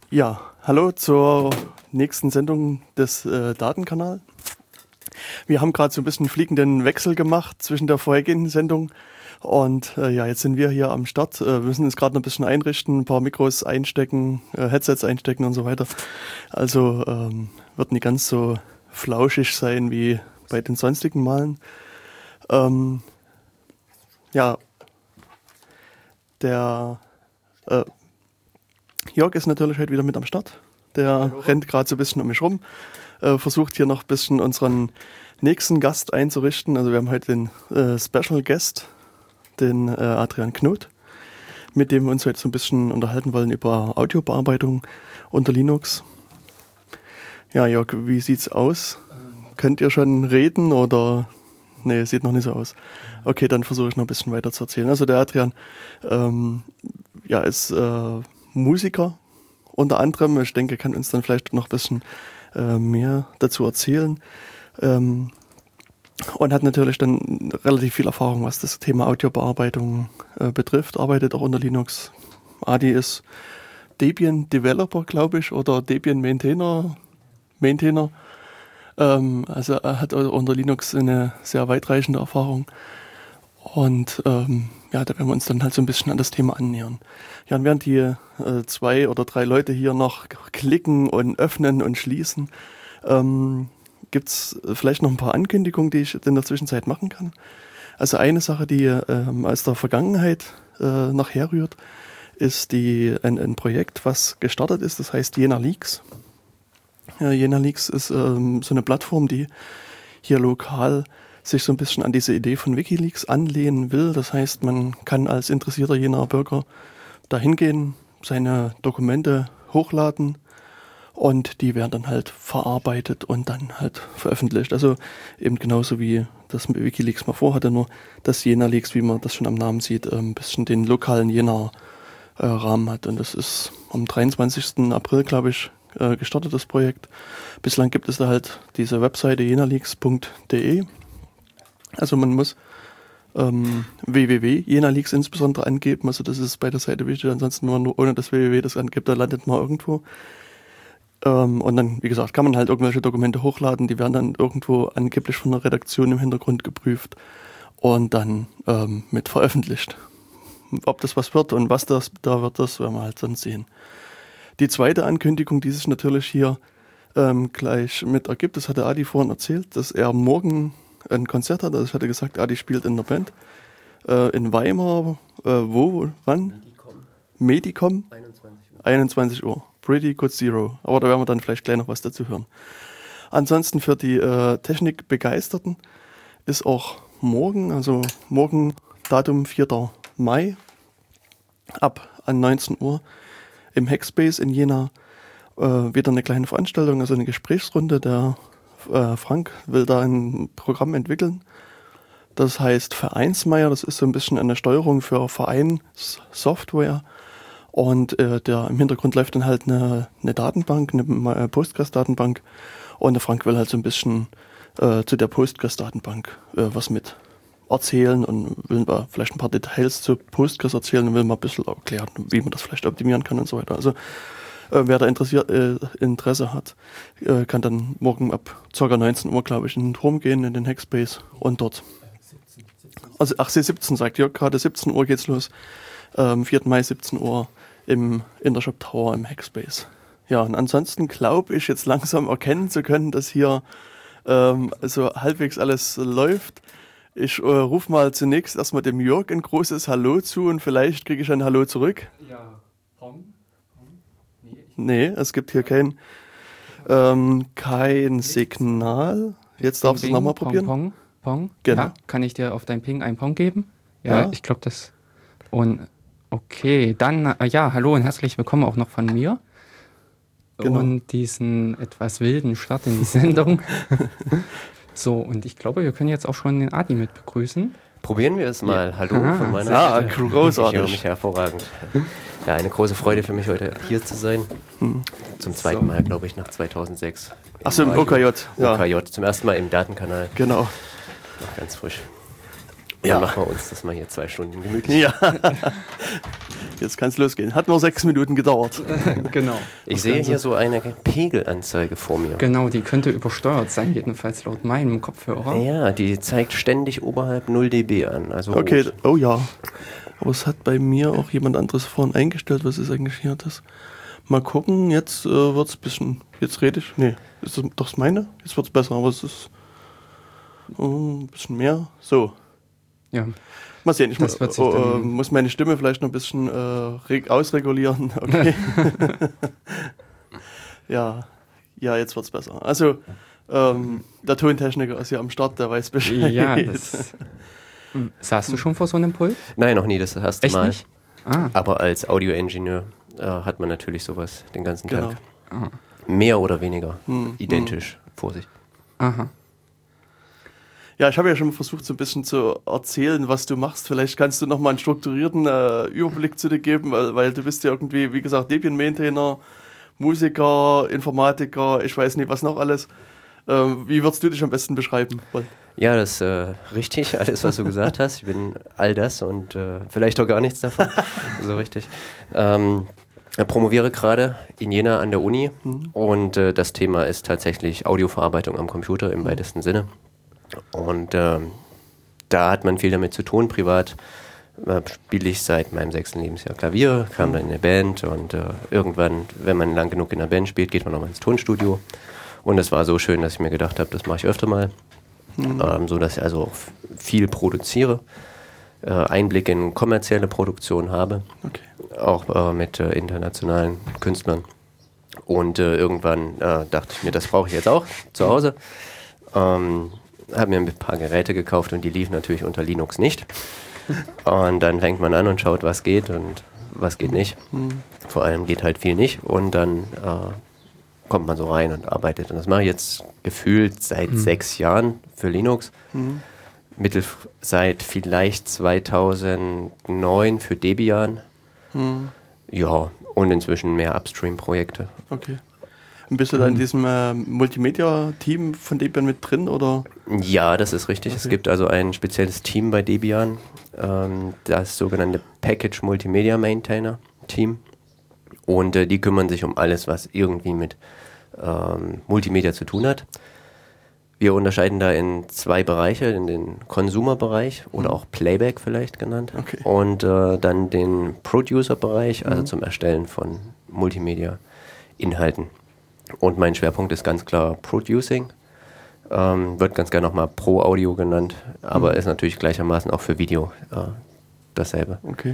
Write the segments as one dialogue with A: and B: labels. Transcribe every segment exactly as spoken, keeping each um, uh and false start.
A: Ja, hallo zur nächsten Sendung des äh, Datenkanal. Wir haben gerade so ein bisschen fliegenden Wechsel gemacht zwischen der vorhergehenden Sendung und äh, ja, jetzt sind wir hier am Start. Äh, wir müssen uns gerade noch ein bisschen einrichten, ein paar Mikros einstecken, äh, Headsets einstecken und so weiter. Also ähm, wird nicht ganz so flauschig sein wie bei den sonstigen Malen. Ähm, ja, der äh, Jörg ist natürlich heute wieder mit am Start. Der Hallo. rennt gerade so ein bisschen um mich rum, äh, versucht hier noch ein bisschen unseren nächsten Gast einzurichten. Also wir haben heute den äh, Special Guest, den äh, Adrian Knot, mit dem wir uns heute so ein bisschen unterhalten wollen über Audiobearbeitung unter Linux. Ja, Jörg, wie sieht's aus? Ähm. Könnt ihr schon reden oder? Nee, sieht noch nicht so aus. Okay, dann versuche ich noch ein bisschen weiter zu erzählen. Also der Adrian ähm, ja, ist äh, Musiker unter anderem. Ich denke, er kann uns dann vielleicht noch ein bisschen äh, mehr dazu erzählen. Ähm, und hat natürlich dann relativ viel Erfahrung, was das Thema Audiobearbeitung äh, betrifft. Arbeitet auch unter Linux. Adi ist Debian Developer, glaube ich, oder Debian Maintainer. Maintainer. Ähm, also er hat unter Linux eine sehr weitreichende Erfahrung. Und ähm, ja, da werden wir uns dann halt so ein bisschen an das Thema annähern. Ja, und während die äh, zwei oder drei Leute hier noch klicken und öffnen und schließen, ähm, gibt es vielleicht noch ein paar Ankündigungen, die ich in der Zwischenzeit machen kann. Also eine Sache, die ähm, aus der Vergangenheit äh, noch herrührt, ist die ein, ein Projekt, was gestartet ist, das heißt Jena Leaks. Ja, Jena Leaks ist ähm, so eine Plattform, die hier lokal sich so ein bisschen an diese Idee von WikiLeaks anlehnen will. Das heißt, man kann als interessierter Jenaer Bürger dahin gehen, seine Dokumente hochladen und die werden dann halt verarbeitet und dann halt veröffentlicht. Also eben genauso wie das mit WikiLeaks mal vorhatte, nur dass Jena Leaks, wie man das schon am Namen sieht, ein bisschen den lokalen Jenaer äh, Rahmen hat. Und das ist am dreiundzwanzigsten April, glaube ich, äh, gestartet, das Projekt. Bislang gibt es da halt diese Webseite jenaleaks punkt de. Also man muss ähm, www punkt jenaleaks insbesondere angeben, also das ist bei der Seite wichtig, ansonsten wenn man nur ohne das www das angibt, da landet man irgendwo. Ähm, und dann, wie gesagt, kann man halt irgendwelche Dokumente hochladen, die werden dann irgendwo angeblich von der Redaktion im Hintergrund geprüft und dann ähm, mit veröffentlicht. Ob das was wird und was das da wird, das werden wir halt dann sehen. Die zweite Ankündigung, die sich natürlich hier ähm, gleich mit ergibt, das hatte Adi vorhin erzählt, dass er morgen ein Konzert hat. Also ich hatte gesagt, Adi spielt in der Band äh, in Weimar. Äh, wo? Wann?
B: Medicom.
A: Medicom?
B: einundzwanzig Uhr.
A: einundzwanzig Uhr. Pretty Good Zero. Aber da werden wir dann vielleicht gleich noch was dazu hören. Ansonsten für die äh, Technikbegeisterten ist auch morgen, also morgen Datum vierter Mai, ab an neunzehn Uhr im Hackspace in Jena äh, wieder eine kleine Veranstaltung, also eine Gesprächsrunde. Der äh, Frank will da ein Programm entwickeln. Das heißt Vereinsmeier, das ist so ein bisschen eine Steuerung für Vereinssoftware. Und äh, der, im Hintergrund läuft dann halt eine, eine Datenbank, eine Postgres-Datenbank. Und der Frank will halt so ein bisschen äh, zu der Postgres-Datenbank äh, was mit erzählen und will mal vielleicht ein paar Details zu Postgres erzählen und will mal ein bisschen erklären, wie man das vielleicht optimieren kann und so weiter. Also äh, wer da interessiert, äh, Interesse hat, äh, kann dann morgen ab ca. neunzehn Uhr, glaube ich, in den Turm gehen, in den Hackspace und dort. Also ach, siebzehn sagt Jörg gerade, siebzehn Uhr geht's los. Ähm, vierten Mai, siebzehn Uhr im Intershop Tower im Hackspace. Ja, und ansonsten glaube ich jetzt langsam erkennen zu können, dass hier ähm, so halbwegs alles läuft. Ich äh, rufe mal zunächst erstmal dem Jörg ein großes Hallo zu und vielleicht kriege ich ein Hallo zurück.
B: Ja, Pong? Pong? Nee,
A: nee, es gibt hier kein, ähm, kein Signal. Jetzt darfst du es nochmal probieren.
B: Pong, Pong, Pong.
A: Genau.
B: Ja, kann ich dir auf dein Ping einen Pong geben? Ja,
A: ja.
B: Ich glaube das. Und okay, dann, äh, ja, hallo und herzlich willkommen auch noch von mir. Genau. Und diesen etwas wilden Start in die Sendung. So, und ich glaube, wir können jetzt auch schon den Adi mit begrüßen.
C: Probieren wir es mal. Ja. Hallo
B: Aha.
C: von meiner
A: ja,
C: Seite.
A: großartig.
C: Ich höre mich hervorragend. Ja, eine große Freude für mich, heute hier zu sein. Hm. Zum zweiten so. Mal, glaube ich, nach zweitausendsechs.
A: Achso, im O K J.
C: Ja. O K J, zum ersten Mal im Datenkanal.
A: Genau.
C: Noch ganz frisch.
A: Ja.
C: Dann machen wir uns das mal hier zwei Stunden gemütlich.
A: Ja. Jetzt kann es losgehen. Hat nur sechs Minuten gedauert.
B: Genau.
C: Ich
A: Das
C: sehe
A: Ganze.
C: hier so eine Pegelanzeige vor mir.
B: Genau, die könnte übersteuert sein, jedenfalls laut meinem Kopfhörer.
C: Ja, die zeigt ständig oberhalb null dB an. Also
A: Okay,
C: rot.
A: oh ja. Aber es hat bei mir auch jemand anderes vorhin eingestellt. Was ist eigentlich hier das? Mal gucken, jetzt äh, wird es ein bisschen. Jetzt rede ich. Nee, ist das doch das meine? Jetzt wird es besser, aber es ist äh, ein bisschen mehr. So.
B: Ja.
A: Mal sehen, ich
B: Das
A: mu
B: wird sich
A: oh, äh,
B: dann-
A: muss meine Stimme vielleicht noch ein bisschen äh, reg- ausregulieren. Okay. ja. Ja, jetzt wird es besser. Also, ähm, der Tontechniker ist ja am Start, der weiß Bescheid.
B: Ja, das. Saßt du schon vor so einem Pult?
C: Nein, noch nie, das ist das erste
B: Echt
C: Mal.
B: nicht? Ah,
C: Aber als Audioingenieur äh, hat man natürlich sowas den ganzen
A: Genau.
C: Tag.
B: ah.
C: Mehr oder weniger
A: Hm,
C: identisch vor sich.
B: Aha.
A: Ja, ich habe ja schon versucht, so ein bisschen zu erzählen, was du machst. Vielleicht kannst du noch mal einen strukturierten äh, Überblick zu dir geben, weil, weil du bist ja irgendwie, wie gesagt, Debian-Maintainer, Musiker, Informatiker, ich weiß nicht, was noch alles. Ähm, wie würdest du dich am besten beschreiben wollen?
C: Ja, das ist äh, richtig, alles, was du gesagt hast. Ich bin all das und äh, vielleicht auch gar nichts davon. So richtig. Ähm, ich promoviere gerade in Jena an der Uni
A: Mhm.
C: und äh, das Thema ist tatsächlich Audioverarbeitung am Computer im weitesten Sinne. Und ähm, da hat man viel damit zu tun. Privat äh, spiele ich seit meinem sechsten Lebensjahr Klavier, kam dann in eine Band und äh, irgendwann, wenn man lang genug in einer Band spielt, geht man nochmal ins Tonstudio. Und es war so schön, dass ich mir gedacht habe, das mache ich öfter mal.
A: Mhm.
C: Ähm, so dass ich also auch f- viel produziere, äh, Einblick in kommerzielle Produktion habe,
A: Okay.
C: auch äh, mit äh, internationalen Künstlern. Und äh, irgendwann äh, dachte ich mir, das brauche ich jetzt auch zu Hause. Ähm, habe mir ein paar Geräte gekauft und die liefen natürlich unter Linux nicht. Und dann fängt man an und schaut, was geht und was geht nicht.
A: Mhm.
C: Vor allem geht halt viel nicht und dann äh, kommt man so rein und arbeitet. Und das mache ich jetzt gefühlt seit
B: Mhm.
C: sechs Jahren für Linux.
A: Mhm.
C: Mittel seit vielleicht zweitausendneun für Debian.
A: Mhm.
C: Ja, und inzwischen mehr Upstream-Projekte.
A: Okay. Und bist du da in diesem äh, Multimedia-Team von Debian mit drin, oder?
C: Ja, das ist richtig. Es
A: Okay.
C: gibt also ein spezielles Team bei Debian, ähm, das sogenannte Package Multimedia Maintainer Team. Und äh, die kümmern sich um alles, was irgendwie mit ähm, Multimedia zu tun hat. Wir unterscheiden da in zwei Bereiche, in den Consumer-Bereich oder
A: Mhm.
C: auch Playback vielleicht genannt.
A: Okay.
C: Und äh, dann den Producer-Bereich, also
A: Mhm.
C: zum Erstellen von Multimedia-Inhalten. Und mein Schwerpunkt ist ganz klar Producing. Ähm, wird ganz gerne nochmal Pro-Audio genannt, aber
A: Mhm.
C: ist natürlich gleichermaßen auch für Video äh, dasselbe.
A: Okay.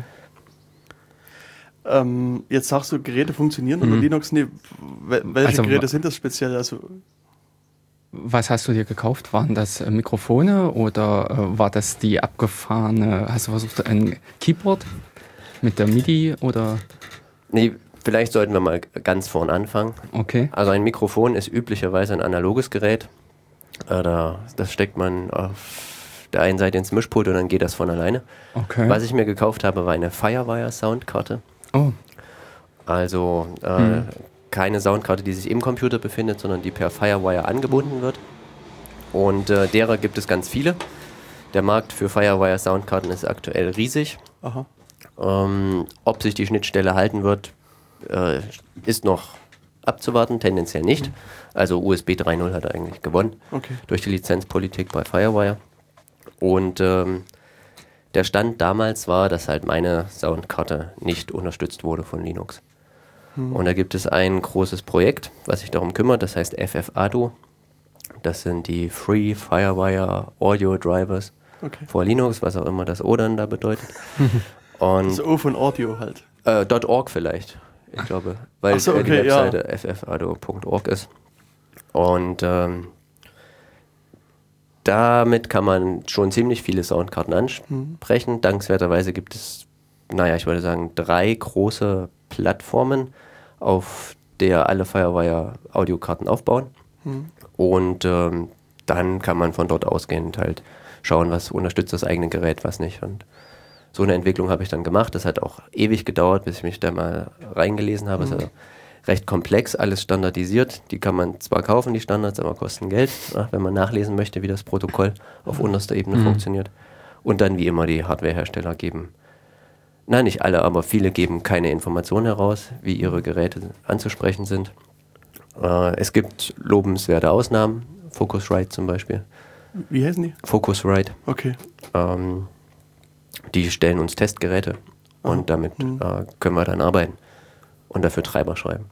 A: Ähm, jetzt sagst du, Geräte funktionieren unter
B: Mhm.
A: Linux. Nee, wel- welche
B: Also,
A: Geräte
B: wa-
A: sind das speziell? Also,
B: Was hast du dir gekauft? Waren das äh, Mikrofone oder äh, war das die abgefahrene, hast du versucht, ein Keyboard mit der MIDI oder?
C: Nee, vielleicht sollten wir mal ganz vorn anfangen.
B: Okay.
C: Also ein Mikrofon ist üblicherweise ein analoges Gerät. Äh, da, das steckt man auf der einen Seite ins Mischpult und dann geht das von alleine.
B: Okay.
C: Was ich mir gekauft habe, war eine Firewire Soundkarte.
B: Oh,
C: Also äh,
B: Hm.
C: keine Soundkarte, die sich im Computer befindet, sondern die per Firewire angebunden wird. Und äh, derer gibt es ganz viele. Der Markt für Firewire Soundkarten ist aktuell riesig.
A: aha.
C: Ähm, ob sich die Schnittstelle halten wird, äh, ist noch abzuwarten, tendenziell nicht. Also U S B drei Punkt null hat eigentlich gewonnen
A: Okay.
C: durch die Lizenzpolitik bei Firewire. Und ähm, der Stand damals war, dass halt meine Soundkarte nicht unterstützt wurde von Linux. Und da gibt es ein großes Projekt, was sich darum kümmert, das heißt F F A D O. Das sind die Free Firewire Audio Drivers
A: Okay.
C: for Linux, was auch immer das O dann da bedeutet. Und
A: Das O von Audio halt.
C: Äh, .org vielleicht, ich glaube, weil
A: Ach so,
C: äh, die
A: okay, ja.
C: Webseite f f a d o punkt org ist. Und ähm, damit kann man schon ziemlich viele Soundkarten ansprechen. Dankenswerterweise gibt es, naja, ich würde sagen, drei große Plattformen, auf der alle Firewire-Audiokarten aufbauen.
A: Hm.
C: Und ähm, dann kann man von dort ausgehend halt schauen, was unterstützt das eigene Gerät, was nicht. Und so eine Entwicklung habe ich dann gemacht. Das hat auch ewig gedauert, bis ich mich da mal reingelesen habe. Es ist also recht komplex, alles standardisiert. Die kann man zwar kaufen, die Standards, aber kosten Geld, ja, wenn man nachlesen möchte, wie das Protokoll auf unterster Ebene
B: Mhm.
C: funktioniert. Und dann wie immer die Hardwarehersteller geben Nein, nicht alle, aber viele geben keine Informationen heraus, wie ihre Geräte anzusprechen sind. Äh, es gibt lobenswerte Ausnahmen, Focusrite zum Beispiel.
A: Wie heißen die?
C: Focusrite.
A: Okay.
C: Ähm, die stellen uns Testgeräte und oh. damit mhm. äh, können wir dann arbeiten und dafür Treiber schreiben.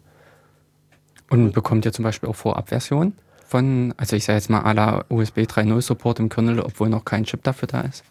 B: Und bekommt ihr zum Beispiel auch Vorabversionen von, also ich sage jetzt mal à la U S B drei Punkt null Support im Kernel, obwohl noch kein Chip dafür da ist?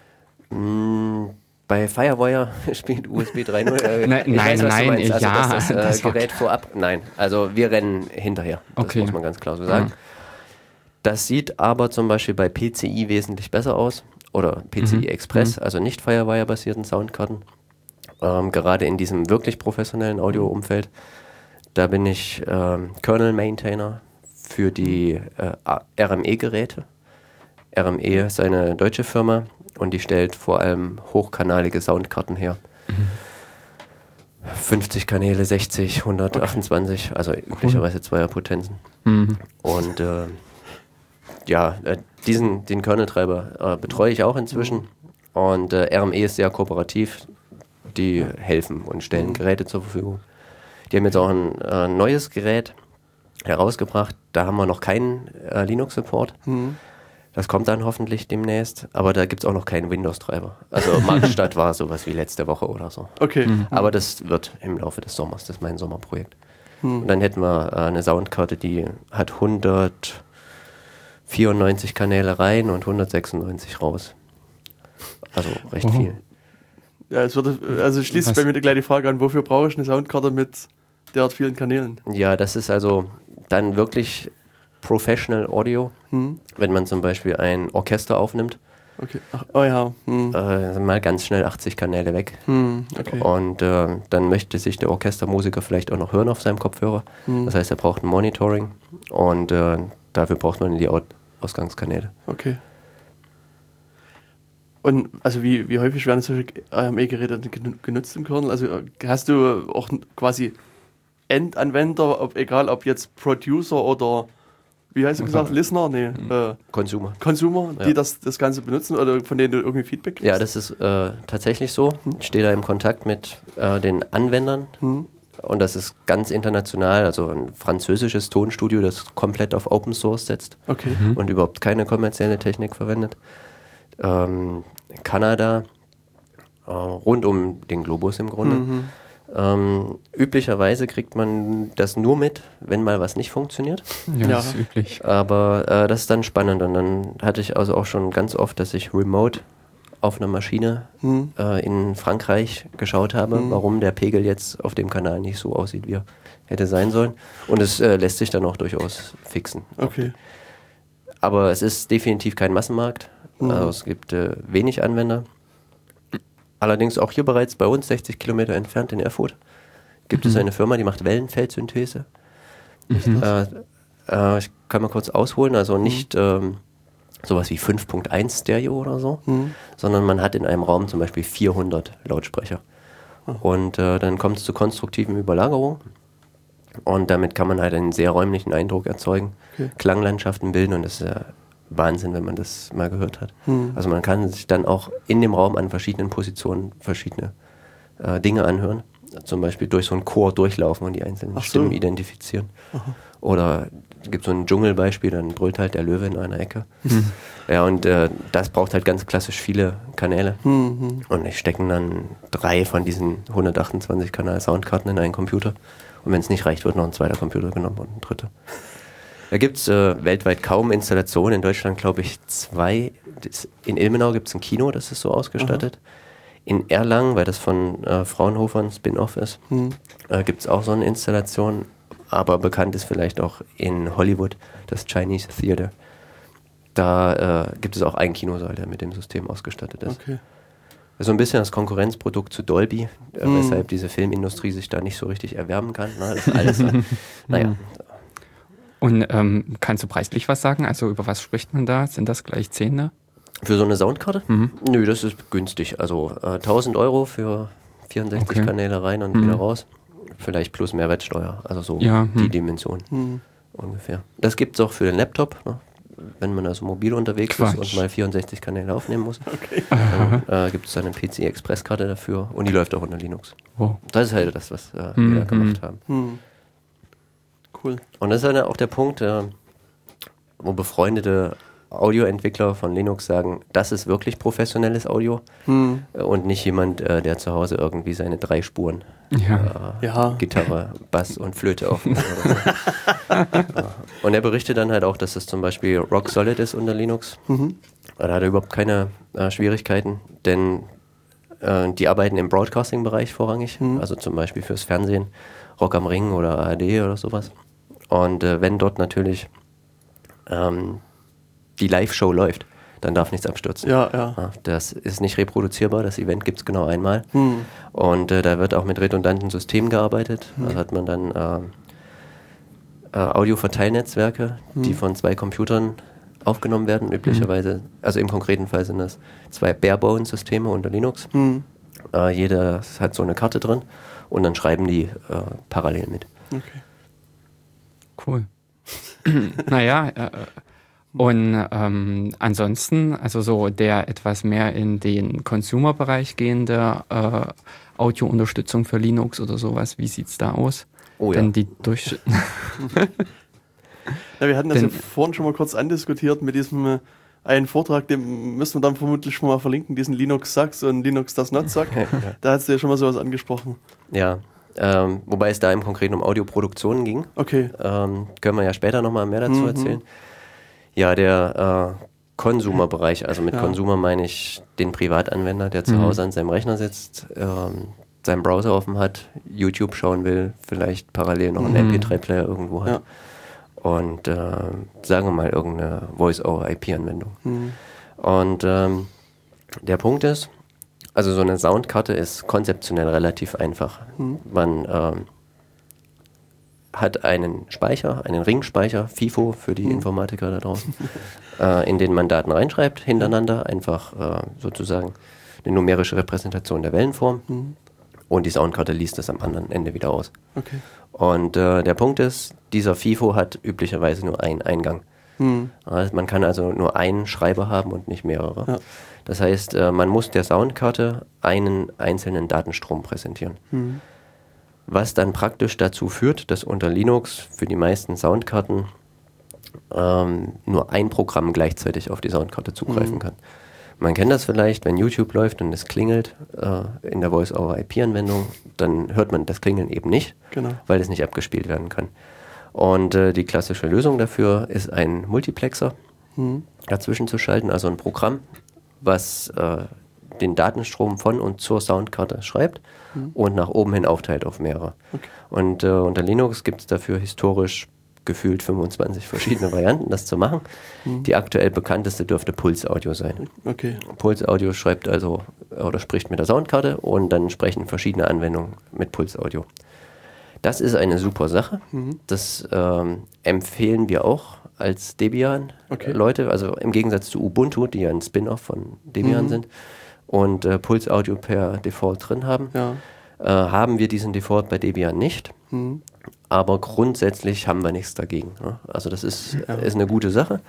C: Mm, bei Firewire spielt U S B drei Punkt null. Äh,
B: nein, nein,
C: weiß,
B: nein,
C: also,
B: ja.
C: Das, äh,
B: das
C: Gerät vorab, nein. Also wir rennen hinterher, das
B: okay.
C: muss man ganz klar so sagen.
B: Mhm.
C: Das sieht aber zum Beispiel bei P C I wesentlich besser aus oder P C I
B: mhm.
C: Express,
B: mhm.
C: also nicht Firewire-basierten Soundkarten. Ähm, gerade in diesem wirklich professionellen Audio-Umfeld. Da bin ich ähm, Kernel-Maintainer für die äh, R M E-Geräte. R M E ist eine deutsche Firma und die stellt vor allem hochkanalige Soundkarten her. Mhm. fünfzig Kanäle, sechzig, hundertachtundzwanzig, okay. Also üblicherweise Zweierpotenzen. Mhm. Und äh, ja, äh, diesen, den Kernel-Treiber äh, betreue ich auch inzwischen. Mhm. Und äh, R M E ist sehr kooperativ. Die helfen und stellen mhm. Geräte zur Verfügung. Die haben jetzt auch ein äh, neues Gerät herausgebracht. Da haben wir noch keinen äh, Linux-Support. Mhm. Das kommt dann hoffentlich demnächst. Aber da gibt es auch noch keinen Windows-Treiber. Also Marktstart war sowas wie letzte Woche oder so.
A: Okay. Mhm.
C: Aber das wird im Laufe des Sommers. Das ist mein Sommerprojekt. Mhm. Und dann hätten wir äh, eine Soundkarte, die hat hundertvierundneunzig Kanäle rein und hundertsechsundneunzig raus. Also recht oh. viel.
A: Ja, es wird, also schließt Was? bei mir gleich die Frage an, wofür brauche ich eine Soundkarte mit derart vielen Kanälen?
C: Ja, das ist also dann wirklich Professional Audio, hm. wenn man zum Beispiel ein Orchester aufnimmt.
A: Okay. Ach, oh ja. Hm.
C: Äh, mal ganz schnell achtzig Kanäle weg.
A: Hm. Okay.
C: Und äh, dann möchte sich der Orchestermusiker vielleicht auch noch hören auf seinem Kopfhörer. Hm. Das heißt, er braucht ein Monitoring und äh, dafür braucht man die Out- Ausgangskanäle.
A: Okay. Und also wie, wie häufig werden solche R M E-Geräte genutzt im Kernel? Also hast du auch quasi Endanwender, ob, egal ob jetzt Producer oder, wie heißt du gesagt, Listener? Nee, äh,
C: Consumer.
A: Consumer, die ja. das, das Ganze benutzen oder von denen du irgendwie Feedback kriegst?
C: Ja, das ist äh, tatsächlich so. Hm. Ich stehe da im Kontakt mit äh, den Anwendern hm. und das ist ganz international, also ein französisches Tonstudio, das komplett auf Open Source setzt
A: okay.
C: mhm. und überhaupt keine kommerzielle Technik verwendet. Ähm, Kanada, äh, rund um den Globus im Grunde. Mhm. Ähm, üblicherweise kriegt man das nur mit, wenn mal was nicht funktioniert.
B: Ja, ja. Das ist üblich.
C: Aber äh, das ist dann spannend und dann hatte ich also auch schon ganz oft, dass ich remote auf einer Maschine mhm. äh, in Frankreich geschaut habe, mhm. warum der Pegel jetzt auf dem Kanal nicht so aussieht, wie er hätte sein sollen. Und es äh, lässt sich dann auch durchaus fixen.
A: Okay.
C: Aber es ist definitiv kein Massenmarkt. Also es gibt äh, wenig Anwender. Allerdings auch hier bereits bei uns, sechzig Kilometer entfernt in Erfurt, gibt mhm. es eine Firma, die macht Wellenfeldsynthese. Mhm. Äh, äh, ich kann mal kurz ausholen, also nicht ähm, sowas wie fünf Punkt eins Stereo oder so, mhm. sondern man hat in einem Raum zum Beispiel vierhundert Lautsprecher. Mhm. Und äh, dann kommt es zu konstruktiven Überlagerungen. Und damit kann man halt einen sehr räumlichen Eindruck erzeugen, okay. Klanglandschaften bilden und das ist ja Wahnsinn, wenn man das mal gehört hat. Hm. Also man kann sich dann auch in dem Raum an verschiedenen Positionen verschiedene äh, Dinge anhören. Zum Beispiel durch so einen Chor durchlaufen und die einzelnen
A: Ach
C: Stimmen
A: so.
C: identifizieren.
A: Aha.
C: Oder es gibt so ein Dschungelbeispiel, dann brüllt halt der Löwe in einer Ecke. Hm. Ja, und äh, das braucht halt ganz klassisch viele Kanäle.
A: Hm, hm.
C: Und ich stecken dann drei von diesen hundertachtundzwanzig Kanal Soundkarten in einen Computer. Und wenn es nicht reicht, wird noch ein zweiter Computer genommen und ein dritter. Da gibt es äh, weltweit kaum Installationen. In Deutschland glaube ich zwei. Das, in Ilmenau gibt es ein Kino, das ist so ausgestattet. Aha. In Erlangen, weil das von äh, Fraunhofer ein Spin-Off ist, hm. äh, gibt es auch so eine Installation. Aber bekannt ist vielleicht auch in Hollywood das Chinese Theater. Da äh, gibt es auch einen Kinosaal, der mit dem System ausgestattet ist.
A: Okay.
C: Das ist so ein bisschen das Konkurrenzprodukt zu Dolby, äh, hm. weshalb diese Filmindustrie sich da nicht so richtig erwerben kann. Na, das ist alles, äh, naja.
B: Und ähm, kannst du preislich was sagen? Also über was spricht man da? Sind das gleich Zehner?
C: Für so eine Soundkarte?
B: Mhm.
C: Nö, das ist günstig. Also äh, tausend Euro für vierundsechzig okay. Kanäle rein und mhm. wieder raus. Vielleicht plus Mehrwertsteuer. Also so
B: ja,
C: die
B: hm.
C: Dimension
A: mhm.
C: ungefähr. Das gibt es auch für den Laptop. Ne? wenn man also mobil unterwegs
B: Quatsch.
C: ist und mal vierundsechzig Kanäle aufnehmen muss.
A: Okay.
C: Dann äh, gibt es dann eine P C I-Express-Karte dafür und die läuft auch unter Linux.
B: Wow.
C: Das ist halt das, was äh,
B: Mhm.
C: wir da gemacht haben.
A: Hm. Cool.
C: Und das ist dann auch der Punkt, äh, wo befreundete Audioentwickler von Linux sagen, das ist wirklich professionelles Audio
A: Hm.
C: äh, und nicht jemand, äh, der zu Hause irgendwie seine drei Spuren
B: Ja.
C: äh,
A: Ja.
C: Gitarre, Bass und Flöte aufnimmt. Oder so. Ja. Und er berichtet dann halt auch, dass das zum Beispiel rock solid ist unter Linux.
A: Mhm.
C: Da hat er überhaupt keine äh, Schwierigkeiten, denn äh, die arbeiten im Broadcasting-Bereich vorrangig,
A: Mhm.
C: also zum Beispiel fürs Fernsehen, Rock am Ring oder A R D oder sowas. Und äh, wenn dort natürlich ähm, die Live-Show läuft, dann darf nichts abstürzen.
A: Ja, ja.
C: Ja, das ist nicht reproduzierbar, das Event gibt es genau einmal.
A: Hm.
C: Und äh, da wird auch mit redundanten Systemen gearbeitet.
A: Mhm.
C: Da hat man dann äh, äh, Audio-Verteilnetzwerke,
A: Mhm.
C: die von zwei Computern aufgenommen werden. Üblicherweise, also im konkreten Fall sind das zwei Barebone-Systeme unter Linux.
A: Hm.
C: Äh, jeder hat so eine Karte drin und dann schreiben die äh, parallel mit.
A: Okay.
B: Cool. Naja, äh, und ähm, ansonsten, also so der etwas mehr in den Consumer-Bereich gehende äh, Audio-Unterstützung für Linux oder sowas, wie sieht's da aus?
C: Oh ja.
B: Denn die durch
A: Ja, wir hatten das
B: Denn-
A: ja vorhin schon mal kurz andiskutiert mit diesem äh, einen Vortrag, den müssen wir dann vermutlich schon mal verlinken, diesen Linux Sucks und Linux Does Not Suck. Da hast du ja schon mal sowas angesprochen.
C: Ja, ähm, wobei es da im Konkreten um Audioproduktionen ging.
A: Okay.
C: Ähm, können wir ja später nochmal mehr dazu
A: Mhm.
C: erzählen. Ja, der äh, Consumer-Bereich, also mit
A: Ja.
C: Consumer meine ich den Privatanwender, der zu
B: Mhm.
C: Hause an seinem Rechner sitzt, ähm, seinen Browser offen hat, YouTube schauen will, vielleicht parallel noch einen
B: Mhm.
C: M P drei Player irgendwo hat
A: Ja.
C: und äh, sagen wir mal irgendeine Voice-over-I P-Anwendung.
A: Hm.
C: Und ähm, der Punkt ist, also so eine Soundkarte ist konzeptionell relativ einfach.
A: Mhm.
C: Man ähm, hat einen Speicher, einen Ringspeicher, FIFO für die
A: Mhm.
C: Informatiker da draußen, äh, in den man Daten reinschreibt, hintereinander, einfach äh, sozusagen eine numerische Repräsentation der Wellenform
A: Hm.
C: und die Soundkarte liest das am anderen Ende wieder aus.
A: Okay.
C: Und äh, der Punkt ist, dieser FIFO hat üblicherweise nur einen Eingang.
A: Hm.
C: Also man kann also nur einen Schreiber haben und nicht mehrere.
A: Ja.
C: Das heißt, äh, man muss der Soundkarte einen einzelnen Datenstrom präsentieren.
A: Hm.
C: Was dann praktisch dazu führt, dass unter Linux für die meisten Soundkarten ähm, nur ein Programm gleichzeitig auf die Soundkarte zugreifen
A: Mhm.
C: kann. Man kennt das vielleicht, wenn YouTube läuft und es klingelt äh, in der Voice-over-I P-Anwendung, dann hört man das Klingeln eben nicht,
A: Genau.
C: weil es nicht abgespielt werden kann. Und äh, die klassische Lösung dafür ist ein Multiplexer
A: Hm.
C: dazwischen zu schalten, also ein Programm, was äh, den Datenstrom von und zur Soundkarte schreibt
A: Mhm.
C: und nach oben hin aufteilt auf mehrere.
A: Okay.
C: Und äh, unter Linux gibt es dafür historisch gefühlt fünfundzwanzig verschiedene Varianten, das zu machen.
A: Mhm.
C: Die aktuell bekannteste dürfte Pulse Audio sein.
A: Okay.
C: Pulse Audio schreibt also oder spricht mit der Soundkarte und dann sprechen verschiedene Anwendungen mit Pulse Audio. Das ist eine super Sache.
A: Mhm.
C: Das ähm, empfehlen wir auch als Debian-Leute,
A: Okay.
C: also im Gegensatz zu Ubuntu, die ja ein Spin-off von Debian
A: Mhm.
C: sind und äh, Pulse Audio per Default drin haben,
A: Ja.
C: äh, haben wir diesen Default bei Debian nicht.
A: Hm.
C: Aber grundsätzlich haben wir nichts dagegen. Ne? Also das ist,
A: Ja.
C: ist eine gute Sache.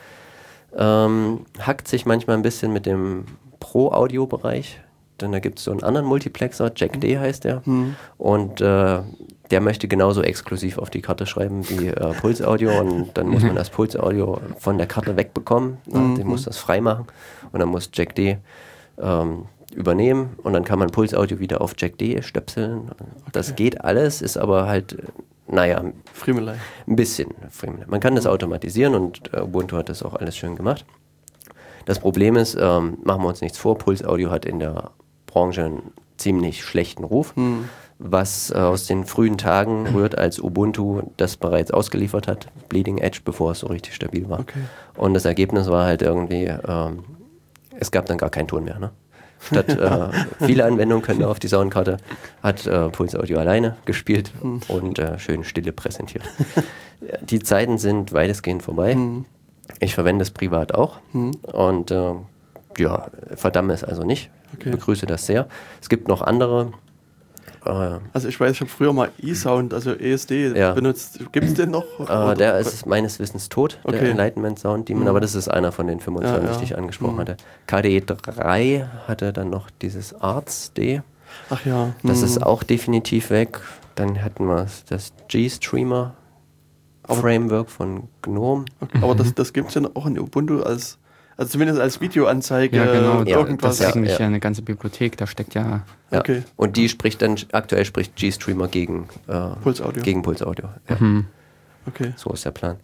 C: Ähm, hackt sich manchmal ein bisschen mit dem Pro-Audio-Bereich, denn da gibt es so einen anderen Multiplexer, Jack D heißt der,
A: Hm.
C: und äh, der möchte genauso exklusiv auf die Karte schreiben wie äh, Pulse Audio und dann muss man das Pulse Audio von der Karte wegbekommen, ne?
A: Mhm.
C: Den muss das freimachen und dann muss Jack D ähm, übernehmen und dann kann man Pulse Audio wieder auf Jack D stöpseln. Das geht alles, ist aber halt, äh, naja,
A: Friemelei.
C: ein bisschen. Friemelei. Man kann das automatisieren und äh, Ubuntu hat das auch alles schön gemacht. Das Problem ist, ähm, machen wir uns nichts vor, Pulse Audio hat in der Branche einen ziemlich schlechten Ruf,
A: Hm.
C: was äh, aus den frühen Tagen rührt, als Ubuntu das bereits ausgeliefert hat, Bleeding Edge, bevor es so richtig stabil war.
A: Okay.
C: Und das Ergebnis war halt irgendwie, ähm, es gab dann gar keinen Ton mehr. Ne? Statt äh, viele Anwendungen können auf die Soundkarte, hat äh, Pulse Audio alleine gespielt
A: Hm.
C: und äh, schön Stille präsentiert. Die Zeiten sind weitestgehend vorbei.
A: Hm.
C: Ich verwende es privat auch
A: Hm.
C: und äh, ja, verdamme es also nicht.
A: Okay.
C: Begrüße das sehr. Es gibt noch andere Äh,
A: also ich weiß, ich habe früher mal eSound, also E S D
C: ja.
A: benutzt. Gibt es den noch?
C: Äh, der ist meines Wissens tot,
A: okay.
C: der Enlightenment Sound Daemon, mhm. aber das ist einer von den fünfundzwanzig, ja, ja. die ich angesprochen mhm. hatte. K D E drei hatte dann noch dieses Arts D.
A: Ach ja.
C: Das
A: mhm.
C: ist auch definitiv weg. Dann hatten wir das G-Streamer Framework von GNOME.
A: Okay. Aber das, das gibt es ja auch in Ubuntu als, also zumindest als Videoanzeige.
B: Ja, genau.
A: Ja, irgendwas.
B: Das ist eigentlich
C: ja.
B: eine ganze Bibliothek, da steckt ja...
C: ja.
A: Okay.
C: Und die spricht dann, aktuell spricht G-Streamer gegen äh,
A: Pulse Audio.
C: Gegen Pulse Audio. Ja.
B: Mhm.
A: Okay.
C: So ist der Plan.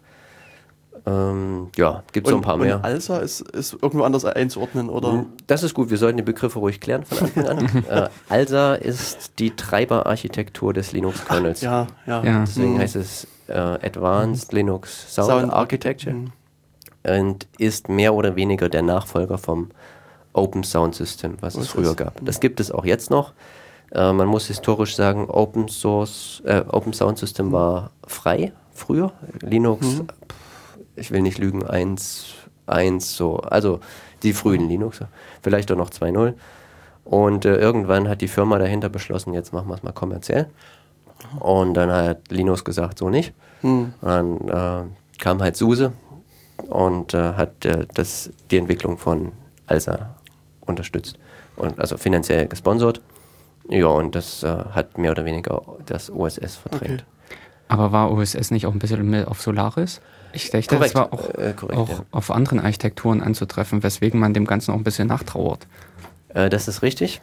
C: Ähm, ja, gibt es so ein paar mehr.
A: Und ALSA ist, ist irgendwo anders einzuordnen, oder?
C: Das ist gut, wir sollten die Begriffe ruhig klären von Anfang an. äh, ALSA ist die Treiberarchitektur des Linux-Kernels.
A: Ja, ja.
B: ja.
C: Deswegen
A: mhm.
C: heißt es äh, Advanced mhm. Linux Sound,
A: Sound
C: Architecture
A: mhm.
C: und ist mehr oder weniger der Nachfolger vom Open Sound System, was es früher gab. Das gibt es auch jetzt noch. Äh, man muss historisch sagen, Open Source, äh, Open Sound System war frei früher. Linux, mhm. ich will nicht lügen, eins, eins so, also die frühen Linux, vielleicht auch noch zwei Punkt null. Und äh, irgendwann hat die Firma dahinter beschlossen, jetzt machen wir es mal kommerziell. Und dann hat Linus gesagt, so nicht.
A: Mhm.
C: Und dann äh, kam halt SUSE und äh, hat äh, das, die Entwicklung von ALSA unterstützt. Und also finanziell gesponsert. Ja, und das äh, hat mehr oder weniger das O S S verdrängt.
A: Okay.
B: Aber war O S S nicht auch ein bisschen mehr auf Solaris? Ich denke,
C: korrekt.
B: das war auch,
C: äh, korrekt,
B: auch
C: ja.
B: auf anderen Architekturen anzutreffen, weswegen man dem Ganzen auch ein bisschen nachtrauert.
C: Äh, das ist richtig.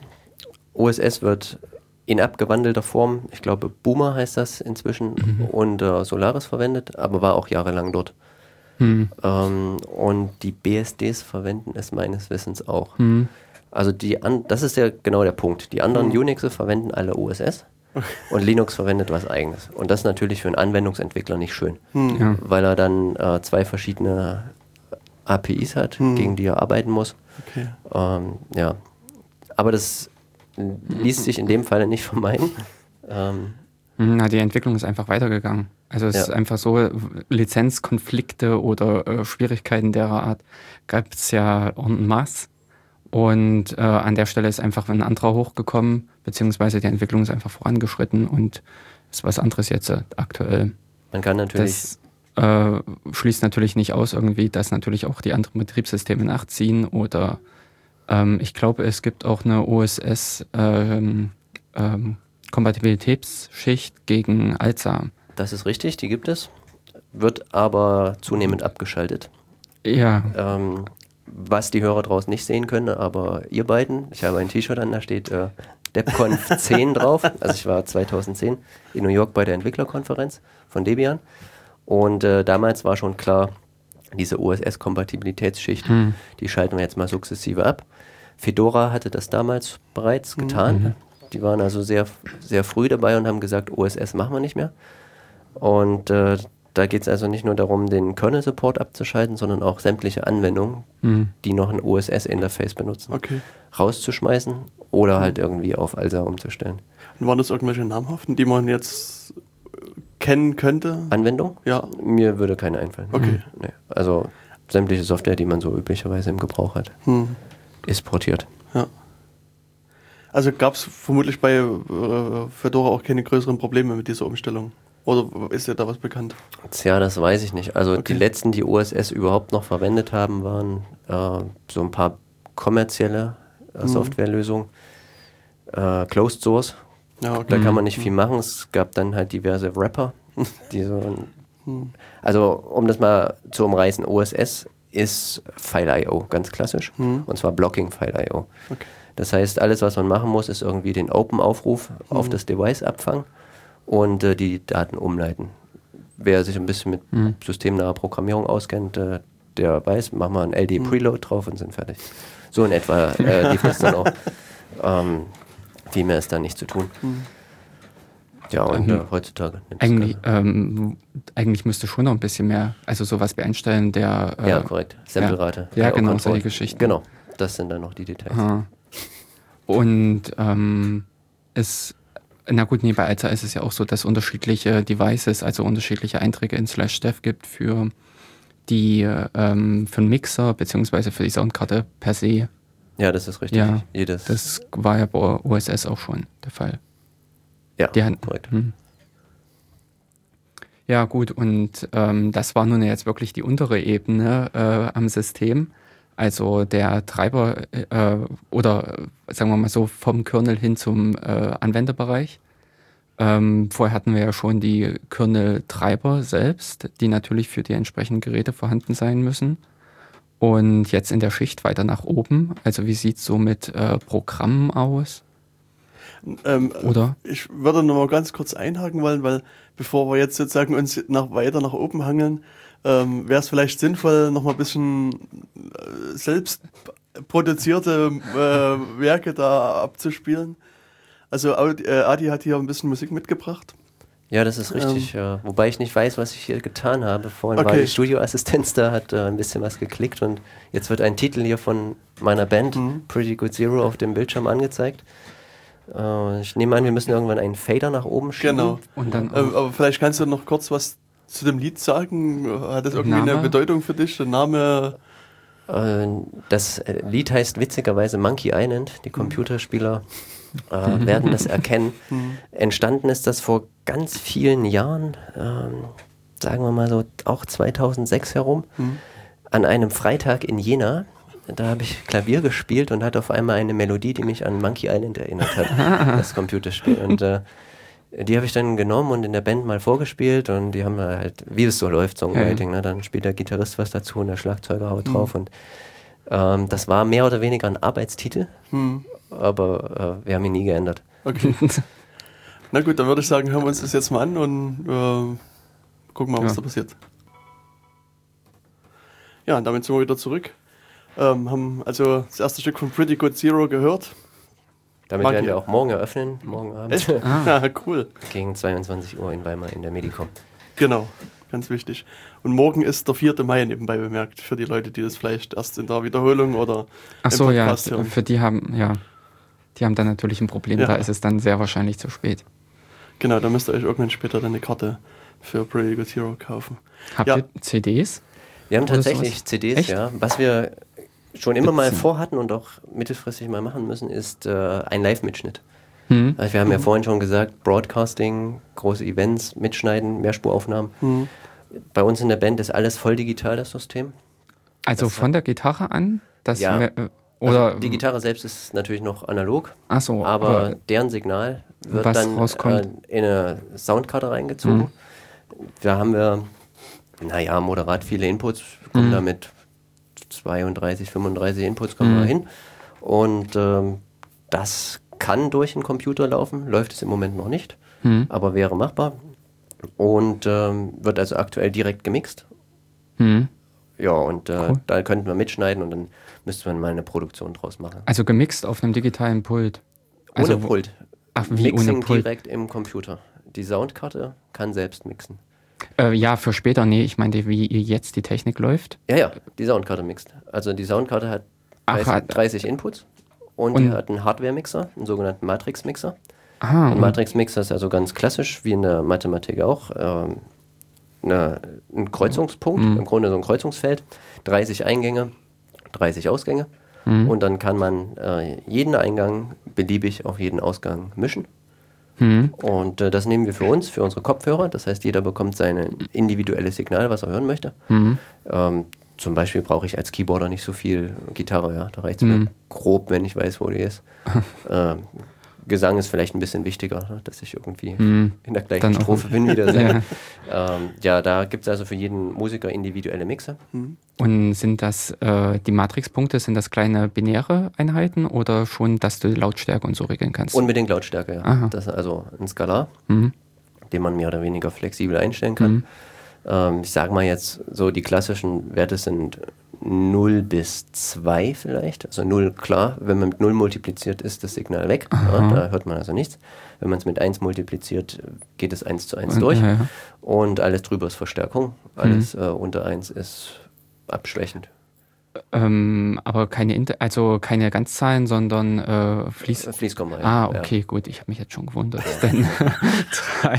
C: O S S wird in abgewandelter Form, ich glaube Boomer heißt das inzwischen, mhm. unter Solaris verwendet, aber war auch jahrelang dort. Mhm. Ähm, und die B S Ds verwenden es meines Wissens auch. Mhm. Also die an, das ist ja genau der Punkt. Die anderen mhm. Unixe verwenden alle O S S. Und Linux verwendet was Eigenes. Und das ist natürlich für einen Anwendungsentwickler nicht schön, hm. ja. weil er dann äh, zwei verschiedene A P Is hat, hm. gegen die er arbeiten muss.
A: Okay.
C: Ähm, ja. Aber das ließ sich in dem Fall nicht vermeiden. Ähm,
B: Na, die Entwicklung ist einfach weitergegangen. Also es ja. ist einfach so, Lizenzkonflikte oder äh, Schwierigkeiten derer Art gab es ja en masse. Und äh, an der Stelle ist einfach ein anderer hochgekommen, beziehungsweise die Entwicklung ist einfach vorangeschritten und ist was anderes jetzt äh, aktuell.
C: Man kann natürlich...
B: Das äh, schließt natürlich nicht aus irgendwie, dass natürlich auch die anderen Betriebssysteme nachziehen oder ähm, ich glaube, es gibt auch eine O S S ähm, ähm, Kompatibilitätsschicht gegen ALSA.
C: Das ist richtig, die gibt es, wird aber zunehmend abgeschaltet.
B: Ja.
C: Ähm, was die Hörer draußen nicht sehen können, aber ihr beiden, ich habe ein T-Shirt an, da steht äh, DebConf zehn drauf. Also ich war zweitausendzehn in New York bei der Entwicklerkonferenz von Debian und äh, damals war schon klar, diese O S S-Kompatibilitätsschicht, hm. die schalten wir jetzt mal sukzessive ab. Fedora hatte das damals bereits getan. Mhm. Die waren also sehr, sehr früh dabei und haben gesagt, O S S machen wir nicht mehr. Und äh, da geht es also nicht nur darum, den Kernel-Support abzuschalten, sondern auch sämtliche Anwendungen, mhm. die noch ein O S S-Interface benutzen,
A: okay.
C: rauszuschmeißen oder mhm. halt irgendwie auf ALSA umzustellen.
A: Und waren das irgendwelche namhaften, die man jetzt kennen könnte?
C: Anwendung?
A: Ja.
C: Mir würde keine einfallen.
A: Okay.
C: Nee. Also sämtliche Software, die man so üblicherweise im Gebrauch hat, mhm. ist portiert.
A: Ja. Also gab es vermutlich bei äh, Fedora auch keine größeren Probleme mit dieser Umstellung? Oder ist dir da was bekannt?
C: Tja, das weiß ich nicht. Also okay. die letzten, die O S S überhaupt noch verwendet haben, waren äh, so ein paar kommerzielle äh, mhm. Softwarelösungen. Äh, Closed Source.
A: Ja, okay.
C: Da kann man nicht viel machen. Es gab dann halt diverse Wrapper. Die so mhm. Also um das mal zu umreißen, O S S ist File Punkt I O, ganz klassisch. Mhm. Und zwar Blocking File Punkt I O.
A: Okay.
C: Das heißt, alles, was man machen muss, ist irgendwie den Open-Aufruf mhm. auf das Device abfangen und äh, die Daten umleiten. Wer sich ein bisschen mit mhm. systemnaher Programmierung auskennt, äh, der weiß, machen wir ein L D-Preload drauf und sind fertig. So in etwa äh, lief das dann auch. Ähm, viel mehr ist da nicht zu tun. Mhm. Ja, und äh, heutzutage...
B: Eigentlich, ähm, eigentlich müsste schon noch ein bisschen mehr, also sowas wie einstellen, der... Äh,
C: ja, korrekt. Samplerate.
B: Ja, ja genau, solche Geschichten.
C: Genau, das sind dann noch die Details.
B: Aha. Und ähm, es... Na gut, nee, bei ALSA ist es ja auch so, dass unterschiedliche Devices, also unterschiedliche Einträge in slash dev gibt für die ähm, für den Mixer beziehungsweise für die Soundkarte per se.
C: Ja, das ist richtig.
B: Ja,
C: Jedes.
B: Das war ja bei O S S auch schon der Fall.
C: Ja,
B: die hatten,
C: korrekt.
B: Hm. Ja, gut, und ähm, das war nun jetzt wirklich die untere Ebene äh, am System. Also der Treiber äh, oder äh, sagen wir mal so vom Kernel hin zum äh, Anwenderbereich. Ähm, vorher hatten wir ja schon die Kernel-Treiber selbst, die natürlich für die entsprechenden Geräte vorhanden sein müssen. Und jetzt in der Schicht weiter nach oben. Also wie sieht es so mit äh, Programmen aus?
A: Ähm,
B: Oder?
A: Ich würde noch mal ganz kurz einhaken wollen, weil bevor wir jetzt sozusagen uns nach, weiter nach oben hangeln, ähm, wäre es vielleicht sinnvoll, noch mal ein bisschen äh, selbst produzierte äh, Werke da abzuspielen. Also äh, Adi hat hier ein bisschen Musik mitgebracht.
C: Ja, das ist richtig. Ähm, ja. Wobei ich nicht weiß, was ich hier getan habe. Vorhin
A: okay.
C: war die Studioassistenz da, hat äh, ein bisschen was geklickt und jetzt wird ein Titel hier von meiner Band, mhm. Pretty Good Zero, auf dem Bildschirm angezeigt. Uh, ich nehme an, wir müssen irgendwann einen Fader nach oben schieben.
A: Genau.
B: Und dann
A: ähm, aber vielleicht kannst du noch kurz was zu dem Lied sagen. Hat das irgendwie
B: Name?
A: eine Bedeutung für dich? Der Name?
C: Uh, das Lied heißt witzigerweise Monkey Island. Die Computerspieler uh, werden das erkennen. Entstanden ist das vor ganz vielen Jahren, ähm, sagen wir mal so auch zweitausendsechs herum, hm. an einem Freitag in Jena. Da habe ich Klavier gespielt und hatte auf einmal eine Melodie, die mich an Monkey Island erinnert hat, das Computerspiel. Und äh, die habe ich dann genommen und in der Band mal vorgespielt und die haben halt, wie es so läuft, Songwriting, ja. ne? Dann spielt der Gitarrist was dazu und der Schlagzeuger haut mhm. drauf. Und ähm, das war mehr oder weniger ein Arbeitstitel, mhm. aber äh, wir haben ihn nie geändert.
A: Okay. Na gut, dann würde ich sagen, hören wir uns das jetzt mal an und äh, gucken mal, was ja. da passiert. Ja, und damit sind wir wieder zurück. Ähm, haben also das erste Stück von Pretty Good Zero gehört.
C: Damit Mag werden wir auch morgen eröffnen, morgen Abend.
A: Ah. Ja, cool.
C: Gegen zweiundzwanzig Uhr in Weimar in der Medicom.
A: Genau, ganz wichtig. Und morgen ist der vierte Mai nebenbei bemerkt, für die Leute, die das vielleicht erst in der Wiederholung oder
B: Ach so,
A: im Podcast
B: ja,
A: hören.
B: Für die haben, ja, die haben dann natürlich ein Problem, ja. da ist es dann sehr wahrscheinlich zu spät.
A: Genau, da müsst ihr euch irgendwann später dann eine Karte für Pretty Good Zero kaufen.
B: Habt
A: ja.
B: ihr C Ds?
C: Wir haben tatsächlich
B: sowas?
C: C Ds,
B: Echt?
C: ja. Was wir schon immer mal vorhatten und auch mittelfristig mal machen müssen, ist äh, ein Live-Mitschnitt. Mhm. Also wir haben ja vorhin schon gesagt, Broadcasting, große Events, Mitschneiden, Mehrspuraufnahmen. Mhm. Bei uns in der Band ist alles voll digital, das System.
B: Also
C: das
B: von der Gitarre an? Das
C: ja.
B: Mehr, oder
C: also die Gitarre selbst ist natürlich noch analog,
B: Ach so,
C: aber, aber deren Signal wird dann äh, in eine Soundkarte reingezogen. Mhm. Da haben wir, naja, moderat viele Inputs, kommen mhm. da mit zweiunddreißig, fünfunddreißig Inputs kommen mhm. wir hin. Und ähm, das kann durch einen Computer laufen, läuft es im Moment noch nicht, mhm. aber wäre machbar. Und ähm, wird also aktuell direkt gemixt.
B: Mhm.
C: Ja, und äh,
B: cool.
C: da könnten wir mitschneiden und dann müsste man mal eine Produktion draus machen.
B: Also gemixt auf einem digitalen Pult? Also
C: ohne Pult.
B: Ach, wie
C: Mixing
B: ohne Pult?
C: Direkt im Computer. Die Soundkarte kann selbst mixen.
B: Äh, ja, für später, nee, ich meinte, wie jetzt die Technik läuft.
C: Ja, ja, die Soundkarte mixt. Also die Soundkarte hat dreißig, Ach, dreißig Inputs und, und die hat einen Hardware-Mixer, einen sogenannten Matrix-Mixer.
B: Ah,
C: ein Matrix-Mixer ist also ganz klassisch, wie in der Mathematik auch, ähm, eine, ein Kreuzungspunkt, mhm. im Grunde so ein Kreuzungsfeld, dreißig Eingänge, dreißig Ausgänge mhm. und dann kann man äh, jeden Eingang beliebig auf jeden Ausgang mischen. Mhm. Und äh, das nehmen wir für uns, für unsere Kopfhörer. Das heißt, jeder bekommt sein individuelles Signal, was er hören möchte. Mhm. Ähm, zum Beispiel brauche ich als Keyboarder nicht so viel Gitarre. Ja? Da reicht es mhm. mir grob, wenn ich weiß, wo die ist. ähm, Gesang ist vielleicht ein bisschen wichtiger, ne? Dass ich irgendwie mhm. in der gleichen Dann Strophe bin wieder. ja. Ähm, ja, da gibt es also für jeden Musiker individuelle Mixer.
B: Mhm. Und sind das äh, die Matrixpunkte, sind das kleine binäre Einheiten oder schon, dass du die Lautstärke und so regeln kannst?
C: Unbedingt Lautstärke, ja. Aha. Das ist also ein Skalar, mhm. den man mehr oder weniger flexibel einstellen kann. Mhm. Ähm, ich sage mal jetzt, so die klassischen Werte sind null bis zwei vielleicht. Also null, klar, wenn man mit null multipliziert, ist das Signal weg. Ja, da hört man also nichts. Wenn man es mit eins multipliziert, geht es eins zu eins und, durch. Ja, ja. Und alles drüber ist Verstärkung. Alles mhm. äh, unter eins ist abschwächend.
B: Ähm, aber keine Inter- also keine Ganzzahlen, sondern äh, Fließ-
C: Fließkomma.
B: Ah, okay, ja. gut. Ich habe mich jetzt schon gewundert. Denn drei.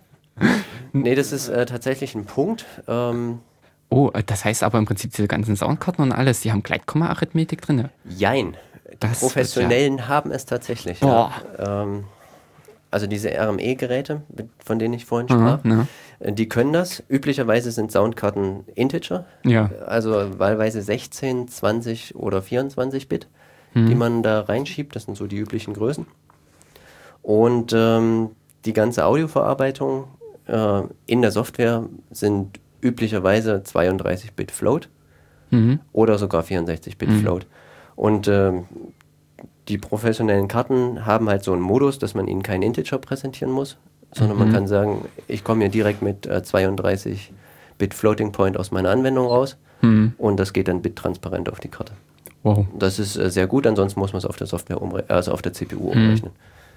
C: Nee, das ist äh, tatsächlich ein Punkt. Ähm,
B: Oh, das heißt aber im Prinzip diese ganzen Soundkarten und alles, die haben Gleitkomma-Arithmetik drin?
C: Jein. Die das Professionellen ja. haben es tatsächlich.
B: Boah.
C: Ja. Ähm, also diese R M E-Geräte, von denen ich vorhin sprach,
B: ja,
C: ja. die können das. Üblicherweise sind Soundkarten Integer,
B: ja.
C: also wahlweise sechzehn, zwanzig oder vierundzwanzig Bit,
B: hm.
C: die man da reinschiebt. Das sind so die üblichen Größen. Und ähm, die ganze Audioverarbeitung äh, in der Software sind üblicherweise zweiunddreißig Bit Float
B: mhm.
C: oder sogar vierundsechzig Bit mhm. Float. Und ähm, die professionellen Karten haben halt so einen Modus, dass man ihnen kein Integer präsentieren muss, sondern mhm. man kann sagen, ich komme hier direkt mit äh, zweiunddreißig Bit Floating Point aus meiner Anwendung raus mhm. und das geht dann bittransparent auf die Karte.
B: Wow.
C: Das ist äh, sehr gut, ansonsten muss man es auf der Software umre- also auf der C P U umrechnen.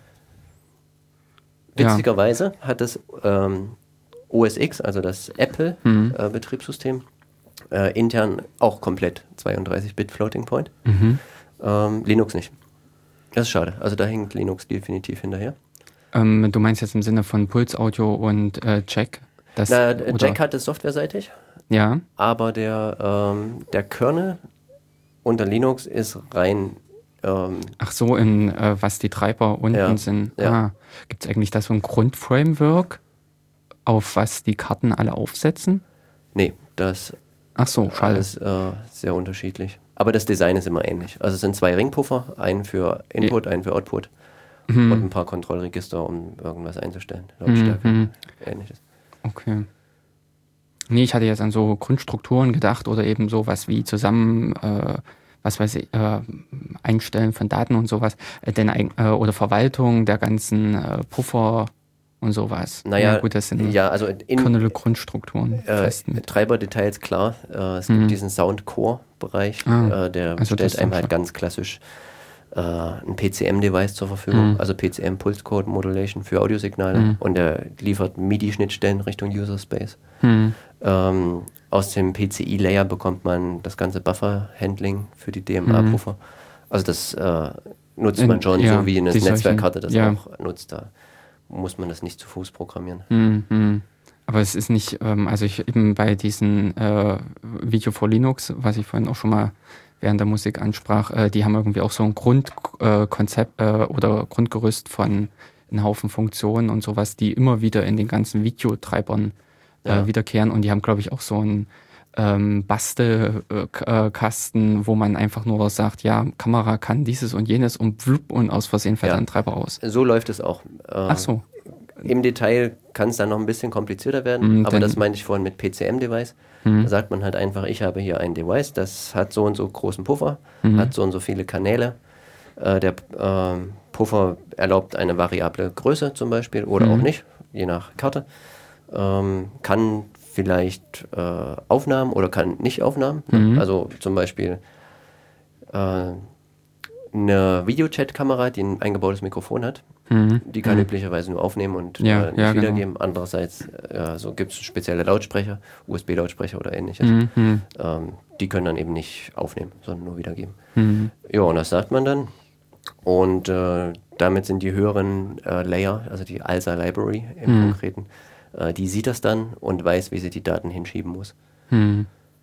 C: Mhm. Witzigerweise ja. hat das ähm, O S X, also das Apple-Betriebssystem, mhm. äh, intern auch komplett zweiunddreißig Bit Floating Point. Mhm. Ähm, Linux nicht. Das ist schade. Also da hängt Linux definitiv hinterher.
B: Ähm, du meinst jetzt im Sinne von Pulse Audio und äh, Jack? Das,
C: Na, Jack hat es softwareseitig.
B: Ja.
C: Aber der, ähm, der Kernel unter Linux ist rein... Ähm,
B: Ach so, in äh, was die Treiber unten
C: ja,
B: sind.
C: Ja.
B: Ah, gibt es eigentlich da so ein Grundframework, auf was die Karten alle aufsetzen?
C: Nee, das
B: Ach so,
C: ist alles äh, sehr unterschiedlich. Aber das Design ist immer ähnlich. Also es sind zwei Ringpuffer, einen für Input, ja. einen für Output mhm. und ein paar Kontrollregister, um irgendwas einzustellen. Lautstärke,
B: mhm.
C: ähnliches.
B: Okay. Nee, ich hatte jetzt an so Grundstrukturen gedacht oder eben sowas wie zusammen, äh, was weiß ich, äh, Einstellen von Daten und sowas, äh, denn, äh, oder Verwaltung der ganzen äh, Puffer und sowas.
C: Naja,
B: ja, gut, das sind
C: ja, also in
B: Kernel-Grundstrukturen.
C: Äh, Treiberdetails, klar. Äh, es mhm. gibt diesen Sound-Core-Bereich, ah, äh, der also stellt einem halt ganz klassisch äh, ein P C M-Device zur Verfügung, mhm. also P C M Pulse Code Modulation für Audiosignale mhm. und der liefert MIDI-Schnittstellen Richtung User Space. Mhm. Ähm, aus dem P C I-Layer bekommt man das ganze Buffer-Handling für die D M A-Puffer. Mhm. Also das äh, nutzt man schon ja, so, wie eine Netzwerkkarte das ja. auch nutzt. Da muss man das nicht zu Fuß programmieren.
B: Mhm. Aber es ist nicht, ähm, also ich eben bei diesen äh, Video for Linux, was ich vorhin auch schon mal während der Musik ansprach, äh, die haben irgendwie auch so ein Grundkonzept äh, äh, oder Grundgerüst von einem Haufen Funktionen und sowas, die immer wieder in den ganzen Videotreibern äh, ja. wiederkehren. Und die haben, glaube ich, auch so einen ähm, Bastelkasten, wo man einfach nur sagt, ja, Kamera kann dieses und jenes und flupp und aus Versehen fällt ja. ein Treiber aus.
C: So läuft es auch. Äh,
B: Ach so.
C: Im Detail kann es dann noch ein bisschen komplizierter werden, mm, aber das meinte ich vorhin mit P C M-Device. Mm. Da sagt man halt einfach, ich habe hier ein Device, das hat so und so großen Puffer, mm. hat so und so viele Kanäle. Äh, der äh, Puffer erlaubt eine variable Größe zum Beispiel oder mm. auch nicht, je nach Karte. Ähm, kann vielleicht äh, Aufnahmen oder kann nicht Aufnahmen. Mm. Also zum Beispiel äh, eine Videochat-Kamera, die ein eingebautes Mikrofon hat, mhm. die kann mhm. üblicherweise nur aufnehmen und
B: ja,
C: äh, nicht
B: ja,
C: wiedergeben.
B: Genau.
C: Andererseits äh, so gibt es spezielle Lautsprecher, U S B-Lautsprecher oder ähnliches.
B: Mhm.
C: Ähm, die können dann eben nicht aufnehmen, sondern nur wiedergeben.
B: Mhm.
C: Ja, und das sagt man dann. Und äh, damit sind die höheren äh, Layer, also die A L S A Library im mhm. Konkreten, äh, die sieht das dann und weiß, wie sie die Daten hinschieben muss.
B: Mhm.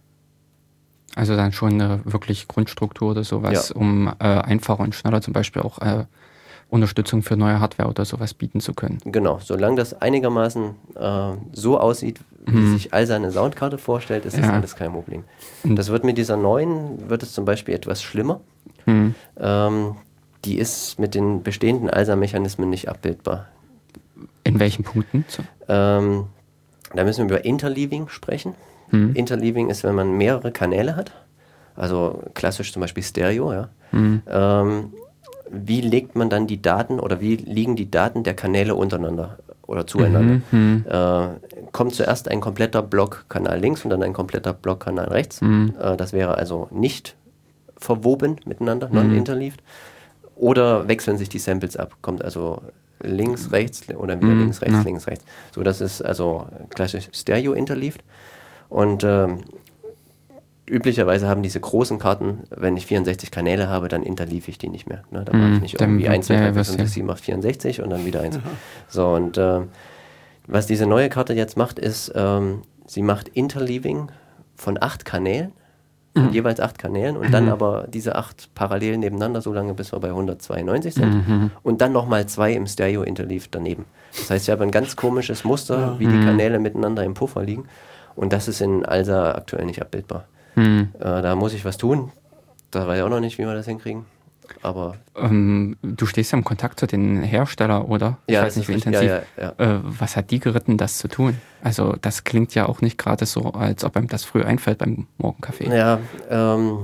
B: Also dann schon eine wirklich Grundstruktur oder sowas, ja. um äh, einfacher und schneller zum Beispiel auch äh, Unterstützung für neue Hardware oder sowas bieten zu können.
C: Genau, solange das einigermaßen äh, so aussieht, wie mhm. sich all seine Soundkarte vorstellt, ist das ja. alles kein Problem. Mhm. Das wird mit dieser neuen, wird es zum Beispiel etwas schlimmer. Mhm. Ähm, die ist mit den bestehenden A L S A-Mechanismen nicht abbildbar.
B: In welchen Punkten?
C: Ähm, da müssen wir über Interleaving sprechen. Mhm. Interleaving ist, wenn man mehrere Kanäle hat, also klassisch zum Beispiel Stereo, ja. Mhm. Ähm, wie legt man dann die Daten oder wie liegen die Daten der Kanäle untereinander oder zueinander? Mhm. Äh, kommt zuerst ein kompletter Blockkanal links und dann ein kompletter Blockkanal rechts. Mhm. Äh, das wäre also nicht verwoben miteinander, mhm. non-interleaved. Oder wechseln sich die Samples ab, kommt also links, rechts oder wieder mhm. links, rechts, ja. links, rechts. So, das ist also klassisch Stereo-interleaved. Und ähm, üblicherweise haben diese großen Karten, wenn ich vierundsechzig Kanäle habe, dann interleave ich die nicht mehr. Ne? Da mm, mache ich nicht irgendwie eins, zwei, drei, vier, fünf, sechs, sieben, acht, vierundsechzig und dann wieder eins. Ja. So, und äh, was diese neue Karte jetzt macht, ist, ähm, sie macht Interleaving von acht Kanälen von
B: Mhm.
C: jeweils acht Kanälen und
B: Mhm.
C: dann aber diese acht parallel nebeneinander, so lange bis wir bei hundertzweiundneunzig sind.
B: Mhm.
C: Und dann nochmal zwei im Stereo-Interleave daneben. Das heißt, ich habe ein ganz komisches Muster,
A: Ja.
C: wie die
B: Mhm.
C: Kanäle miteinander im Puffer liegen. Und das ist in ALSA aktuell nicht abbildbar.
B: Mhm.
C: Äh, da muss ich was tun. Da weiß ich auch noch nicht, wie wir das hinkriegen. Aber
B: Ähm, du stehst ja im Kontakt zu den Herstellern, oder? Ich
C: ja,
B: weiß
C: das
B: nicht, wie
C: ist
B: intensiv.
C: richtig. Ja, ja, ja.
B: Äh, was hat die geritten, das zu tun? Also das klingt ja auch nicht gerade so, als ob einem das früh einfällt beim Morgenkaffee.
C: Ja, ähm,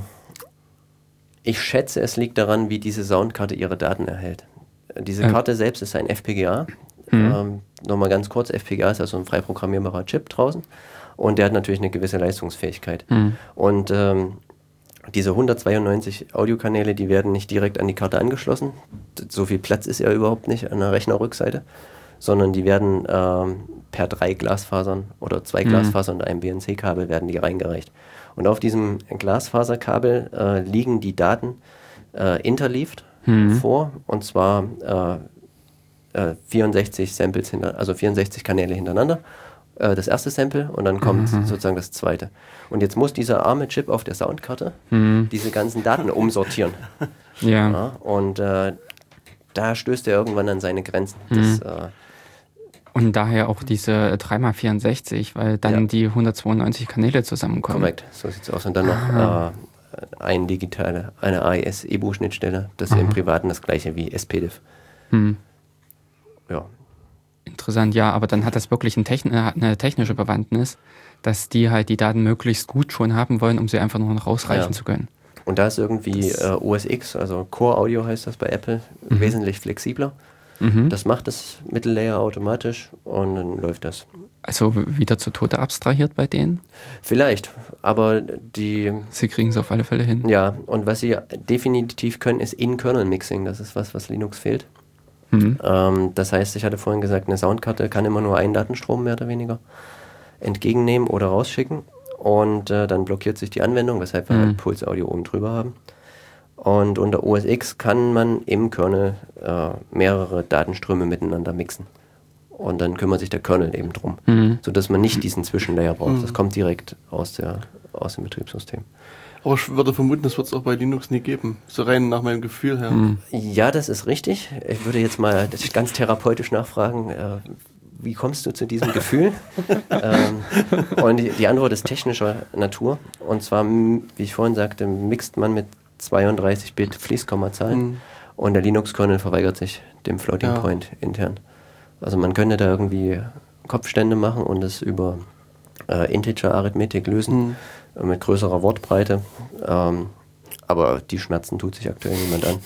C: ich schätze, es liegt daran, wie diese Soundkarte ihre Daten erhält. Diese
B: Ähm.
C: Karte selbst ist ein F P G A.
B: Mhm.
C: Ähm, Nochmal ganz kurz, F P G A ist also ein frei programmierbarer Chip draußen und der hat natürlich eine gewisse Leistungsfähigkeit.
B: Mhm.
C: Und ähm, diese hundertzweiundneunzig Audiokanäle, die werden nicht direkt an die Karte angeschlossen. So viel Platz ist ja überhaupt nicht an der Rechnerrückseite, sondern die werden ähm, per drei Glasfasern oder zwei
B: Mhm.
C: Glasfasern und einem B N C-Kabel werden die reingereicht. Und auf diesem Glasfaserkabel äh, liegen die Daten äh, interleaved
B: Mhm.
C: vor, und zwar äh, äh, vierundsechzig Samples hinter, also vierundsechzig Kanäle hintereinander. Äh, das erste Sample und dann kommt
B: Mhm.
C: sozusagen das zweite. Und jetzt muss dieser arme Chip auf der Soundkarte
B: Mhm.
C: diese ganzen Daten umsortieren.
B: Ja.
C: Ja, und äh, da stößt er irgendwann an seine Grenzen. Das,
B: Mhm.
C: äh,
B: Und daher auch diese drei mal vierundsechzig, weil dann
C: Ja.
B: die hundertzweiundneunzig Kanäle zusammenkommen.
C: korrekt, so sieht's aus. Und dann noch
B: Ah.
C: äh, eine digitale, eine A E S-E B U-Schnittstelle. Das ist
B: Aha.
C: im Privaten das gleiche wie S P D I F.
B: Hm.
C: Ja.
B: Interessant, ja, aber dann hat das wirklich ein Techn eine technische Bewandtnis, dass die halt die Daten möglichst gut schon haben wollen, um sie einfach nur noch rausreichen
C: Ja.
B: zu können.
C: Und da ist irgendwie
B: Das-
C: äh, O S X, also Core Audio heißt das bei Apple,
B: Mhm.
C: wesentlich flexibler.
B: Mhm.
C: Das macht das Mittellayer automatisch und dann läuft das.
B: Also wieder zu Tode abstrahiert bei denen.
C: Vielleicht, aber die,
B: Sie kriegen es auf alle Fälle hin.
C: ja, und was sie definitiv können, ist In-Kernel-Mixing. Das ist was, was Linux fehlt.
B: Mhm.
C: Ähm, das heißt, ich hatte vorhin gesagt, eine Soundkarte kann immer nur einen Datenstrom mehr oder weniger entgegennehmen oder rausschicken. Und äh, dann blockiert sich die Anwendung, weshalb wir
B: Mhm.
C: halt Pulse Audio oben drüber haben. Und unter O S X kann man im Kernel äh, mehrere Datenströme miteinander mixen. Und dann kümmert sich der Kernel eben drum,
B: Mhm.
C: sodass man nicht diesen Zwischenlayer braucht.
A: Mhm.
C: Das kommt direkt aus, der, aus dem Betriebssystem.
A: Aber ich würde vermuten, das wird es auch bei Linux nie geben. So rein nach meinem Gefühl her.
B: Mhm.
C: Ja, das ist richtig. Ich würde jetzt mal ganz therapeutisch nachfragen, äh, wie kommst du zu diesem Gefühl? ähm, und die, die Antwort ist technischer Natur. Und zwar, m- wie ich vorhin sagte, mixt man mit zweiunddreißig Bit Fließkommazahlen
A: Mhm.
C: und der Linux-Kernel verweigert sich dem Floating
A: Ja.
C: Point intern. Also man könnte da irgendwie Kopfstände machen und es über äh, Integer-Arithmetik lösen,
A: Mhm.
C: äh, mit größerer Wortbreite. Ähm, aber die Schmerzen tut sich aktuell niemand an.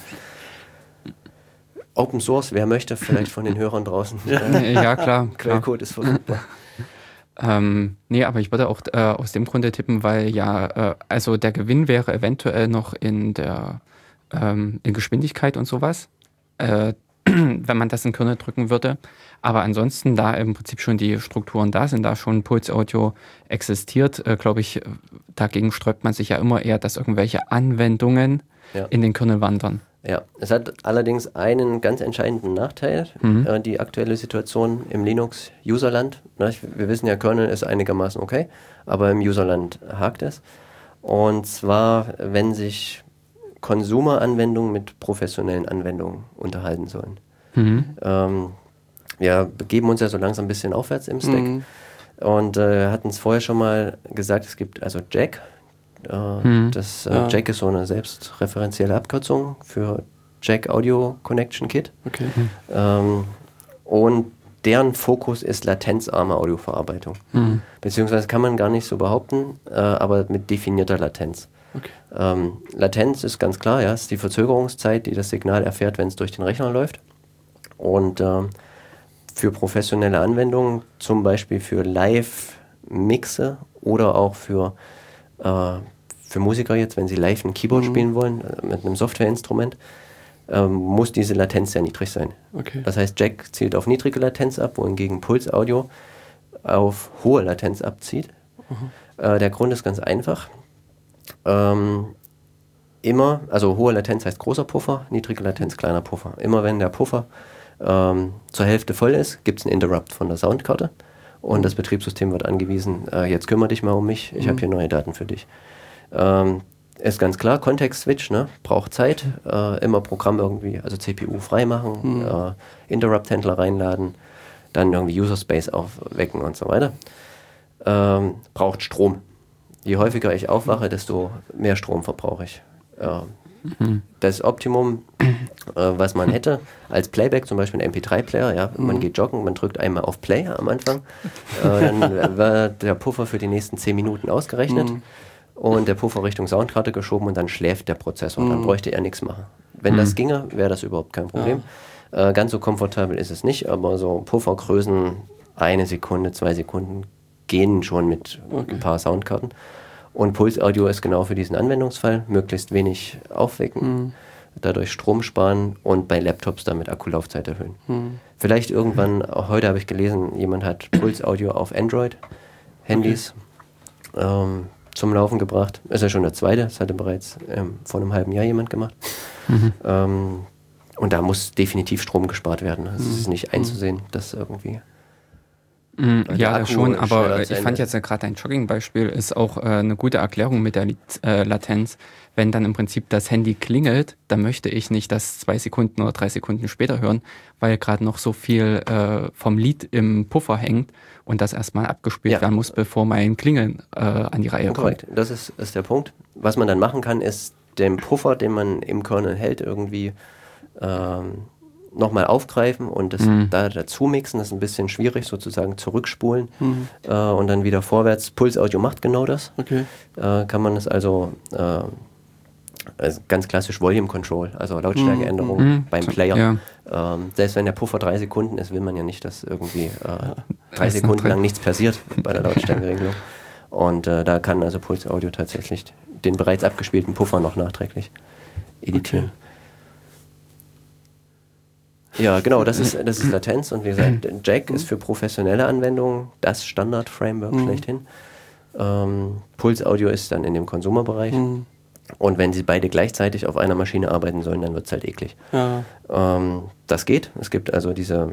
C: Open Source, wer möchte, vielleicht von den Hörern draußen. Äh,
B: Ja, klar, klar.
C: Quellcode ist verfügbar.
B: Ähm, nee, aber ich würde auch äh, aus dem Grunde tippen, weil ja, äh, also der Gewinn wäre eventuell noch in der ähm, in Geschwindigkeit und sowas, äh, wenn man das in Kernel drücken würde. Aber ansonsten, da im Prinzip schon die Strukturen da sind, da schon Pulse Audio existiert, äh, glaube ich, dagegen sträubt man sich ja immer eher, dass irgendwelche Anwendungen
C: Ja.
B: in den Kernel wandern.
C: Ja, es hat allerdings einen ganz entscheidenden Nachteil,
B: Mhm.
C: äh, die aktuelle Situation im Linux-Userland. Na, ich- Wir wissen ja, Kernel ist einigermaßen okay, aber im Userland hakt es. Und zwar, wenn sich Consumer-Anwendungen mit professionellen Anwendungen unterhalten sollen.
B: Mhm.
C: Ähm, wir begeben uns ja so langsam ein bisschen aufwärts im Stack.
A: Mhm.
C: Und äh, hatten es vorher schon mal gesagt, es gibt also Jack. Äh,
B: Mhm.
C: Das äh,
A: Ja.
C: Jack ist so eine selbstreferenzielle Abkürzung für Jack Audio Connection Kit.
A: Okay.
C: Ähm, und deren Fokus ist latenzarme Audioverarbeitung.
B: Mhm.
C: Beziehungsweise kann man gar nicht so behaupten, äh, aber mit definierter Latenz.
A: Okay.
C: Ähm, Latenz ist ganz klar, ja, ist die Verzögerungszeit, die das Signal erfährt, wenn es durch den Rechner läuft. Und ähm, für professionelle Anwendungen, zum Beispiel für Live-Mixe oder auch für, äh, für Musiker jetzt, wenn sie live ein Keyboard
A: Mhm.
C: spielen wollen, äh, mit einem Softwareinstrument, ähm, muss diese Latenz sehr niedrig sein.
A: Okay.
C: Das heißt, Jack zielt auf niedrige Latenz ab, wohingegen Pulse Audio auf hohe Latenz abzieht. Äh, der Grund ist ganz einfach. Ähm, immer, also hohe Latenz heißt großer Puffer, niedrige Latenz kleiner Puffer. Immer wenn der Puffer ähm, zur Hälfte voll ist, gibt es einen Interrupt von der Soundkarte und das Betriebssystem wird angewiesen, äh, jetzt kümmere dich mal um mich, ich
A: Mhm.
C: habe hier neue Daten für dich. Ähm, ist ganz klar, Kontext-Switch, ne? Braucht Zeit, äh, immer Programm irgendwie, also C P U freimachen, mhm. äh, Interrupt-Händler reinladen, dann irgendwie User-Space aufwecken und so weiter. Ähm, braucht Strom. Je häufiger ich aufwache, desto mehr Strom verbrauche ich. Äh, mhm. Das Optimum, äh, was man hätte, als Playback, zum Beispiel ein M P drei Player, ja, mhm. man geht joggen, man drückt einmal auf Play am Anfang, äh, dann wird der Puffer für die nächsten zehn Minuten ausgerechnet. Mhm. Und der Puffer Richtung Soundkarte geschoben und dann schläft der Prozessor. Mhm. Dann bräuchte er nichts machen. Wenn mhm. das ginge, wäre das überhaupt kein Problem. Ja. Äh, ganz so komfortabel ist es nicht, aber so Puffergrößen, eine Sekunde, zwei Sekunden gehen schon mit okay. ein paar Soundkarten. Und Pulsaudio ist genau für diesen Anwendungsfall. Möglichst wenig aufwecken, mhm. dadurch Strom sparen und bei Laptops damit Akkulaufzeit erhöhen. Mhm. Vielleicht irgendwann, auch heute habe ich gelesen, jemand hat Pulsaudio auf Android-Handys. Okay. Ähm, zum Laufen gebracht. Ist ja schon der zweite, das hatte bereits ähm, vor einem halben Jahr jemand gemacht. Mhm. Ähm, und da muss definitiv Strom gespart werden. Es mhm. ist nicht einzusehen, dass irgendwie...
B: Mhm, ja, das schon, aber ich fand jetzt ja gerade dein Jogging-Beispiel ist auch äh, eine gute Erklärung mit der äh, Latenz. Wenn dann im Prinzip das Handy klingelt, dann möchte ich nicht das zwei Sekunden oder drei Sekunden später hören, weil gerade noch so viel äh, vom Lied im Puffer hängt und das erstmal abgespielt ja. werden muss, bevor mein Klingeln äh, an die Reihe
C: Korrekt. kommt. Das ist, ist der Punkt. Was man dann machen kann, ist den Puffer, den man im Kernel hält, irgendwie ähm, nochmal aufgreifen und das mhm. da dazu mixen. Das ist ein bisschen schwierig, sozusagen zurückspulen mhm. äh, und dann wieder vorwärts. Pulsaudio macht genau das. Okay. Äh, kann man das also, äh, also ganz klassisch Volume Control, also Lautstärkeänderung mhm. beim Player. Ja. Ähm, selbst wenn der Puffer drei Sekunden ist, will man ja nicht, dass irgendwie äh, drei Sekunden lang nichts passiert bei der Lautstärkeregelung. Und äh, da kann also Pulsaudio tatsächlich den bereits abgespielten Puffer noch nachträglich editieren. Okay. Ja, genau, das ist, das ist Latenz und wie gesagt, Jack ist für professionelle Anwendungen das Standard-Framework mhm. schlechthin. Ähm, Pulsaudio ist dann in dem Konsumerbereich. Mhm. Und wenn sie beide gleichzeitig auf einer Maschine arbeiten sollen, dann wird es halt eklig. Ja. Ähm, das geht. Es gibt also diese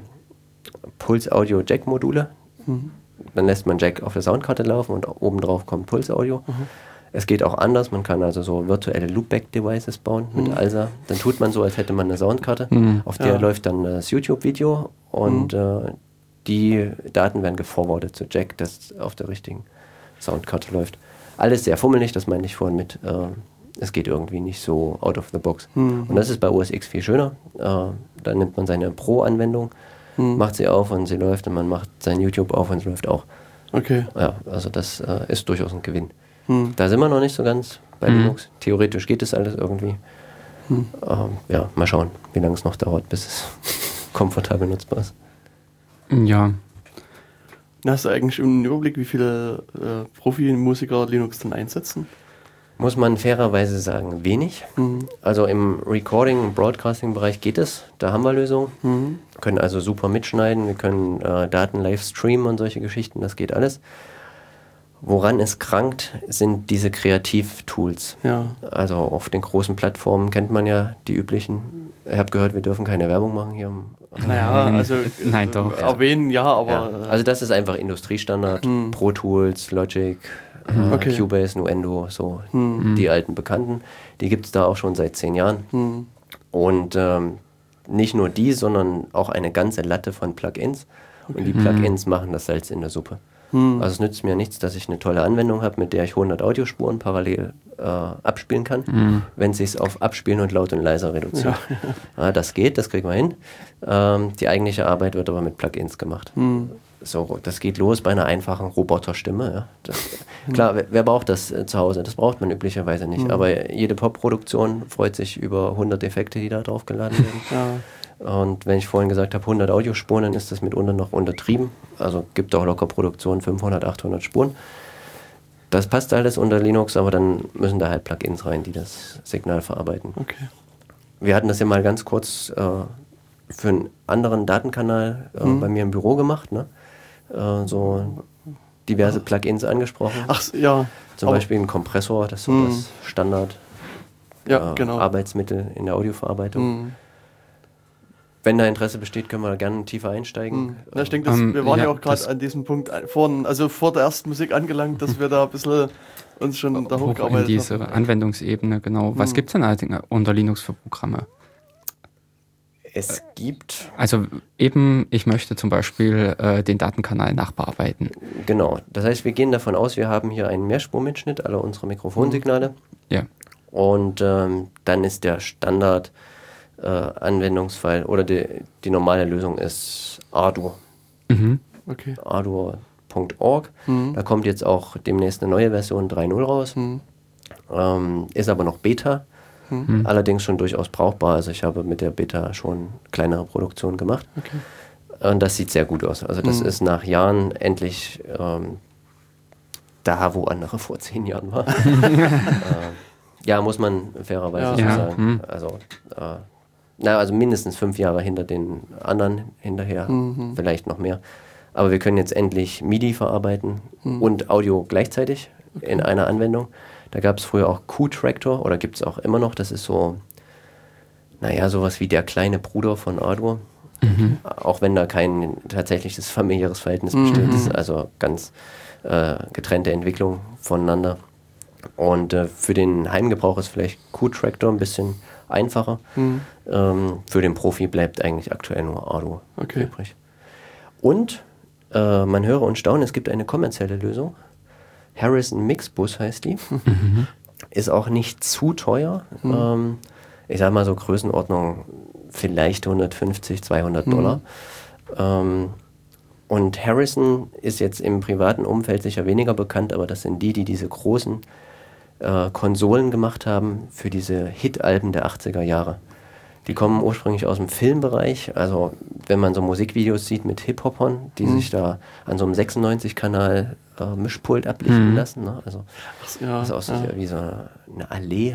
C: Pulsaudio-Jack-Module. Mhm. Dann lässt man Jack auf der Soundkarte laufen und obendrauf kommt Pulsaudio. Mhm. Es geht auch anders. Man kann also so virtuelle Loopback-Devices bauen mit mhm. A L S A. Dann tut man so, als hätte man eine Soundkarte. Mhm. Auf der ja. läuft dann das YouTube-Video und mhm. äh, die Daten werden geforwardet zu Jack, das auf der richtigen Soundkarte läuft. Alles sehr fummelig, das meine ich vorhin mit, äh, es geht irgendwie nicht so out of the box. Mhm. Und das ist bei O S X viel schöner. Äh, da nimmt man seine Pro-Anwendung, mhm. macht sie auf und sie läuft und man macht sein YouTube auf und es läuft auch. Okay. Ja, also das äh, ist durchaus ein Gewinn. Hm. Da sind wir noch nicht so ganz bei hm. Linux. Theoretisch geht es alles irgendwie. Hm. Ähm, ja, mal schauen, wie lange es noch dauert, bis es komfortabel nutzbar ist.
B: Ja.
A: Hast du eigentlich einen Überblick, wie viele äh, Profimusiker Linux dann einsetzen?
C: Muss man fairerweise sagen, wenig. Mhm. Also im Recording- und Broadcasting-Bereich geht es. Da haben wir Lösungen. Mhm. Wir können also super mitschneiden, wir können äh, Daten live streamen und solche Geschichten, das geht alles. Woran es krankt, sind diese Kreativ-Tools. Ja. Also auf den großen Plattformen kennt man ja die üblichen. Ich habe gehört, wir dürfen keine Werbung machen hier.
A: Naja, also
B: Nein, doch.
A: erwähnen, ja, aber... Ja.
C: Also das ist einfach Industriestandard. Hm. Pro Tools, Logic, hm. äh, okay. Cubase, Nuendo, so hm. die alten Bekannten. Die gibt es da auch schon seit zehn Jahren. Hm. Und ähm, nicht nur die, sondern auch eine ganze Latte von Plugins. Okay. Und die Plugins hm. machen das Salz in der Suppe. Hm. Also es nützt mir nichts, dass ich eine tolle Anwendung habe, mit der ich hundert Audiospuren parallel äh, abspielen kann, hm. wenn es sich auf Abspielen und laut und leiser reduziert. Ja. Ja, das geht, das kriegen wir hin. Ähm, die eigentliche Arbeit wird aber mit Plugins gemacht. Hm. So, das geht los bei einer einfachen Roboterstimme. Ja. Das, klar, wer, wer braucht das äh, zu Hause? Das braucht man üblicherweise nicht. Hm. Aber jede Pop-Produktion freut sich über hundert Effekte, die da drauf geladen werden. Ja. Und wenn ich vorhin gesagt habe, hundert Audiospuren, dann ist das mitunter noch untertrieben. Also gibt auch locker Produktionen fünfhundert, achthundert Spuren. Das passt alles unter Linux, aber dann müssen da halt Plugins rein, die das Signal verarbeiten. Okay. Wir hatten das ja mal ganz kurz äh, für einen anderen Datenkanal äh, hm. bei mir im Büro gemacht, ne? Äh, so diverse Ach. Plugins angesprochen.
A: Ach ja.
C: Zum aber Beispiel ein Kompressor, das ist so hm. das Standard
A: ja,
C: äh,
A: genau.
C: Arbeitsmittel in der Audioverarbeitung. Hm. wenn da Interesse besteht, können wir da gerne tiefer einsteigen.
A: Hm. Ja, ich denke, das,
B: Ähm,
A: wir waren ja,
B: ja,
A: auch gerade an diesem Punkt vorhin, also vor der ersten Musik angelangt, dass wir da ein bisschen uns schon da
B: hoch in
A: hochgearbeitet
B: diese
A: haben.
B: Anwendungsebene, genau. Was
A: Hm.
B: gibt es denn allerdings unter Linux für Programme?
C: Es gibt,
B: Also eben, ich möchte zum Beispiel äh, den Datenkanal nachbearbeiten.
C: genau, das heißt, wir gehen davon aus, wir haben hier einen Mehrspurmitschnitt aller unserer Mikrofonsignale.
B: Ja.
C: Und ähm, dann ist der Standard äh, Anwendungsfall oder die, die normale Lösung ist Ardour.
B: Mhm.
A: Okay.
C: ardour punkt org.
A: Mhm.
C: Da kommt jetzt auch demnächst eine neue Version drei Punkt null raus.
A: Mhm.
C: Ähm, ist aber noch Beta.
B: Mhm.
C: Allerdings schon durchaus brauchbar. Also ich habe mit der Beta schon kleinere Produktionen gemacht.
A: Okay.
C: Und das sieht sehr gut aus. Also das
A: Mhm.
C: ist nach Jahren endlich ähm, da, wo andere vor zehn Jahren waren. äh, ja, muss man fairerweise
A: Ja.
C: so
B: Ja.
C: sagen.
B: Mhm.
C: Also, äh, na, also mindestens fünf Jahre hinter den anderen hinterher,
A: Mhm.
C: vielleicht noch mehr. Aber wir können jetzt endlich MIDI verarbeiten
A: Mhm.
C: und Audio gleichzeitig in einer Anwendung. Da gab es früher auch Q-Tractor oder gibt es auch immer noch. Das ist so, naja, sowas wie der kleine Bruder von Ardour.
B: Mhm.
C: Auch wenn da kein tatsächliches familiäres Verhältnis
A: Mhm.
C: besteht. Das ist also ganz äh, getrennte Entwicklung voneinander. Und äh, für den Heimgebrauch ist vielleicht Q-Tractor ein bisschen einfacher.
A: Mhm.
C: Ähm, für den Profi bleibt eigentlich aktuell nur Ardour
A: Okay.
C: übrig. Und äh, man höre und staune, es gibt eine kommerzielle Lösung. Harrison Mixbus heißt die.
B: Mhm.
C: Ist auch nicht zu teuer.
A: Mhm.
C: Ähm, ich sag mal so Größenordnung vielleicht hundertfünfzig, zweihundert
A: Mhm.
C: Dollar. Ähm, und Harrison ist jetzt im privaten Umfeld sicher weniger bekannt, aber das sind die, die diese großen äh, Konsolen gemacht haben für diese Hit-Alben der achtziger Jahre. Die kommen ursprünglich aus dem Filmbereich, also wenn man so Musikvideos sieht mit Hip-Hopern, die
A: Mhm.
C: sich da an so einem sechsundneunzig-Kanal äh, Mischpult ablichten
B: Mhm.
C: lassen. Ne? Also
A: Ach, ja,
C: das aussieht
A: ja.
C: ja wie so eine, eine Allee.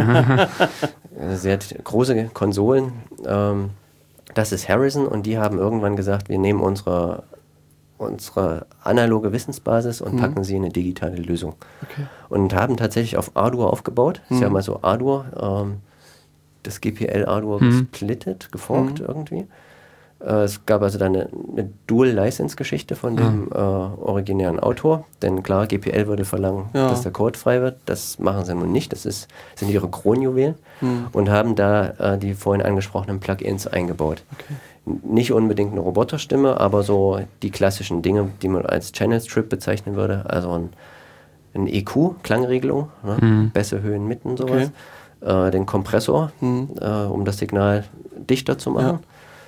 C: Sehr t- große Konsolen. Ähm, das ist Harrison und die haben irgendwann gesagt, wir nehmen unsere, unsere analoge Wissensbasis und
A: Mhm.
C: packen sie in eine digitale Lösung.
A: Okay.
C: Und haben tatsächlich auf Ardour aufgebaut.
A: Mhm.
C: Sie haben also Ardour, ähm, das G P L Ardour
B: Mhm.
C: gesplittet, geforkt
A: Mhm.
C: irgendwie. Äh, es gab also dann eine, eine Dual-License-Geschichte von dem äh, originären Autor, denn klar, G P L würde verlangen,
A: Ja.
C: dass der Code frei wird. Das machen sie nun nicht, das ist, sind ihre Kronjuwelen
A: Mhm.
C: und haben da äh, die vorhin angesprochenen Plugins eingebaut.
A: Okay.
C: N- Nicht unbedingt eine Roboterstimme, aber so die klassischen Dinge, die man als Channel Strip bezeichnen würde, also ein, ein E Q, Klangregelung, ne?
B: Mhm.
C: Bässe, Höhen, Mitten, sowas. Äh, den Kompressor,
A: Mhm.
C: äh, um das Signal dichter zu machen.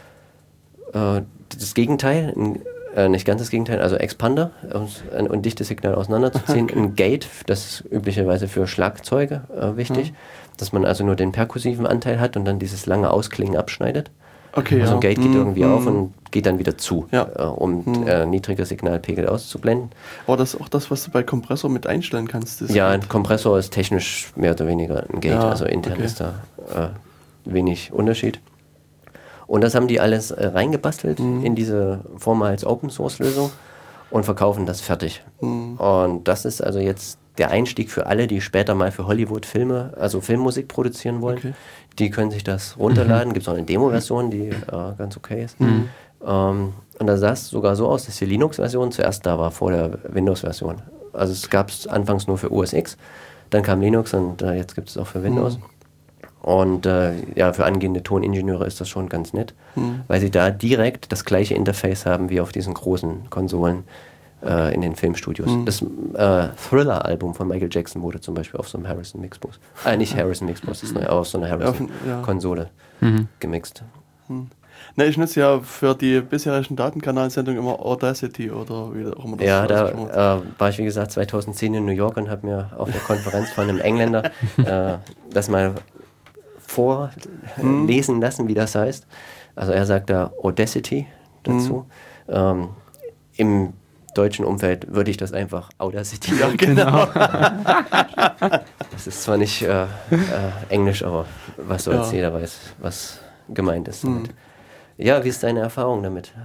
C: Äh, das Gegenteil, ein, äh, nicht ganz das Gegenteil, also Expander, um ein, ein dichtes Signal auseinanderzuziehen.
A: Okay.
C: Ein Gate, das ist üblicherweise für Schlagzeuge äh, wichtig,
A: Mhm.
C: dass man also nur den perkussiven Anteil hat und dann dieses lange Ausklingen abschneidet.
A: Okay,
C: Also
A: ja.
C: ein Gate geht
A: Mhm.
C: irgendwie auf
A: Mhm.
C: und geht dann wieder zu,
A: Ja.
C: äh, um
A: Mhm.
C: äh, niedrige Signalpegel auszublenden.
A: Aber das ist auch das, was du bei Kompressor mit einstellen kannst. Das
C: Ja,
A: geht.
C: ein Kompressor ist technisch mehr oder weniger ein Gate,
A: Ja,
C: also intern
A: okay.
C: ist da äh, wenig Unterschied. Und das haben die alles äh, reingebastelt
A: Mhm.
C: in diese Form als Open-Source-Lösung und verkaufen das fertig.
A: Mhm.
C: Und das ist also jetzt der Einstieg für alle, die später mal für Hollywood Filme, also Filmmusik produzieren wollen.
A: Okay.
C: Die können sich das runterladen. Gibt es auch eine Demo-Version, die äh, ganz okay ist.
A: Mhm.
C: Ähm, und da sah es sogar so aus, dass die Linux-Version zuerst da war, vor der Windows-Version. Also es gab es anfangs nur für O S X, dann kam Linux und äh, jetzt gibt es auch für Windows.
A: Mhm.
C: Und äh, ja, für angehende Toningenieure ist das schon ganz nett,
A: Mhm.
C: weil sie da direkt das gleiche Interface haben wie auf diesen großen Konsolen äh, in den Filmstudios.
A: Mhm.
C: Das äh, Thriller-Album von Michael Jackson wurde zum Beispiel auf so einem Harrison Mixbus, äh, nicht Harrison Mixbus, das ist neu, auf so einer
A: Ja,
C: Harrison-Konsole
B: Mhm.
C: gemixt.
A: Ne, ich nutze ja für die bisherigen Datenkanalsendungen immer Audacity oder wie auch immer das
C: Ja, da
A: ausgesprochen wird.
C: äh, war ich wie gesagt zweitausendzehn in New York und habe mir auf der Konferenz von einem Engländer äh, das mal vorlesen lassen, wie das heißt. Also er sagt da Audacity dazu. Ähm, Im deutschen Umfeld würde ich das einfach Audacity
A: Ja,
C: nennen.
A: genau.
C: Das ist zwar nicht äh, äh, Englisch, aber was soll's,
A: Ja.
C: jeder weiß, was gemeint ist
A: Hm.
C: damit. Ja, wie ist deine Erfahrung damit?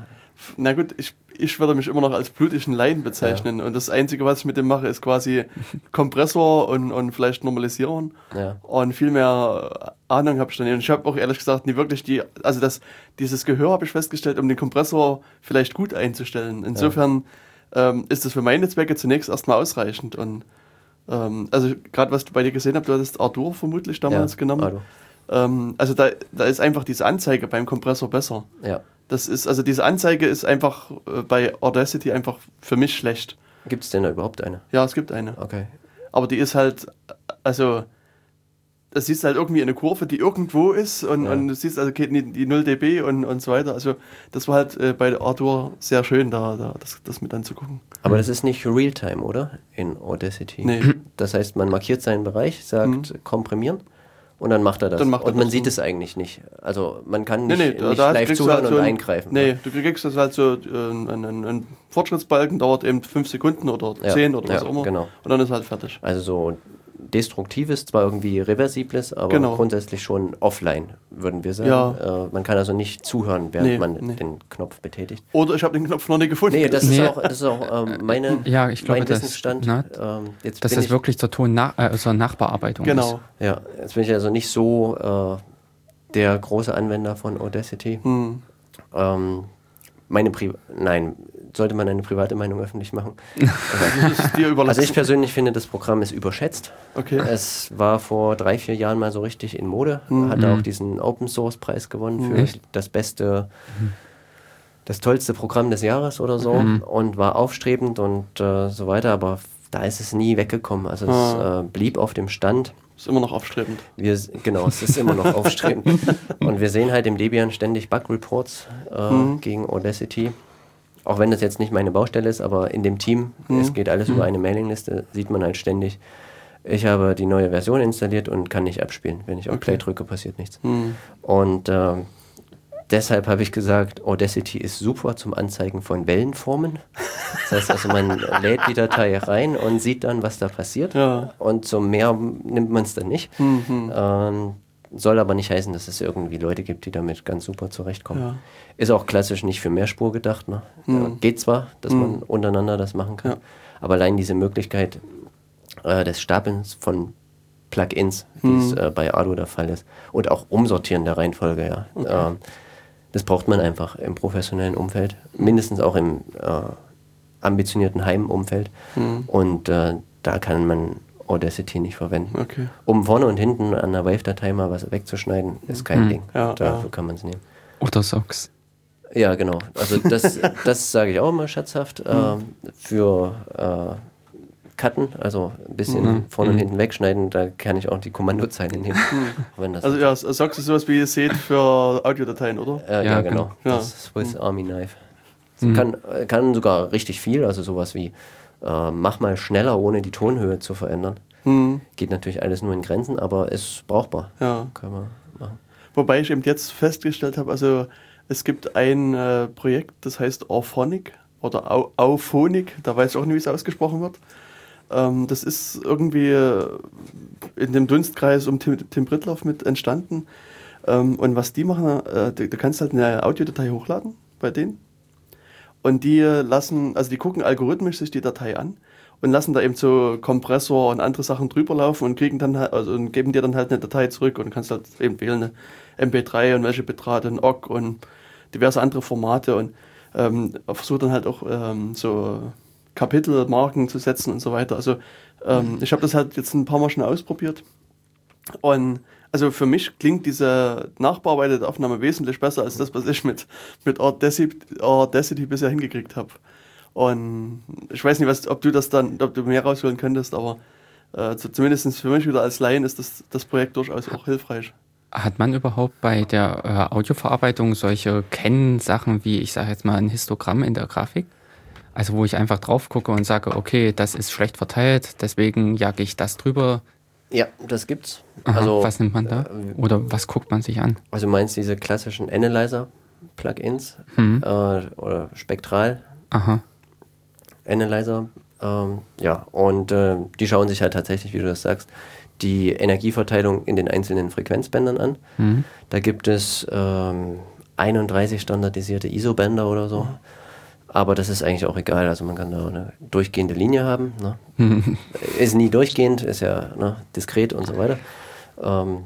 A: Na gut, ich, ich würde mich immer noch als blutigen Laien bezeichnen. Ja. Und das Einzige, was ich mit dem mache, ist quasi Kompressor und, und vielleicht Normalisierung.
C: Ja.
A: Und viel mehr Ahnung habe ich dann nicht. Und ich habe auch ehrlich gesagt nie wirklich die, also das, dieses Gehör habe ich festgestellt, um den Kompressor vielleicht gut einzustellen. Insofern ja. ähm, ist das für meine Zwecke zunächst erstmal ausreichend. Und ähm, also gerade was du bei dir gesehen hast, du hattest Ardour vermutlich damals ja, genommen. Ardour. Ähm, also da, da ist einfach diese Anzeige beim Kompressor besser.
C: Ja.
A: Das ist, also diese Anzeige ist einfach äh, bei Audacity einfach für mich schlecht.
C: Gibt es denn da überhaupt eine?
A: Ja, es gibt eine.
C: Okay.
A: Aber die ist halt, also, das siehst halt irgendwie eine Kurve, die irgendwo ist und, ja. und du siehst also okay, die, die null dB und, und so weiter. Also das war halt äh, bei Ardour sehr schön, da, da das, das mit anzugucken.
C: Aber das ist nicht Realtime, oder? In Audacity.
A: Nee.
C: Das heißt, man markiert seinen Bereich, sagt mhm. komprimieren. Und dann macht er das.
A: Macht er
C: und man
A: das
C: sieht
A: so.
C: es eigentlich nicht. Also man kann nicht,
A: nee, nee,
C: nicht
A: da
C: live zuhören
A: halt so
C: und
A: ein,
C: eingreifen.
A: Nee,
C: ja.
A: du kriegst das halt so, äh, ein, ein, ein Fortschrittsbalken dauert eben fünf Sekunden oder zehn ja, oder was
C: ja,
A: auch immer.
C: Genau.
A: Und dann ist halt fertig.
C: Also so Destruktives, zwar irgendwie Reversibles, aber
A: genau.
C: grundsätzlich schon offline, würden wir sagen.
A: Ja.
C: Äh, man kann also nicht zuhören, während
A: nee,
C: man
A: nee.
C: den Knopf betätigt.
A: Oder ich habe den Knopf noch nie gefunden.
C: Nee, das
B: nee.
C: ist auch, das ist auch ähm, meine,
B: ja, ich glaube,
C: mein
B: das,
C: Wissensstand.
B: Na,
C: ähm, jetzt
B: dass
C: bin
B: das
C: ich,
B: wirklich zur Ton nach, äh, zur Nachbearbeitung
A: genau.
B: ist.
C: Ja, jetzt bin ich also nicht so äh, der große Anwender von Audacity.
A: Hm.
C: Ähm, meine Pri Nein, sollte man eine private Meinung öffentlich machen?
A: Das ist dir überlassen.
C: Also ich persönlich finde, das Programm ist überschätzt.
A: Okay.
C: Es war vor drei, vier Jahren mal so richtig in Mode.
A: Mhm.
C: Hatte auch diesen Open Source Preis gewonnen für
B: Echt?
C: das beste, das tollste Programm des Jahres oder so
B: Mhm.
C: und war aufstrebend und äh, so weiter, aber da ist es nie weggekommen. Also es
A: Ah.
C: äh, blieb auf dem Stand.
A: Ist immer noch aufstrebend.
C: Wir, genau, es ist immer noch aufstrebend. Und wir sehen halt im Debian ständig Bug-Reports äh,
A: Mhm.
C: gegen Audacity. Auch wenn das jetzt nicht meine Baustelle ist, aber in dem Team,
A: Mhm.
C: es geht alles über eine Mailingliste, sieht man halt ständig, ich habe die neue Version installiert und kann nicht abspielen. Wenn ich auf Play drücke, passiert nichts.
A: Mhm.
C: Und äh, deshalb habe ich gesagt, Audacity ist super zum Anzeigen von Wellenformen. Das heißt also, man lädt die Datei rein und sieht dann, was da passiert.
A: Ja.
C: Und zum mehr nimmt man es dann nicht.
A: Mhm.
C: Ähm, soll aber nicht heißen, dass es irgendwie Leute gibt, die damit ganz super zurechtkommen.
A: Ja.
C: Ist auch klassisch nicht für Mehrspur gedacht. Ne?
A: Mhm.
C: Äh, geht zwar, dass
A: Mhm.
C: man untereinander das machen kann,
A: Ja.
C: aber allein diese Möglichkeit äh, des Stapelns von Plugins, wie
A: Mhm.
C: es äh, bei Ardour der Fall ist, und auch Umsortieren der Reihenfolge, ja.
A: Okay.
C: Ähm, das braucht man einfach im professionellen Umfeld, mindestens auch im äh, ambitionierten Heimumfeld.
A: Mhm.
C: Und äh, da kann man Audacity nicht verwenden.
A: Okay.
C: Um vorne und hinten an der Wave-Datei mal was wegzuschneiden, ist kein
B: Mhm.
C: Ding.
A: Ja,
C: Dafür
A: ja.
C: kann man es nehmen.
B: Oder Socks.
C: Ja, genau. Also das, das sage ich auch immer scherzhaft. Ähm, für äh, Cutten, also ein bisschen
B: Mhm.
C: vorne und
B: Mhm.
C: hinten wegschneiden, da kann ich auch die Kommandozeile nehmen. Wenn das
A: Also ja, Socks ist sowas wie ihr seht für Audiodateien, oder?
C: Äh,
B: Ja,
C: ja, genau.
A: Ja.
C: Das ist Swiss Army Knife.
B: Mhm.
C: Kann, äh, kann sogar richtig viel, also sowas wie äh, mach mal schneller, ohne die Tonhöhe zu verändern.
A: Hm.
C: Geht natürlich alles nur in Grenzen, aber ist brauchbar.
A: Ja.
C: Kann man machen.
A: Wobei ich eben jetzt festgestellt habe, also es gibt ein äh, Projekt, das heißt Auphonic oder Au Auphonic, da weiß ich auch nicht, wie es ausgesprochen wird. Ähm, das ist irgendwie äh, in dem Dunstkreis um Tim, Tim Pritlove mit entstanden. Ähm, und was die machen, äh, du, du kannst halt eine Audiodatei hochladen bei denen. Und die lassen, also die gucken algorithmisch sich die Datei an und lassen da eben so Kompressor und andere Sachen drüber laufen und kriegen dann halt, also und geben dir dann halt eine Datei zurück und kannst halt eben wählen, eine M P drei und welche Bitrate, ein O G G und diverse andere Formate und ähm, versucht dann halt auch ähm, so Kapitelmarken zu setzen und so weiter. Also ähm, ich habe das halt jetzt ein paar Mal schon ausprobiert und also für mich klingt diese nachbearbeitete Aufnahme wesentlich besser als das, was ich mit, mit Audacity, Audacity bisher hingekriegt habe. Und ich weiß nicht, was, ob du das dann, ob du mehr rausholen könntest, aber äh, zu, zumindest für mich wieder als Laien ist das, das Projekt durchaus auch hilfreich.
B: Hat man überhaupt bei der äh, Audioverarbeitung solche Kennsachen wie, ich sage jetzt mal, ein Histogramm in der Grafik? Also wo ich einfach drauf gucke und sage, okay, das ist schlecht verteilt, deswegen jage ich das drüber.
C: Ja, das gibt's.
B: Aha,
C: also,
B: was nimmt man da?
C: äh,
B: Oder was guckt man sich an?
C: Also meinst du diese klassischen Analyzer-Plugins
B: Mhm.
C: äh, oder Spektral
B: Aha.
C: Analyzer, ähm, ja, und äh, die schauen sich halt tatsächlich, wie du das sagst, die Energieverteilung in den einzelnen Frequenzbändern an.
B: Mhm.
C: Da gibt es ähm, einunddreißig standardisierte I S O-Bänder oder so. Mhm. Aber das ist eigentlich auch egal. Also man kann da eine durchgehende Linie haben. Ne? Ist nie durchgehend, ist ja ne, diskret und so weiter. Ähm,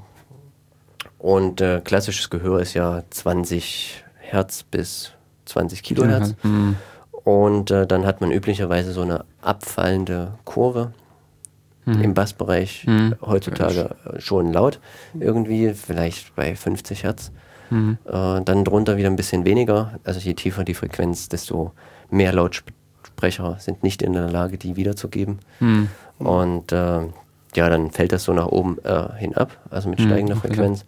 C: und äh, klassisches Gehör ist ja zwanzig Hertz bis zwanzig Kilohertz. Mhm. Und äh, dann hat man üblicherweise so eine abfallende Kurve. Mhm. Im Bassbereich mhm. heutzutage schon laut. Irgendwie, vielleicht bei fünfzig Hertz. Mhm. Äh, dann drunter wieder ein bisschen weniger. Also je tiefer die Frequenz, desto mehr Lautsprecher sind nicht in der Lage, die wiederzugeben. Mhm. Und äh, ja, dann fällt das so nach oben äh, hinab, also mit steigender mhm, okay. Frequenz.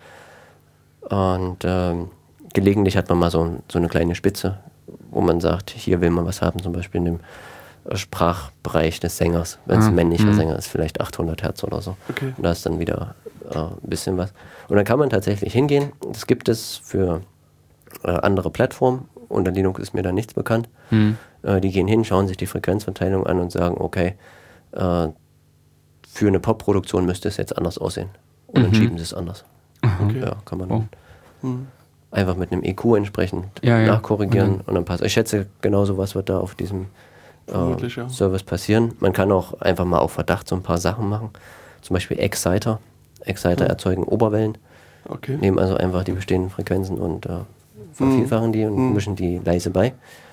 C: Und äh, gelegentlich hat man mal so, so eine kleine Spitze, wo man sagt, hier will man was haben, zum Beispiel in dem Sprachbereich des Sängers. Wenn es ah, ein männlicher mh. Sänger ist, vielleicht achthundert Hertz oder so. Okay. Und da ist dann wieder äh, ein bisschen was. Und dann kann man tatsächlich hingehen. Das gibt es für äh, andere Plattformen. Unter Linux ist mir da nichts bekannt. Mhm. Äh, die gehen hin, schauen sich die Frequenzverteilung an und sagen, okay, äh, für eine Pop-Produktion müsste es jetzt anders aussehen. Und mhm. dann schieben sie es anders. Okay. Ja, kann man oh. mhm. einfach mit einem E Q entsprechend ja, nachkorrigieren ja. und dann passt. Ich schätze, genau sowas wird da auf diesem äh, ja. Service passieren. Man kann auch einfach mal auf Verdacht so ein paar Sachen machen. Zum Beispiel Exciter. Exciter mhm. erzeugen Oberwellen. Okay. Nehmen also einfach die bestehenden Frequenzen und äh, vervielfachen mhm. die und mhm. mischen die leise bei.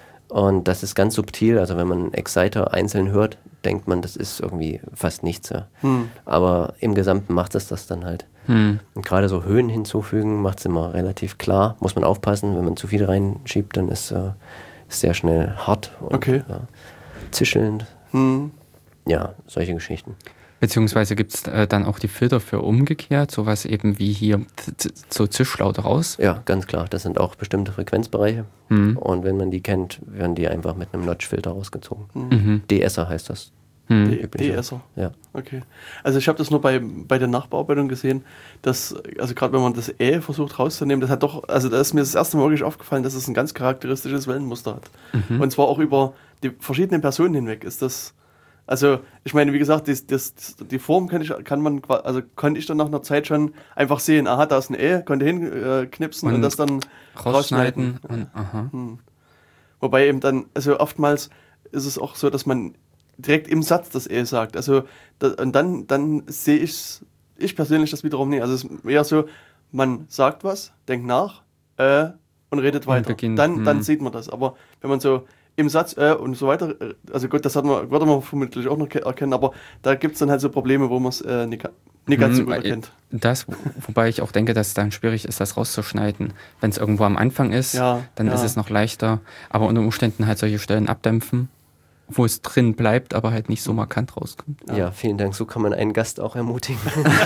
C: Und das ist ganz subtil. Also wenn man Exciter einzeln hört, denkt man, das ist irgendwie fast nichts. Ja. Mhm. Aber im Gesamten macht es das dann halt. Hm. Und gerade so Höhen hinzufügen macht es immer relativ klar. Muss man aufpassen, wenn man zu viel reinschiebt, dann ist es äh, sehr schnell hart und okay. ja, zischelnd. Hm. Ja, solche Geschichten.
B: Beziehungsweise gibt es äh, dann auch die Filter für umgekehrt, sowas eben wie hier so Zischlaute raus?
C: Ja, ganz klar. Das sind auch bestimmte Frequenzbereiche. Hm. Und wenn man die kennt, werden die einfach mit einem Notch-Filter rausgezogen. Mhm. D S R heißt das.
A: Hm. D S R? Ja. Okay. Also ich habe das nur bei, bei der Nachbearbeitung gesehen, dass, also gerade wenn man das Ä versucht rauszunehmen, das hat doch, also da ist mir das erste Mal wirklich aufgefallen, dass es ein ganz charakteristisches Wellenmuster hat. Mhm. Und zwar auch über die verschiedenen Personen hinweg ist das, also ich meine, wie gesagt, das, das, die Form kann, ich, kann man, also konnte ich dann nach einer Zeit schon einfach sehen, aha, da ist ein Ä, konnte hinknipsen und, und das dann rausschneiden. rausschneiden. Und, aha. Hm. Wobei eben dann, also oftmals ist es auch so, dass man direkt im Satz das Ä sagt. Also da, und dann, dann sehe ich ich persönlich das wiederum nicht. Also es ist eher so, man sagt was, denkt nach äh, und redet weiter. Und beginnt, dann, dann sieht man das. Aber wenn man so im Satz äh, und so weiter, also gut, das hat man, würde man vermutlich auch noch erkennen, aber da gibt es dann halt so Probleme, wo man es äh, nicht, nicht ganz hm, so gut erkennt.
B: Das, wobei ich auch denke, dass es dann schwierig ist, das rauszuschneiden. Wenn es irgendwo am Anfang ist, ja, dann ja. ist es noch leichter. Aber unter Umständen halt solche Stellen abdämpfen, wo es drin bleibt, aber halt nicht so markant rauskommt.
C: Ja, ja vielen Dank. So kann man einen Gast auch ermutigen.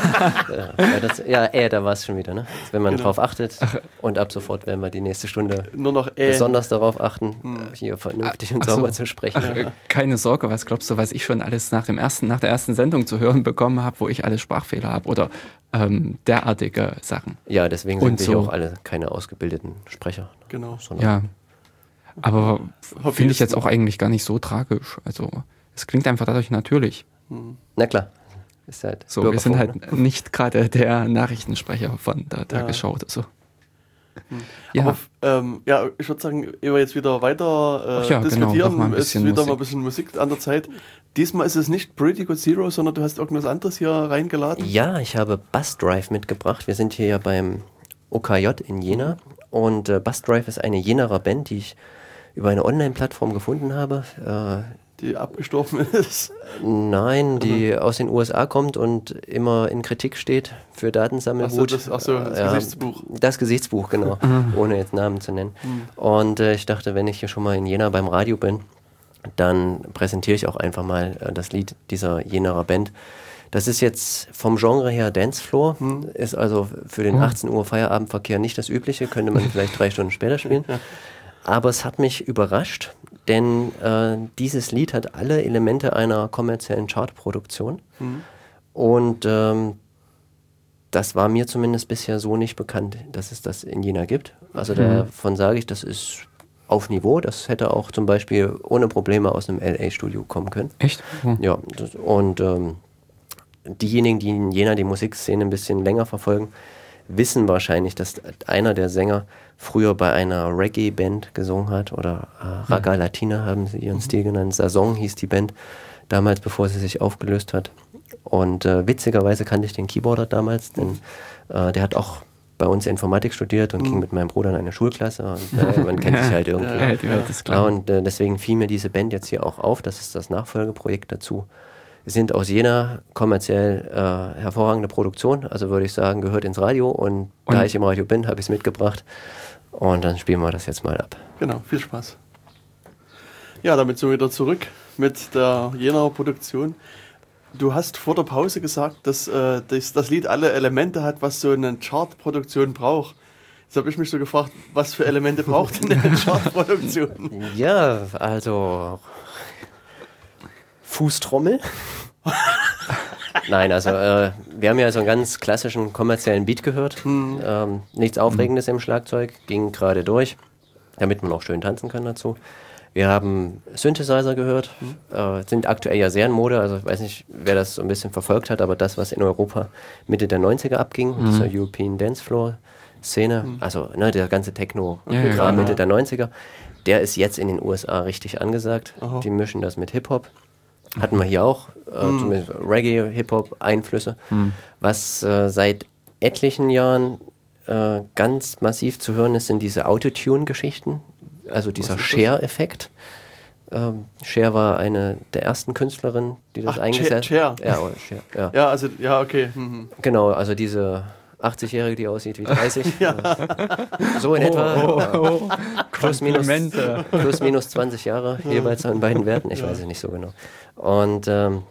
C: ja, das, ja, äh, da war es schon wieder. Ne? Wenn man genau. drauf achtet Ach. und ab sofort werden wir die nächste Stunde nur noch äh. besonders darauf achten, hm. hier vernünftig und Ach sauber so. zu sprechen. Ach,
B: keine Sorge, was glaubst du, was ich schon alles nach dem ersten, nach der ersten Sendung zu hören bekommen habe, wo ich alle Sprachfehler habe oder ähm, derartige Sachen.
C: Ja, deswegen sind und wir so. auch alle keine ausgebildeten Sprecher.
A: Genau.
B: Ja. Aber finde ich jetzt auch eigentlich gar nicht so tragisch. Also es klingt einfach dadurch natürlich.
C: Na klar.
B: Ist halt so, wir sind halt ne? nicht gerade der Nachrichtensprecher von der Tagesschau ja. oder so.
A: Hm. Ja. Aber ähm, ja, ich würde sagen, ehe wir jetzt wieder weiter äh, ja, diskutieren, genau, ist wieder Musik. mal ein bisschen Musik an der Zeit. Diesmal ist es nicht Pretty Good Zero, sondern du hast irgendwas anderes hier reingeladen.
C: Ja, ich habe Bassdrive mitgebracht. Wir sind hier ja beim O K J in Jena und äh, Bassdrive ist eine Jenaer Band, die ich über eine Online-Plattform gefunden habe. Äh,
A: die abgestorben ist?
C: Nein, die mhm. aus den U S A kommt und immer in Kritik steht für Datensammelwut.
A: Achso, das, ach so, das äh, Gesichtsbuch.
C: Das Gesichtsbuch, genau, mhm. ohne jetzt Namen zu nennen. Mhm. Und äh, ich dachte, wenn ich hier schon mal in Jena beim Radio bin, dann präsentiere ich auch einfach mal äh, das Lied dieser Jenaer Band. Das ist jetzt vom Genre her Dancefloor, mhm. ist also für den achtzehn Uhr Feierabendverkehr nicht das Übliche, könnte man vielleicht drei Stunden später spielen. Ja. Aber es hat mich überrascht, denn äh, dieses Lied hat alle Elemente einer kommerziellen Chartproduktion. Mhm. Und ähm, das war mir zumindest bisher so nicht bekannt, dass es das in Jena gibt. Also mhm. davon sage ich, das ist auf Niveau. Das hätte auch zum Beispiel ohne Probleme aus einem L A-Studio kommen können.
B: Echt? Mhm.
C: Ja, das, und ähm, diejenigen, die in Jena die Musikszene ein bisschen länger verfolgen, wissen wahrscheinlich, dass einer der Sänger früher bei einer Reggae-Band gesungen hat oder äh, Raga Latina haben sie ihren mhm. Stil genannt. Sazon hieß die Band damals, bevor sie sich aufgelöst hat. Und äh, witzigerweise kannte ich den Keyboarder damals, denn äh, der hat auch bei uns Informatik studiert und mhm. ging mit meinem Bruder in eine Schulklasse und äh, man kennt sich halt irgendwie.
B: Ja, ja, das ist klar.
C: Ja, und äh, deswegen fiel mir diese Band jetzt hier auch auf, das ist das Nachfolgeprojekt dazu. Wir sind aus Jena kommerziell äh, hervorragende Produktion, also würde ich sagen, gehört ins Radio und, und da ich im Radio bin, habe ich es mitgebracht und dann spielen wir das jetzt mal ab.
A: Genau, viel Spaß. Ja, damit sind wir wieder zurück mit der Jenaer Produktion. Du hast vor der Pause gesagt, dass äh, das, das Lied alle Elemente hat, was so eine Chartproduktion braucht. Jetzt habe ich mich so gefragt, was für Elemente braucht denn eine Chartproduktion?
C: Ja, also Fußtrommel. Nein, also äh, wir haben ja so einen ganz klassischen kommerziellen Beat gehört. Hm. Ähm, nichts Aufregendes hm. im Schlagzeug, ging gerade durch, damit man auch schön tanzen kann dazu. Wir haben Synthesizer gehört, hm. äh, sind aktuell ja sehr in Mode, also ich weiß nicht, wer das so ein bisschen verfolgt hat, aber das, was in Europa Mitte der neunziger abging, hm. dieser European Dancefloor Szene, hm. also ne, der ganze Techno
B: ja, ja,
C: Mitte der neunziger, der ist jetzt in den U S A richtig angesagt. Aha. Die mischen das mit Hip-Hop. Hatten wir hier auch, äh, hm. zumindest Reggae, Hip-Hop-Einflüsse, hm. was äh, seit etlichen Jahren äh, ganz massiv zu hören ist, sind diese Autotune-Geschichten, also dieser Cher-Effekt. Ähm, Cher war eine der ersten Künstlerinnen, die das
A: Ach,
C: eingesetzt hat.
A: Cher.
C: Ja, oder Cher, ja.
A: Ja, also, ja, okay. Mhm.
C: Genau, also diese achtzigjährige, die aussieht wie dreißig.
A: Ja.
C: So in
B: oh,
C: etwa.
B: Oh, oh.
C: Plus, minus, plus minus zwanzig Jahre jeweils an beiden Werten. Ich ja. weiß es nicht so genau. Und ähm,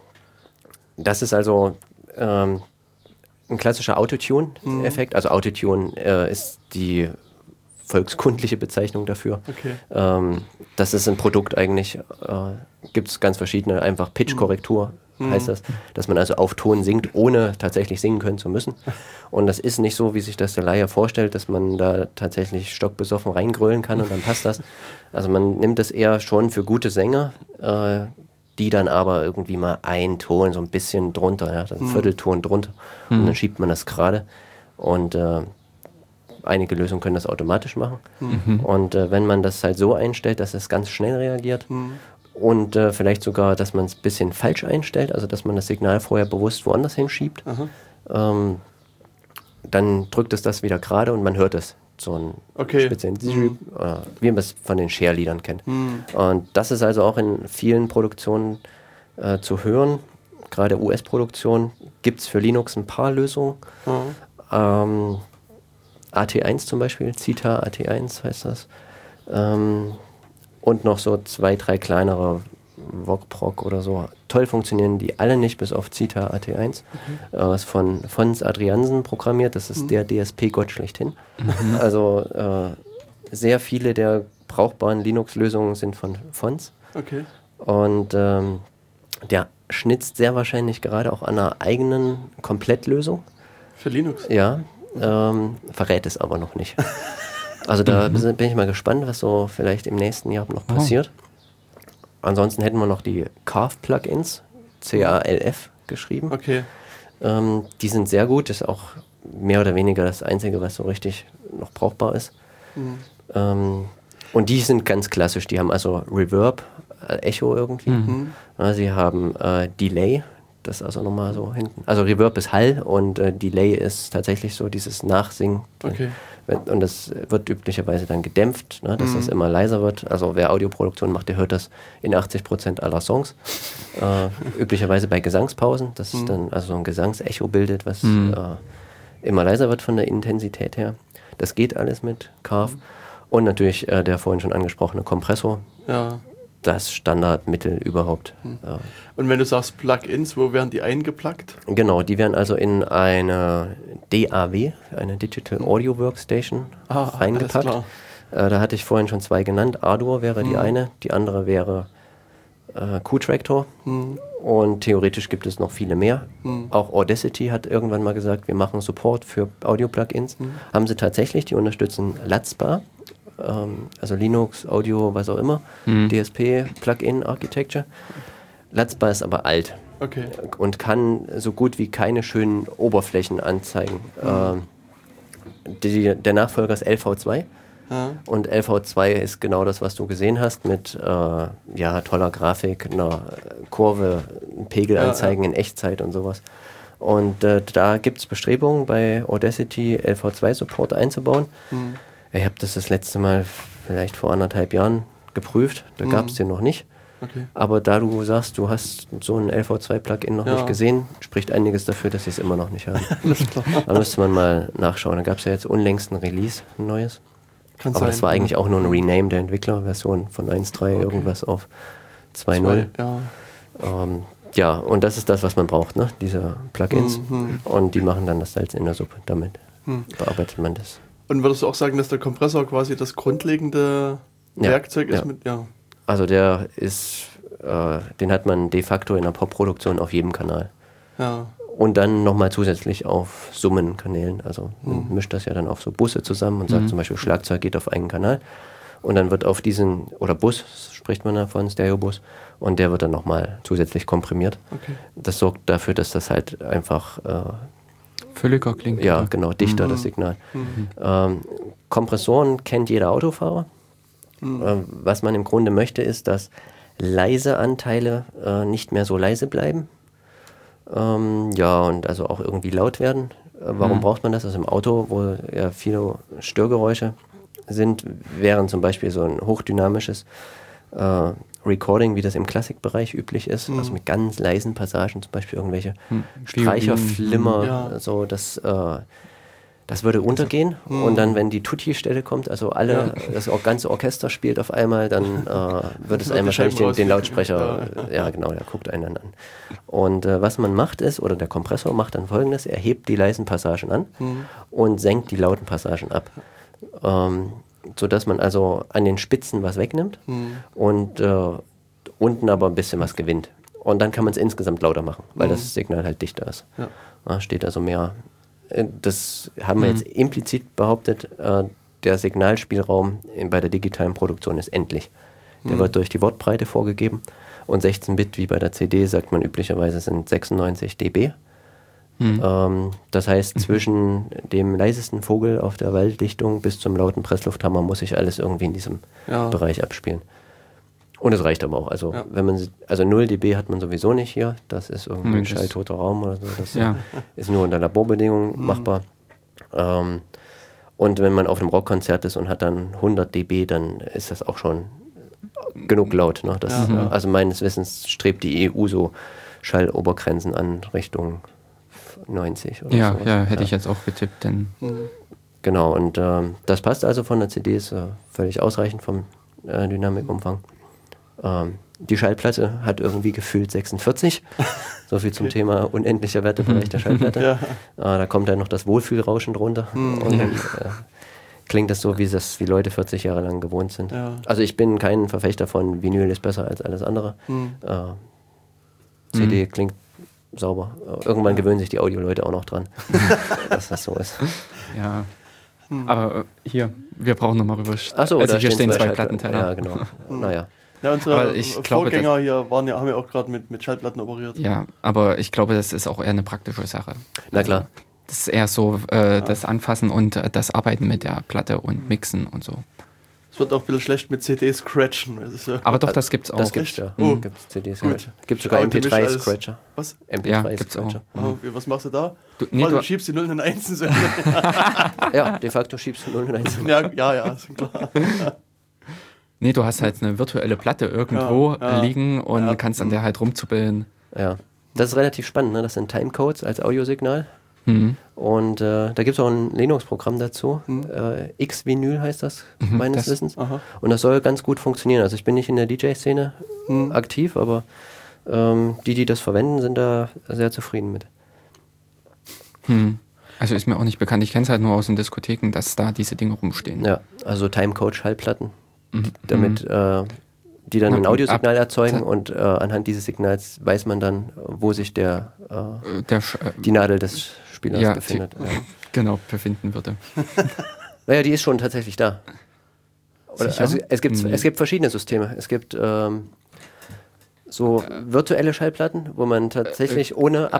C: das ist also ähm, ein klassischer Autotune-Effekt. Mhm. Also Autotune äh, ist die volkskundliche Bezeichnung dafür.
A: Okay.
C: Ähm, das ist ein Produkt eigentlich, äh, gibt es ganz verschiedene, einfach Pitch-Korrektur. Mhm. Heißt das, dass man also auf Ton singt, ohne tatsächlich singen können zu müssen. Und das ist nicht so, wie sich das der Laie vorstellt, dass man da tatsächlich stockbesoffen reingrölen kann und dann passt das. Also man nimmt das eher schon für gute Sänger, äh, die dann aber irgendwie mal einen Ton so ein bisschen drunter, ja, einen mhm. Viertelton drunter mhm. und dann schiebt man das gerade. Und äh, einige Lösungen können das automatisch machen. Mhm. Und äh, wenn man das halt so einstellt, dass es ganz schnell reagiert, mhm. und äh, vielleicht sogar, dass man es ein bisschen falsch einstellt, also dass man das Signal vorher bewusst woanders hinschiebt, ähm, dann drückt es das wieder gerade und man hört es. So ein
A: okay.
C: speziellen, mhm. äh, wie man es von den Cher-Liedern kennt. Mhm. Und das ist also auch in vielen Produktionen äh, zu hören. Gerade U S-Produktionen gibt es für Linux ein paar Lösungen. Mhm. Ähm, A T eins zum Beispiel, Zita A T eins heißt das. Ähm, und noch so zwei, drei kleinere Vogue-Proc oder so. Toll funktionieren die alle nicht, bis auf Zita A T eins. Mhm. Äh, ist von Fons Adriansen programmiert, das ist mhm. der D S P-Gott schlechthin. Mhm. Also äh, sehr viele der brauchbaren Linux-Lösungen sind von Fons.
A: Okay.
C: Und ähm, der schnitzt sehr wahrscheinlich gerade auch an einer eigenen Komplettlösung.
A: Für Linux?
C: Ja, ähm, verrät es aber noch nicht. Also da mhm. bin ich mal gespannt, was so vielleicht im nächsten Jahr noch passiert. Oh. Ansonsten hätten wir noch die Calf-Plugins, C A L F geschrieben.
A: Okay.
C: Ähm, die sind sehr gut, das ist auch mehr oder weniger das Einzige, was so richtig noch brauchbar ist. Mhm. Ähm, und die sind ganz klassisch, die haben also Reverb, äh, Echo irgendwie. Mhm. Ja, sie haben äh, Delay, das ist also nochmal so hinten. Also Reverb ist Hall und äh, Delay ist tatsächlich so dieses Nachsingen.
A: Okay.
C: Und das wird üblicherweise dann gedämpft, ne, dass mhm. das immer leiser wird. Also wer Audioproduktion macht, der hört das in achtzig Prozent aller Songs. Äh, üblicherweise bei Gesangspausen, dass mhm. dann also so ein Gesangsecho bildet, was mhm. äh, immer leiser wird von der Intensität her. Das geht alles mit Calf. Mhm. Und natürlich äh, der vorhin schon angesprochene Kompressor.
A: Ja.
C: Das Standardmittel überhaupt.
A: Mhm. Ja. Und wenn du sagst Plugins, wo werden die eingepluggt?
C: Genau, die werden also in eine D A W, eine Digital Audio Workstation, ah, reingepackt. Äh, da hatte ich vorhin schon zwei genannt. Ardour wäre die mhm. eine, die andere wäre äh, Q-Tractor. Mhm. Und theoretisch gibt es noch viele mehr. Mhm. Auch Audacity hat irgendwann mal gesagt, wir machen Support für Audio-Plugins. Mhm. Haben sie tatsächlich, die unterstützen Lazbar. Also Linux, Audio, was auch immer, mhm. D S P, Plugin Architecture. Lazbar ist aber alt
A: okay.
C: und kann so gut wie keine schönen Oberflächen anzeigen. Mhm. Ähm, die, der Nachfolger ist L V zwei.
A: Ja.
C: Und L V zwei ist genau das, was du gesehen hast, mit äh, ja, toller Grafik, einer Kurve, Pegelanzeigen ja, ja. in Echtzeit und sowas. Und äh, da gibt es Bestrebungen bei Audacity L V zwei Support einzubauen. Mhm. Ich habe das das letzte Mal vielleicht vor anderthalb Jahren geprüft, da mhm. gab es den noch nicht. Okay. Aber da du sagst, du hast so ein L V zwei Plugin noch ja. nicht gesehen, spricht einiges dafür, dass sie es immer noch nicht haben. Da müsste man mal nachschauen. Da gab es ja jetzt unlängst ein Release, ein neues. Kann Aber sein. Das war eigentlich auch nur ein Rename der Entwicklerversion von eins Punkt drei okay. irgendwas auf zwei Punkt null. Ja. Ähm, ja, und das ist das, was man braucht, ne? Diese Plugins. Mhm. Und die machen dann das Salz in der Suppe. Damit mhm. bearbeitet man das.
A: Und würdest du auch sagen, dass der Kompressor quasi das grundlegende ja. Werkzeug ist? Ja. Mit, ja.
C: Also der ist, äh, den hat man de facto in der Pop-Produktion auf jedem Kanal.
A: Ja.
C: Und dann nochmal zusätzlich auf Summenkanälen. Also man mhm. mischt das ja dann auf so Busse zusammen und sagt mhm. zum Beispiel, Schlagzeug geht auf einen Kanal. Und dann wird auf diesen, oder Bus spricht man davon, Stereobus, und der wird dann nochmal zusätzlich komprimiert. Okay. Das sorgt dafür, dass das halt einfach äh,
B: fülliger klingt.
C: Ja, genau, dichter mhm. das Signal. Mhm. Ähm, Kompressoren kennt jeder Autofahrer. Mhm. Ähm, was man im Grunde möchte, ist, dass leise Anteile äh, nicht mehr so leise bleiben. Ähm, ja, und also auch irgendwie laut werden. Äh, warum mhm. braucht man das? Also im Auto, wo ja viele Störgeräusche sind, während zum Beispiel so ein hochdynamisches äh, Recording, wie das im Klassikbereich üblich ist, mhm. also mit ganz leisen Passagen, zum Beispiel irgendwelche mhm. Streicherflimmer, ja. so, das, äh, das würde untergehen. Mhm. Und dann, wenn die Tutti-Stelle kommt, also alle, ja. das ganze Orchester spielt auf einmal, dann äh, wird es einem wahrscheinlich den, den Lautsprecher, ja, ja genau, der guckt einen dann an. Und äh, was man macht ist, oder der Kompressor macht dann Folgendes, er hebt die leisen Passagen an mhm. und senkt die lauten Passagen ab. Ähm, sodass man also an den Spitzen was wegnimmt mhm. und äh, unten aber ein bisschen was gewinnt. Und dann kann man es insgesamt lauter machen, weil mhm. das Signal halt dichter ist. Ja. Da steht also mehr, äh, das haben mhm. wir jetzt implizit behauptet, äh, der Signalspielraum in, bei der digitalen Produktion ist endlich. Der mhm. wird durch die Wortbreite vorgegeben und sechzehn Bit wie bei der C D, sagt man üblicherweise, sind sechsundneunzig dB. Mhm. Ähm, das heißt, mhm. zwischen dem leisesten Vogel auf der Waldlichtung bis zum lauten Presslufthammer muss sich alles irgendwie in diesem ja. Bereich abspielen. Und es reicht aber auch. Also ja. wenn man also null dB hat man sowieso nicht hier. Das ist irgendwie ein schalltoter Raum oder so. Das ja. ist nur unter Laborbedingungen mhm. machbar. Ähm, und wenn man auf einem Rockkonzert ist und hat dann hundert dB, dann ist das auch schon genug laut. Ne? Das, ja. Also meines Wissens strebt die E U so Schallobergrenzen an Richtung neunzig oder
B: ja,
C: sowas.
B: Ja, hätte ja. ich jetzt auch getippt. Denn
C: genau, und ähm, das passt also von der C D, ist äh, völlig ausreichend vom äh, Dynamikumfang. Ähm, die Schallplatte hat irgendwie gefühlt sechsundvierzig. So viel zum okay. Thema unendlicher Wertebereich der Schallplatte. Ja. Äh, da kommt dann noch das Wohlfühlrauschen drunter. Mhm. Und dann äh, klingt das so, wie das die Leute vierzig Jahre lang gewohnt sind. Ja. Also ich bin kein Verfechter von Vinyl ist besser als alles andere. Mhm. Äh, C D mhm. klingt sauber. Irgendwann gewöhnen sich die Audioleute auch noch dran, dass das so ist.
B: Ja, hm. aber hier, wir brauchen nochmal rüber.
C: Ach so,
B: also
C: da
B: hier stehen zwei
C: Schallplatten.
B: Plattenteile.
C: Ja, genau. Naja.
A: Ja, unsere Vorgänger hier waren ja, haben ja auch gerade mit, mit Schallplatten operiert.
B: Ja, aber ich glaube, das ist auch eher eine praktische Sache.
C: Na klar.
B: Also, das ist eher so äh, ja. das Anfassen und äh, das Arbeiten mit der Platte und Mixen und so.
A: Es wird auch ein bisschen schlecht mit C D-Scratchen.
B: Ja aber doch, das gibt's auch.
C: Das gibt's ja. Oh. Gibt's C D-Scratcher. Gibt sogar M P drei Scratcher.
A: Was?
C: M P drei Scratcher.
A: Ja, oh, was machst du da?
B: Du, nee,
A: also, du schiebst die Nullen und Einsen. So.
C: Ja, de facto schiebst du Nullen und Einsen.
A: Ja, ja, ja, ist klar.
B: Nee, du hast halt eine virtuelle Platte irgendwo ja, ja. liegen und ja. kannst an der halt rumzuppeln.
C: Ja, das ist relativ spannend, ne? Das sind Timecodes als Audiosignal.
B: Mhm.
C: Und äh, da gibt es auch ein Linux-Programm dazu. Mhm. Äh, X-Vinyl heißt das, mhm, meines das, Wissens. Aha. Und das soll ganz gut funktionieren. Also ich bin nicht in der D J-Szene mhm. aktiv, aber ähm, die, die das verwenden, sind da sehr zufrieden mit.
B: Mhm. Also ist mir auch nicht bekannt. Ich kenne es halt nur aus den Diskotheken, dass da diese Dinge rumstehen.
C: Ja, also Timecode-Schallplatten, mhm. damit äh, die dann ein Audiosignal erzeugen und äh, anhand dieses Signals weiß man dann, wo sich der, äh, der Sch- äh, die Nadel des Spielers ja, befindet.
B: Die, ja. Genau, befinden würde.
C: Naja, die ist schon tatsächlich da. Oder, also es gibt, nee. es gibt verschiedene Systeme. Es gibt ähm, so virtuelle Schallplatten, wo man tatsächlich ohne Ab-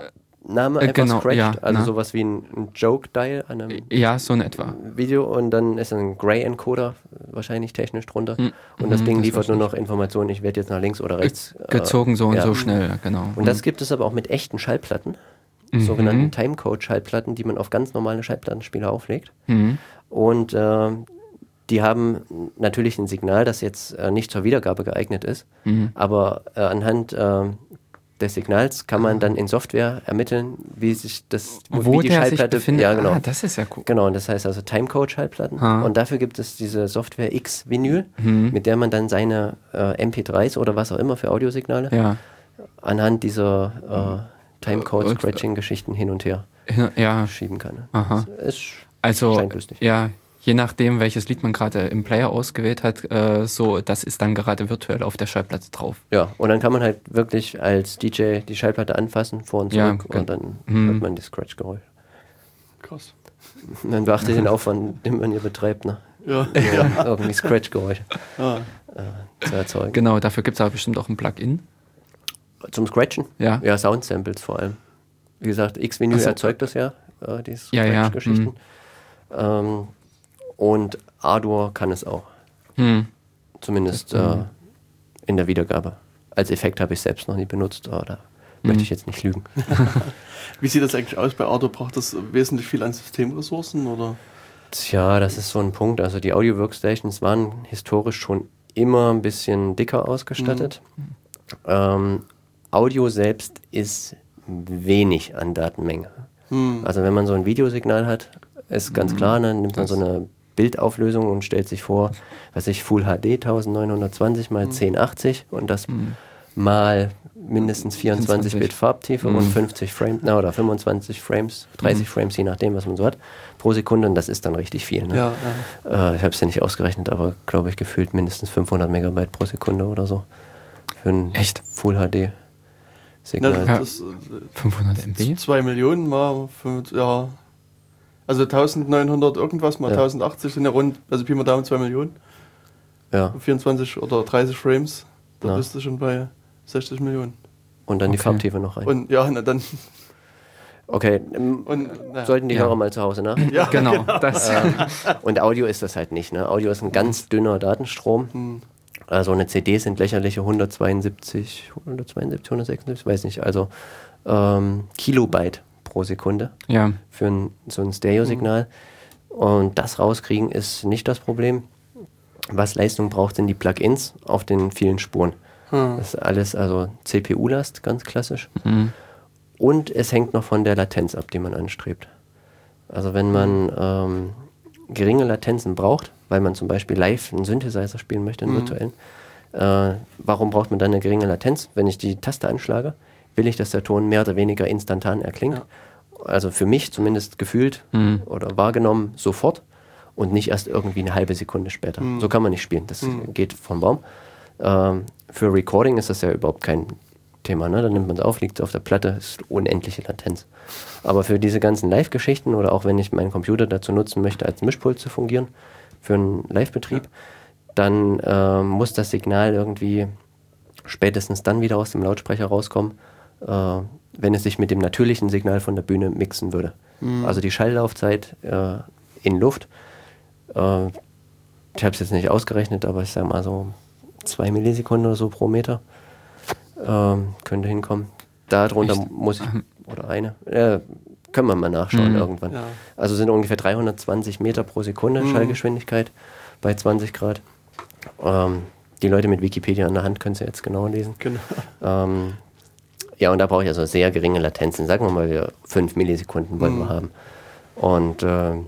C: Name einfach
B: genau,
C: scratched,
B: ja,
C: also
B: na?
C: sowas wie ein, ein Joke-Dial an einem
B: Ja, so in etwa.
C: Video und dann ist ein Gray-Encoder wahrscheinlich technisch drunter
B: Mhm,
C: und das Ding
B: das
C: liefert nur
B: weiß
C: noch Informationen, ich werde jetzt nach links oder rechts äh,
B: Gezogen so und
C: ja.
B: so schnell, genau.
C: Und das gibt es aber auch mit echten Schallplatten,
B: Mhm.
C: sogenannten Timecode-Schallplatten, die man auf ganz normale Schallplattenspieler auflegt.
B: Mhm.
C: Und äh, die haben natürlich ein Signal, das jetzt äh, nicht zur Wiedergabe geeignet ist,
B: Mhm.
C: aber äh, anhand äh, des Signals kann man dann in Software ermitteln, wie sich das,
B: Wo
C: wie die
B: der sich
C: Schallplatte
B: befindet.
C: Ja, genau.
B: Ah, das ist ja cool.
C: Genau, und das heißt also Timecode-Schallplatten.
B: Ha.
C: Und dafür gibt es diese Software X-Vinyl,
B: Mhm.
C: mit der man dann seine äh, M P dreis oder was auch immer für Audiosignale
B: Ja.
C: anhand dieser äh, Timecode-Scratching-Geschichten hin und her
B: Ja.
C: schieben kann.
B: Aha.
C: Es
B: Also,
C: scheint lustig.
B: ja, je nachdem, welches Lied man gerade im Player ausgewählt hat, äh, so, das ist dann gerade virtuell auf der Schallplatte drauf.
C: Ja, und dann kann man halt wirklich als D J die Schallplatte anfassen, vor und
B: Ja,
C: zurück,
B: gen-
C: und dann
B: Mhm.
C: hört man die Scratch-Geräusche.
A: Krass.
C: Man beachtet den Aufwand, den man hier betreibt, ne?
A: Ja.
C: Ja, irgendwie Scratch-Geräusche
A: Ah.
C: äh, zu erzeugen.
B: Genau, dafür gibt es aber bestimmt auch ein Plugin.
C: Zum Scratchen?
B: Ja.
C: Ja, Sound-Samples vor allem. Wie gesagt, X-Vinyl
B: Ach so.
C: erzeugt das ja, äh, die
B: Ja, ja,
C: Scratch-Geschichten. Ähm, und Ardour kann es auch.
B: Hm.
C: Zumindest
B: Das,
C: äh,
B: mhm.
C: in der Wiedergabe. Als Effekt habe ich selbst noch nie benutzt, aber da
B: Mhm.
C: möchte ich jetzt nicht lügen.
A: Wie sieht das eigentlich aus bei Ardour? Braucht das wesentlich viel an Systemressourcen oder?
C: Tja, das ist so ein Punkt. Also die Audio-Workstations waren historisch schon immer ein bisschen dicker ausgestattet. Ähm, Audio selbst ist wenig an Datenmenge.
A: Hm.
C: Also wenn man so ein Videosignal hat, ist ganz klar, dann nimmt man so eine Bildauflösung und stellt sich vor, was ich Full H D neunzehnhundertzwanzig mal zehn achtzig und das mal mindestens vierundzwanzig Bit Farbtiefe
B: Mhm.
C: und fünfzig Frames, na, oder fünfundzwanzig Frames, dreißig Frames, je nachdem, was man so hat, pro Sekunde, und das ist dann richtig viel. Ne?
A: Ja, ja.
C: Äh, ich habe es ja nicht ausgerechnet, aber glaube ich gefühlt mindestens fünfhundert Megabyte pro Sekunde oder so für ein
B: Echt?
C: Full H D
A: Na,
C: Signal.
B: Ja.
A: das, äh,
B: fünfhundert Megabyte?
A: zwei Millionen mal, fünf, ja. Also neunzehnhundert irgendwas mal
C: Ja.
A: tausendachtzig sind ja rund, also Pi mal Daumen zwei Millionen.
C: Ja,
A: vierundzwanzig oder dreißig Frames, da
C: Na.
A: bist du schon bei sechzig Millionen.
C: und dann die
B: Okay.
C: Farbtiefe noch rein.
A: Und ja, na dann.
C: Okay, ähm,
A: Und, na,
C: sollten die
B: Ja.
C: Hörer mal zu Hause nach.
A: ja,
B: Genau, das.
C: Und Audio ist das halt nicht. Ne? Audio ist ein ganz dünner Datenstrom.
A: Hm.
C: Also eine C D sind lächerliche hundertzweiundsiebzig, hundertzweiundsiebzig, hundertsechsundsiebzig, weiß nicht, also ähm, Kilobyte pro Sekunde
B: Ja.
C: für ein, so ein Stereo-Signal. Und das rauskriegen ist nicht das Problem. Was Leistung braucht, sind die Plugins auf den vielen Spuren.
A: Hm.
C: Das ist alles also C P U-Last, ganz klassisch.
B: Mhm.
C: Und es hängt noch von der Latenz ab, die man anstrebt. Also wenn man ähm, geringe Latenzen braucht, weil man zum Beispiel live einen Synthesizer spielen möchte, einen
A: Mhm.
C: virtuellen, äh, warum braucht man dann eine geringe Latenz? Wenn ich die Taste anschlage, will ich, dass der Ton mehr oder weniger instantan erklingt.
A: Ja.
C: Also für mich zumindest gefühlt
B: Mhm.
C: oder wahrgenommen sofort und nicht erst irgendwie eine halbe Sekunde später.
A: Mhm.
C: So kann man nicht spielen, das
A: Mhm.
C: geht vom Baum. Ähm, für Recording ist das ja überhaupt kein Thema, ne? Dann nimmt man es auf, liegt es auf der Platte, ist unendliche Latenz. Aber für diese ganzen Live-Geschichten oder auch wenn ich meinen Computer dazu nutzen möchte, als Mischpult zu fungieren, für einen Live-Betrieb, dann äh, muss das Signal irgendwie spätestens dann wieder aus dem Lautsprecher rauskommen, äh, wenn es sich mit dem natürlichen Signal von der Bühne mixen würde.
A: Mhm.
C: Also die Schalllaufzeit äh, in Luft, äh, ich habe es jetzt nicht ausgerechnet, aber ich sage mal so zwei Millisekunden oder so pro Meter ähm, könnte hinkommen. Darunter
B: Echt?
C: muss ich, oder eine, äh, können wir mal nachschauen
B: Mhm.
C: irgendwann.
A: Ja.
C: Also sind ungefähr dreihundertzwanzig Meter pro Sekunde
A: Mhm.
C: Schallgeschwindigkeit bei zwanzig Grad. Ähm, die Leute mit Wikipedia an der Hand können es ja jetzt genauer lesen.
A: Genau.
C: Ähm, ja, und da brauche ich also sehr geringe Latenzen. Sagen wir mal, wir fünf Millisekunden wollen
A: Mhm.
C: wir haben. Und ähm,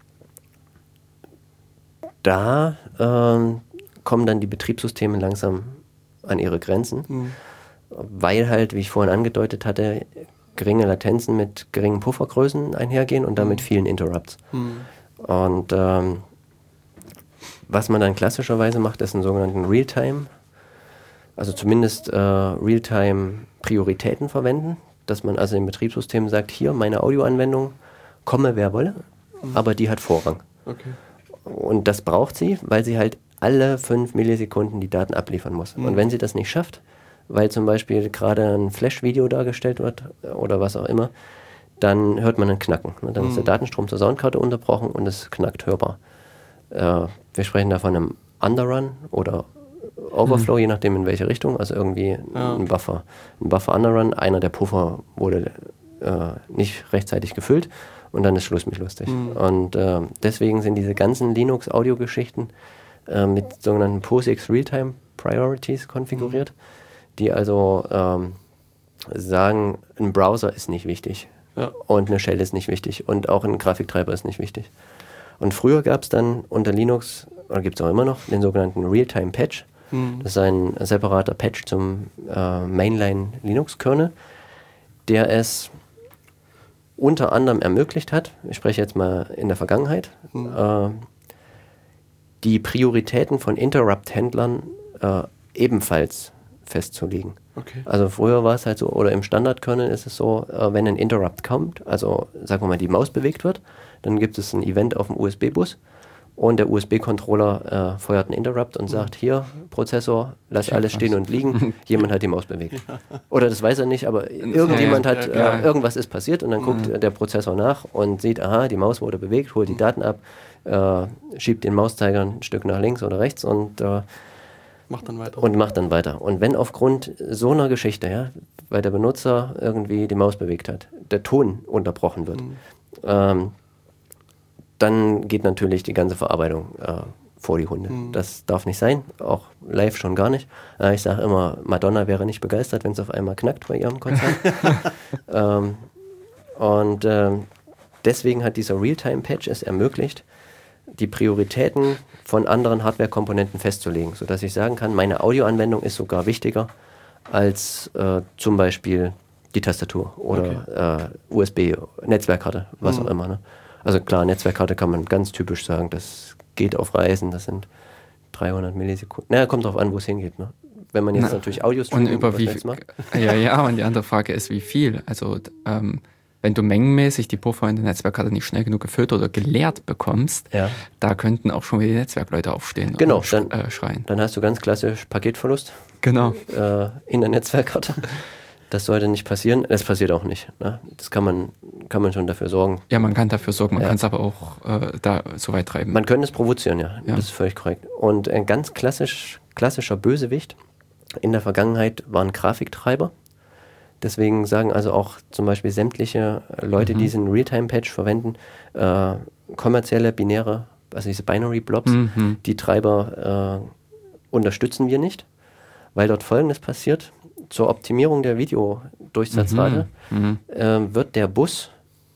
C: da ähm, kommen dann die Betriebssysteme langsam an ihre Grenzen,
A: Mhm.
C: weil halt, wie ich vorhin angedeutet hatte, geringe Latenzen mit geringen Puffergrößen einhergehen und damit vielen Interrupts.
A: Mhm.
C: Und ähm, was man dann klassischerweise macht, ist einen sogenannten Realtime, also zumindest äh, Realtime-Prioritäten verwenden, dass man also im Betriebssystem sagt, hier, meine Audioanwendung, komme wer wolle, aber die hat Vorrang.
A: Okay.
C: Und das braucht sie, weil sie halt alle fünf Millisekunden die Daten abliefern muss.
A: Mhm.
C: Und wenn sie das nicht schafft, weil zum Beispiel gerade ein Flash-Video dargestellt wird oder was auch immer, dann hört man ein Knacken. Ne? Dann mhm. ist der Datenstrom zur Soundkarte unterbrochen und es knackt hörbar. Äh, wir sprechen da von einem Underrun oder Overflow, mhm. je nachdem in welche Richtung, also irgendwie ja. ein Buffer. Ein Buffer Underrun, einer der Puffer wurde äh, nicht rechtzeitig gefüllt und dann ist Schluss mit lustig. Mhm. Und äh, deswegen sind diese ganzen Linux-Audio-Geschichten äh, mit sogenannten POSIX Realtime Priorities konfiguriert, mhm. die also ähm, sagen, ein Browser ist nicht wichtig ja. und eine Shell ist nicht wichtig und auch ein Grafiktreiber ist nicht wichtig. Und früher gab es dann unter Linux, oder gibt es auch immer noch, den sogenannten Realtime Patch. Mhm. Das ist ein separater Patch zum äh, Mainline Linux-Kernel, der es unter anderem ermöglicht hat, ich spreche jetzt mal in der Vergangenheit, mhm. äh, die Prioritäten von Interrupt-Händlern äh, ebenfalls festzulegen. Okay. Also früher war es halt so, oder im Standard-Kernel ist es so, äh, wenn ein Interrupt kommt, also sagen wir mal die Maus bewegt wird, dann gibt es ein Event auf dem U S B-Bus und der U S B-Controller äh, feuert einen Interrupt und sagt, hier, Prozessor, lass alles stehen und liegen, jemand hat die Maus bewegt. Ja. Oder das weiß er nicht, aber irgendjemand ja, ja, hat, ja, äh, irgendwas ist passiert und dann guckt mhm. der Prozessor nach und sieht, aha, die Maus wurde bewegt, holt die Daten ab, äh, schiebt den Mauszeiger ein Stück nach links oder rechts und äh, macht dann weiter. Und macht dann weiter. Und wenn aufgrund so einer Geschichte, ja, weil der Benutzer irgendwie die Maus bewegt hat, der Ton unterbrochen wird, mhm. ähm, dann geht natürlich die ganze Verarbeitung äh, vor die Hunde. Mhm. Das darf nicht sein, auch live schon gar nicht. Äh, ich sage immer, Madonna wäre nicht begeistert, wenn es auf einmal knackt bei ihrem Konzert. ähm, und ähm, deswegen hat dieser Realtime-Patch es ermöglicht, die Prioritäten von anderen Hardware-Komponenten festzulegen, sodass ich sagen kann, meine Audioanwendung ist sogar wichtiger als äh, zum Beispiel die Tastatur oder okay. äh, U S B, Netzwerkkarte, was mhm. auch immer. Ne? Also klar, Netzwerkkarte kann man ganz typisch sagen, das geht auf Reisen, das sind dreihundert Millisekunden. Naja, kommt drauf an, wo es hingeht. Ne? Wenn man jetzt Na, natürlich Audio-Streaming
B: und über wie viel macht. Ja, ja, und die andere Frage ist, wie viel? Also ähm, wenn du mengenmäßig die Puffer in der Netzwerkkarte nicht schnell genug gefüllt oder geleert bekommst, ja. da könnten auch schon wieder die Netzwerkleute aufstehen
C: genau,
B: und
C: dann,
B: äh, schreien.
C: Dann hast du ganz klassisch Paketverlust
B: genau.
C: äh, in der Netzwerkkarte. Das sollte nicht passieren. Das passiert auch nicht. Ne? Das kann man, kann man schon dafür sorgen.
B: Ja, man kann dafür sorgen, man ja. kann es aber auch äh, da so weit treiben.
C: Man könnte es provozieren, ja. ja. Das ist völlig korrekt. Und ein ganz klassisch, klassischer Bösewicht in der Vergangenheit waren Grafiktreiber. Deswegen sagen also auch zum Beispiel sämtliche Leute, mhm. die diesen Realtime-Patch verwenden, äh, kommerzielle, binäre, also diese Binary-Blobs, mhm. die Treiber äh, unterstützen wir nicht, weil dort Folgendes passiert. Zur Optimierung der Videodurchsatzrate mhm. äh, wird der Bus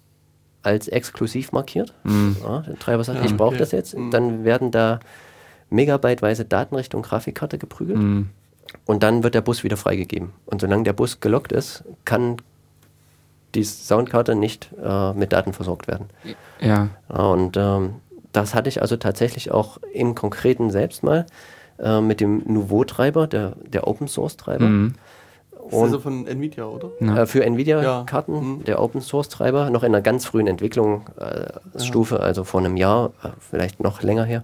C: als exklusiv markiert. Mhm. Ja, der Treiber sagt, ja, ich brauche okay. das jetzt. Mhm. Dann werden da megabyteweise Daten Richtung Grafikkarte geprügelt. Mhm. Und dann wird der Bus wieder freigegeben. Und solange der Bus gelockt ist, kann die Soundkarte nicht äh, mit Daten versorgt werden.
B: Ja.
C: ja und ähm, das hatte ich also tatsächlich auch im Konkreten selbst mal äh, mit dem Nouveau-Treiber, der, der Open-Source-Treiber.
A: Mhm. Das ist also von Nvidia, oder?
C: Äh, für Nvidia-Karten, ja. mhm. der Open-Source-Treiber, noch in einer ganz frühen Entwicklung, äh, ja. Stufe, also vor einem Jahr, äh, vielleicht noch länger her.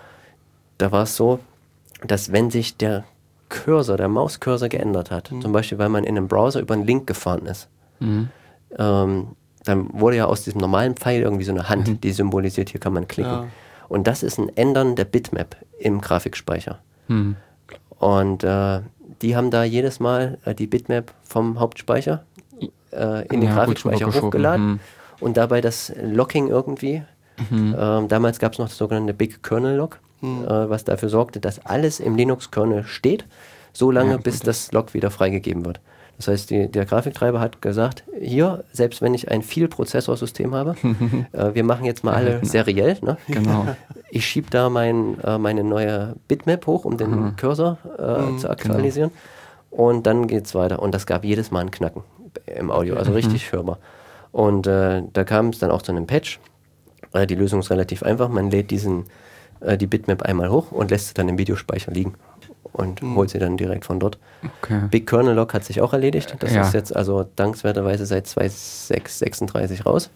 C: Da war es so, dass wenn sich der Cursor, der Mauscursor geändert hat, mhm. zum Beispiel, weil man in einem Browser über einen Link gefahren ist, mhm. ähm, dann wurde ja aus diesem normalen Pfeil irgendwie so eine Hand, mhm. die symbolisiert, hier kann man klicken. Ja. Und das ist ein Ändern der Bitmap im Grafikspeicher. Mhm. Und äh, die haben da jedes Mal äh, die Bitmap vom Hauptspeicher äh, in den ja, Grafikspeicher hochgeladen mhm. und dabei das Locking irgendwie. Mhm. Ähm, damals gab es noch das sogenannte Big Kernel Lock, mhm. äh, was dafür sorgte, dass alles im Linux-Kernel steht, so lange, ja, bis das Lock wieder freigegeben wird. Das heißt, die, der Grafiktreiber hat gesagt, hier, selbst wenn ich ein Viel-Prozessorsystem habe, äh, wir machen jetzt mal alle seriell. Ne?
B: Genau.
C: Ich schiebe da mein, äh, meine neue Bitmap hoch, um den mhm. Cursor äh, mhm, zu aktualisieren. Genau. Und dann geht es weiter. Und das gab jedes Mal ein Knacken im Audio, also richtig mhm. hörbar. Und äh, da kam es dann auch zu einem Patch. Äh, die Lösung ist relativ einfach. Man lädt diesen, äh, die Bitmap einmal hoch und lässt sie dann im Videospeicher liegen. Und mhm. holt sie dann direkt von dort. Okay. Big Kernel Lock hat sich auch erledigt. Das ja. ist jetzt also dankenswerterweise seit zwei Punkt sechs sechsunddreißig raus.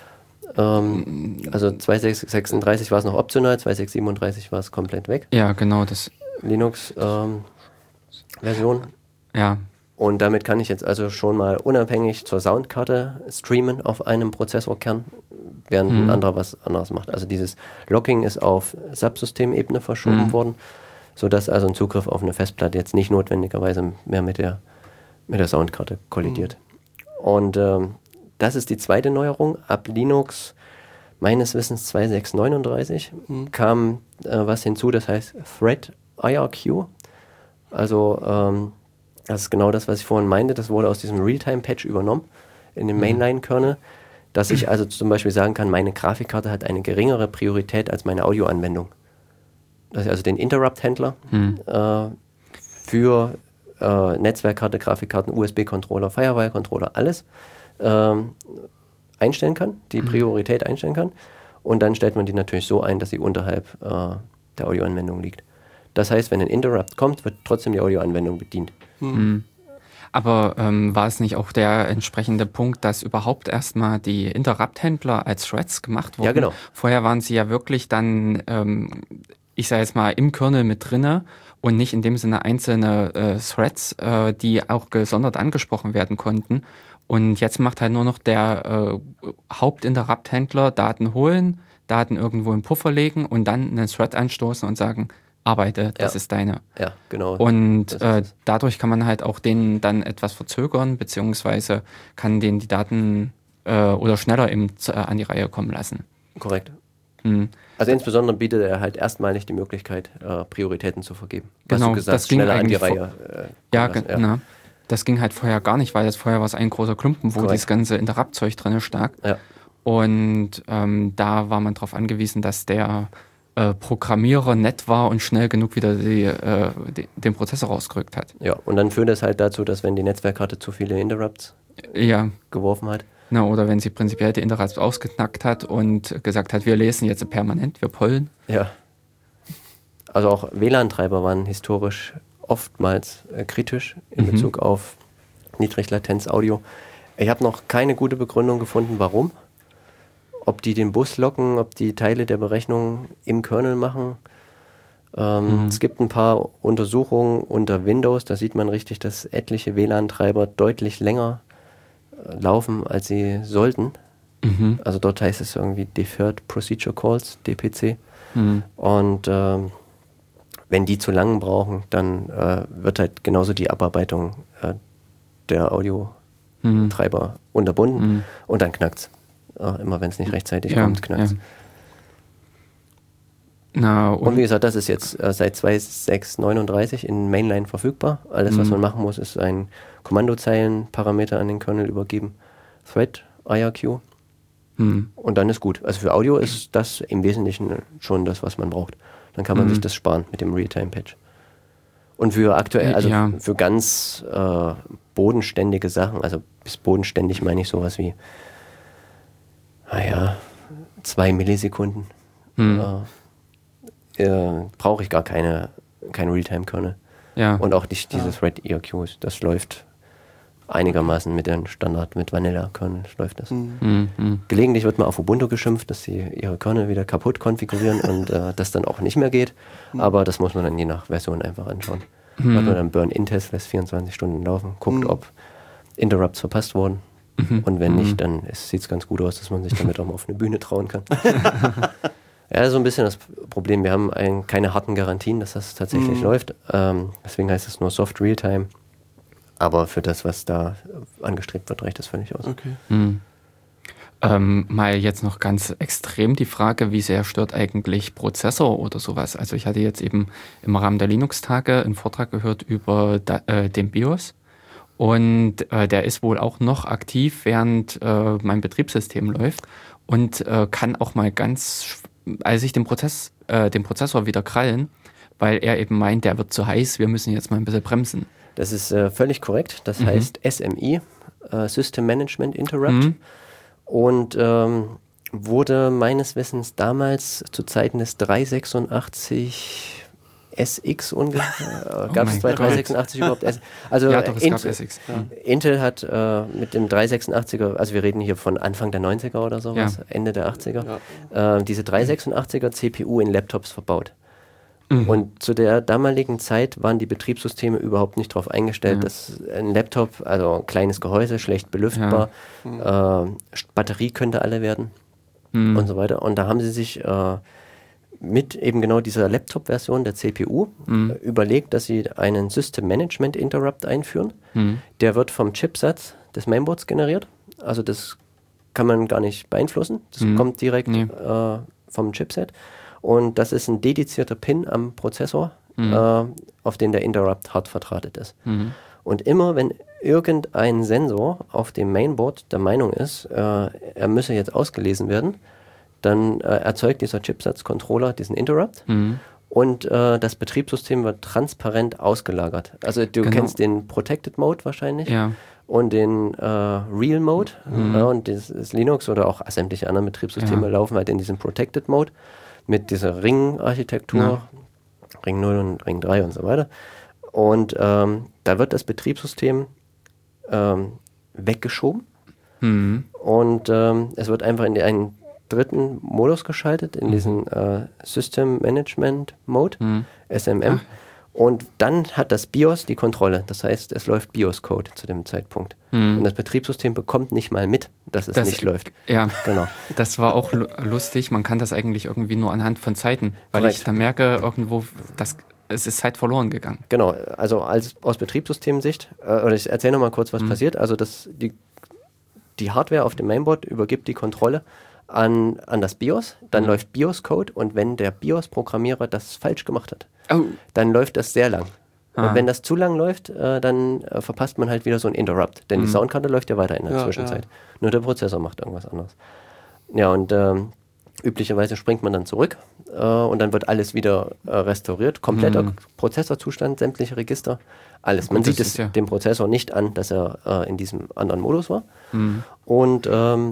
C: Ähm, also zwei Punkt sechs sechsunddreißig war es noch optional, zwei Punkt sechs siebenunddreißig war es komplett weg.
B: Ja, genau. Das
C: Linux ähm, Version.
B: Ja.
C: Und damit kann ich jetzt also schon mal unabhängig zur Soundkarte streamen auf einem Prozessorkern, während hm. ein anderer was anderes macht. Also dieses Locking ist auf Subsystemebene verschoben hm. worden, sodass also ein Zugriff auf eine Festplatte jetzt nicht notwendigerweise mehr mit der, mit der Soundkarte kollidiert. Hm. Und ähm, das ist die zweite Neuerung. Ab Linux, meines Wissens zwei Punkt sechs neununddreißig, hm. kam äh, was hinzu, das heißt Thread I R Q. Also ähm, das ist genau das, was ich vorhin meinte. Das wurde aus diesem Realtime-Patch übernommen in dem Mainline-Kernel, dass ich also zum Beispiel sagen kann, meine Grafikkarte hat eine geringere Priorität als meine Audioanwendung. Dass ich also den Interrupt-Händler hm. äh, für äh, Netzwerkkarte, Grafikkarten, U S B-Controller, Firewire-Controller, alles ähm, einstellen kann, die Priorität hm. einstellen kann. Und dann stellt man die natürlich so ein, dass sie unterhalb äh, der Audioanwendung liegt. Das heißt, wenn ein Interrupt kommt, wird trotzdem die Audioanwendung bedient.
B: Hm. Aber ähm, war es nicht auch der entsprechende Punkt, dass überhaupt erstmal die Interrupt-Händler als Threads gemacht wurden?
C: Ja, genau.
B: Vorher waren sie ja wirklich dann, ähm, ich sage jetzt mal, im Kernel mit drinne und nicht in dem Sinne einzelne äh, Threads, äh, die auch gesondert angesprochen werden konnten. Und jetzt macht halt nur noch der äh, Hauptinterrupt-Händler Daten holen, Daten irgendwo in Puffer legen und dann einen Thread anstoßen und sagen, arbeite, das
C: ja.
B: ist deine.
C: Ja, genau.
B: Und äh, dadurch kann man halt auch den dann etwas verzögern, beziehungsweise kann denen die Daten äh, oder schneller eben zu, äh, an die Reihe kommen lassen.
C: Korrekt.
B: Hm.
C: Also insbesondere bietet er halt erstmalig die Möglichkeit, äh, Prioritäten zu vergeben.
B: Genau,
C: was du gesagt,
B: das ging
C: schneller an die
B: vor-
C: Reihe. Äh,
B: Ja,
C: lassen.
B: ge- na, das ging halt vorher gar nicht, weil das vorher war es ein großer Klumpen, wo
C: Korrekt.
B: das ganze Interrupt-Zeug drin stak.
C: Ja.
B: Und ähm, da war man darauf angewiesen, dass der äh, Programmierer nett war und schnell genug wieder die, äh, die, den Prozessor rausgerückt hat.
C: Ja, und dann führt es halt dazu, dass wenn die Netzwerkkarte zu viele Interrupts
B: Ja,
C: geworfen hat.
B: na, oder wenn sie prinzipiell die Interrupts ausgeknackt hat und gesagt hat, wir lesen jetzt permanent, wir pollen.
C: Ja. Also auch W L A N-Treiber waren historisch oftmals äh, kritisch in
B: Mhm.
C: Bezug auf Niedriglatenz-Audio. Ich habe noch keine gute Begründung gefunden, warum. Ob die den Bus locken, ob die Teile der Berechnung im Kernel machen. Ähm,
B: Mhm.
C: Es gibt ein paar Untersuchungen unter Windows, da sieht man richtig, dass etliche W L A N-Treiber deutlich länger äh, laufen, als sie sollten.
B: Mhm.
C: Also dort heißt es irgendwie Deferred Procedure Calls, D P C.
B: Mhm.
C: Und ähm, wenn die zu lang brauchen, dann äh, wird halt genauso die Abarbeitung äh, der Audio-Treiber
B: Mhm.
C: unterbunden
B: Mhm.
C: und dann knackt's. Äh, immer wenn es nicht rechtzeitig
B: Ja,
C: kommt, knackt's.
B: ja. Na,
C: Und wie gesagt, das ist jetzt äh, seit zwei Punkt sechs neununddreißig in Mainline verfügbar. Alles, was
B: Mhm.
C: man machen muss, ist ein Kommandozeilenparameter an den Kernel übergeben. Thread, I R Q.
B: Mhm.
C: Und dann ist gut. Also für Audio ist das im Wesentlichen schon das, was man braucht. Dann kann man
B: Mhm.
C: sich das sparen mit dem Realtime-Patch. Und für aktuell, also
B: Ja.
C: für ganz äh, bodenständige Sachen, also bis bodenständig meine ich sowas wie, naja, zwei Millisekunden,
B: Mhm.
C: äh, äh, brauche ich gar keine, kein Realtime-Kernel.
B: Ja.
C: Und auch nicht diese Thread E R Qs. Das läuft einigermaßen mit dem Standard, mit Vanilla-Kernel läuft das.
B: Mhm. Mhm.
C: Gelegentlich wird mal auf Ubuntu geschimpft, dass sie ihre Kernel wieder kaputt konfigurieren und äh, das dann auch nicht mehr geht. Aber das muss man dann je nach Version einfach anschauen.
B: Mhm.
C: Macht man dann Burn-In-Test, lässt vierundzwanzig Stunden laufen, guckt,
A: Mhm.
C: ob Interrupts verpasst wurden.
B: Mhm.
C: Und wenn
B: Mhm.
C: nicht, dann sieht es ganz gut aus, dass man sich damit auch mal auf eine Bühne trauen kann. Ja, so ein bisschen das Problem. Wir haben ein, keine harten Garantien, dass das tatsächlich
A: Mhm.
C: läuft. Ähm, deswegen heißt es nur Soft Realtime. Aber für das, was da angestrebt wird, reicht das völlig aus.
A: Okay.
B: Mhm. Ähm, mal jetzt noch ganz extrem die Frage, wie sehr stört eigentlich Prozessor oder sowas? Also ich hatte jetzt eben im Rahmen der Linux-Tage einen Vortrag gehört über da, äh, den BIOS und äh, der ist wohl auch noch aktiv, während äh, mein Betriebssystem läuft und äh, kann auch mal ganz, sch- also sich den, Prozess, äh, den Prozessor wieder krallen, weil er eben meint, der wird zu heiß, wir müssen jetzt mal ein bisschen bremsen.
C: Das ist äh, völlig korrekt. Das
B: Mhm.
C: heißt S M I, äh, System Management Interrupt.
B: Mhm.
C: Und ähm, wurde meines Wissens damals zu Zeiten des dreihundertsechsundachtzig S X ungefähr. Gab es
B: mein
C: bei
B: Gott.
C: dreihundertsechzungsachtzig überhaupt S X? Also
B: Ja, doch, es
C: Int-
B: gab S X. Mhm.
C: Intel hat äh, mit dem dreihundertsechsundachtziger, also wir reden hier von Anfang der neunziger oder sowas,
B: Ja.
C: Ende der achtziger,
A: Ja.
C: äh, diese dreihundertsechsundachtziger C P U in Laptops verbaut. Mhm. Und zu der damaligen Zeit waren die Betriebssysteme überhaupt nicht darauf eingestellt, ja. dass ein Laptop, also ein kleines Gehäuse, schlecht belüftbar, ja. äh, Batterie könnte alle werden mhm. und so weiter. Und da haben sie sich äh, mit eben genau dieser Laptop-Version der C P U mhm. äh, überlegt, dass sie einen System Management Interrupt einführen. Mhm. Der wird vom Chipsatz des Mainboards generiert. Also das kann man gar nicht beeinflussen. Das mhm. kommt direkt nee. äh, vom Chipset. Und das ist ein dedizierter Pin am Prozessor, mhm. äh, auf den der Interrupt hart verdrahtet ist. Mhm. Und immer, wenn irgendein Sensor auf dem Mainboard der Meinung ist, äh, er müsse jetzt ausgelesen werden, dann äh, erzeugt dieser Chipsatz-Controller diesen Interrupt mhm. und äh, das Betriebssystem wird transparent ausgelagert. Also du genau. kennst den Protected Mode wahrscheinlich. Ja. Und den äh, Real Mode mhm. äh, und das, das Linux oder auch sämtliche anderen Betriebssysteme ja. laufen halt in diesem Protected Mode mit dieser Ring-Architektur, ja. Ring null und Ring drei und so weiter. Und ähm, da wird das Betriebssystem ähm, weggeschoben mhm. und ähm, es wird einfach in die, einen dritten Modus geschaltet, in mhm. diesen äh, System Management Mode, mhm. S M M. Ach. Und dann hat das BIOS die Kontrolle. Das heißt, es läuft BIOS-Code zu dem Zeitpunkt. Mhm. Und das Betriebssystem bekommt nicht mal mit, dass es das, nicht läuft.
B: Ja, genau. Das war auch lustig. Man kann das eigentlich irgendwie nur anhand von Zeiten, weil Correct. ich da merke irgendwo, dass es ist Zeit verloren gegangen.
C: Genau. Also als, aus Betriebssystemsicht, äh, oder ich erzähle nochmal kurz, was mhm. passiert. Also das, die, die Hardware auf dem Mainboard übergibt die Kontrolle an, an das BIOS. Dann mhm. läuft BIOS-Code und wenn der BIOS-Programmierer das falsch gemacht hat, oh. dann läuft das sehr lang. Ah. Und wenn das zu lang läuft, äh, dann äh, verpasst man halt wieder so einen Interrupt. Denn mhm. die Soundkarte läuft ja weiter in der ja, Zwischenzeit. Ja. Nur der Prozessor macht irgendwas anderes. Ja, und ähm, üblicherweise springt man dann zurück äh, und dann wird alles wieder äh, restauriert. Kompletter mhm. Prozessorzustand, sämtliche Register, alles. Gut, man sieht es ja. dem Prozessor nicht an, dass er äh, in diesem anderen Modus war. Mhm. Und ähm,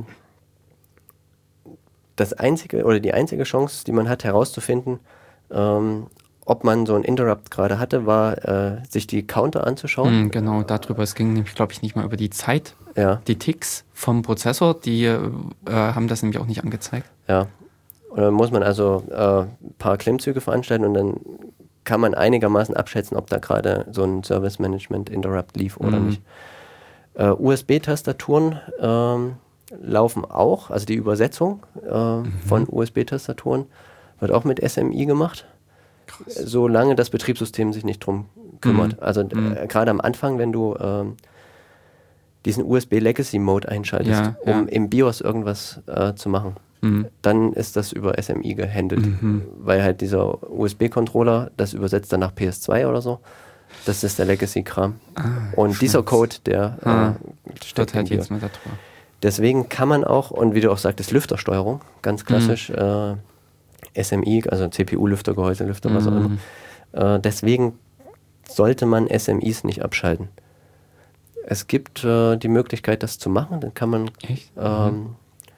C: das einzige oder die einzige Chance, die man hat herauszufinden, ähm, ob man so einen Interrupt gerade hatte, war, äh, sich die Counter anzuschauen.
B: Mm, genau, darüber. Es ging nämlich, glaube ich, nicht mal über die Zeit. Ja. Die Ticks vom Prozessor, die äh, haben das nämlich auch nicht angezeigt.
C: Ja. Und dann muss man also äh, ein paar Klimmzüge veranstalten und dann kann man einigermaßen abschätzen, ob da gerade so ein Service Management Interrupt lief oder mm. nicht. Äh, U S B-Tastaturen ähm, laufen auch, also die Übersetzung äh, mhm. von U S B-Tastaturen wird auch mit S M I gemacht. Krass. Solange das Betriebssystem sich nicht drum kümmert. Mhm. Also mhm. äh, gerade am Anfang, wenn du ähm, diesen U S B Legacy Mode einschaltest, ja, um ja. im BIOS irgendwas äh, zu machen, mhm. dann ist das über S M I gehandelt, mhm. weil halt dieser U S B-Controller das übersetzt dann nach P S zwei oder so. Das ist der Legacy-Kram. Ah, und scheiße. Dieser Code, der
B: ah, äh, steckt halt jetzt mal da drüber.
C: Deswegen kann man auch, und wie du auch sagtest, Lüftersteuerung, ganz klassisch, mhm. äh, S M I, also C P U-Lüfter, Gehäuselüfter, was auch immer. Äh, deswegen sollte man S M Is nicht abschalten. Es gibt äh, die Möglichkeit, das zu machen, dann kann man ähm,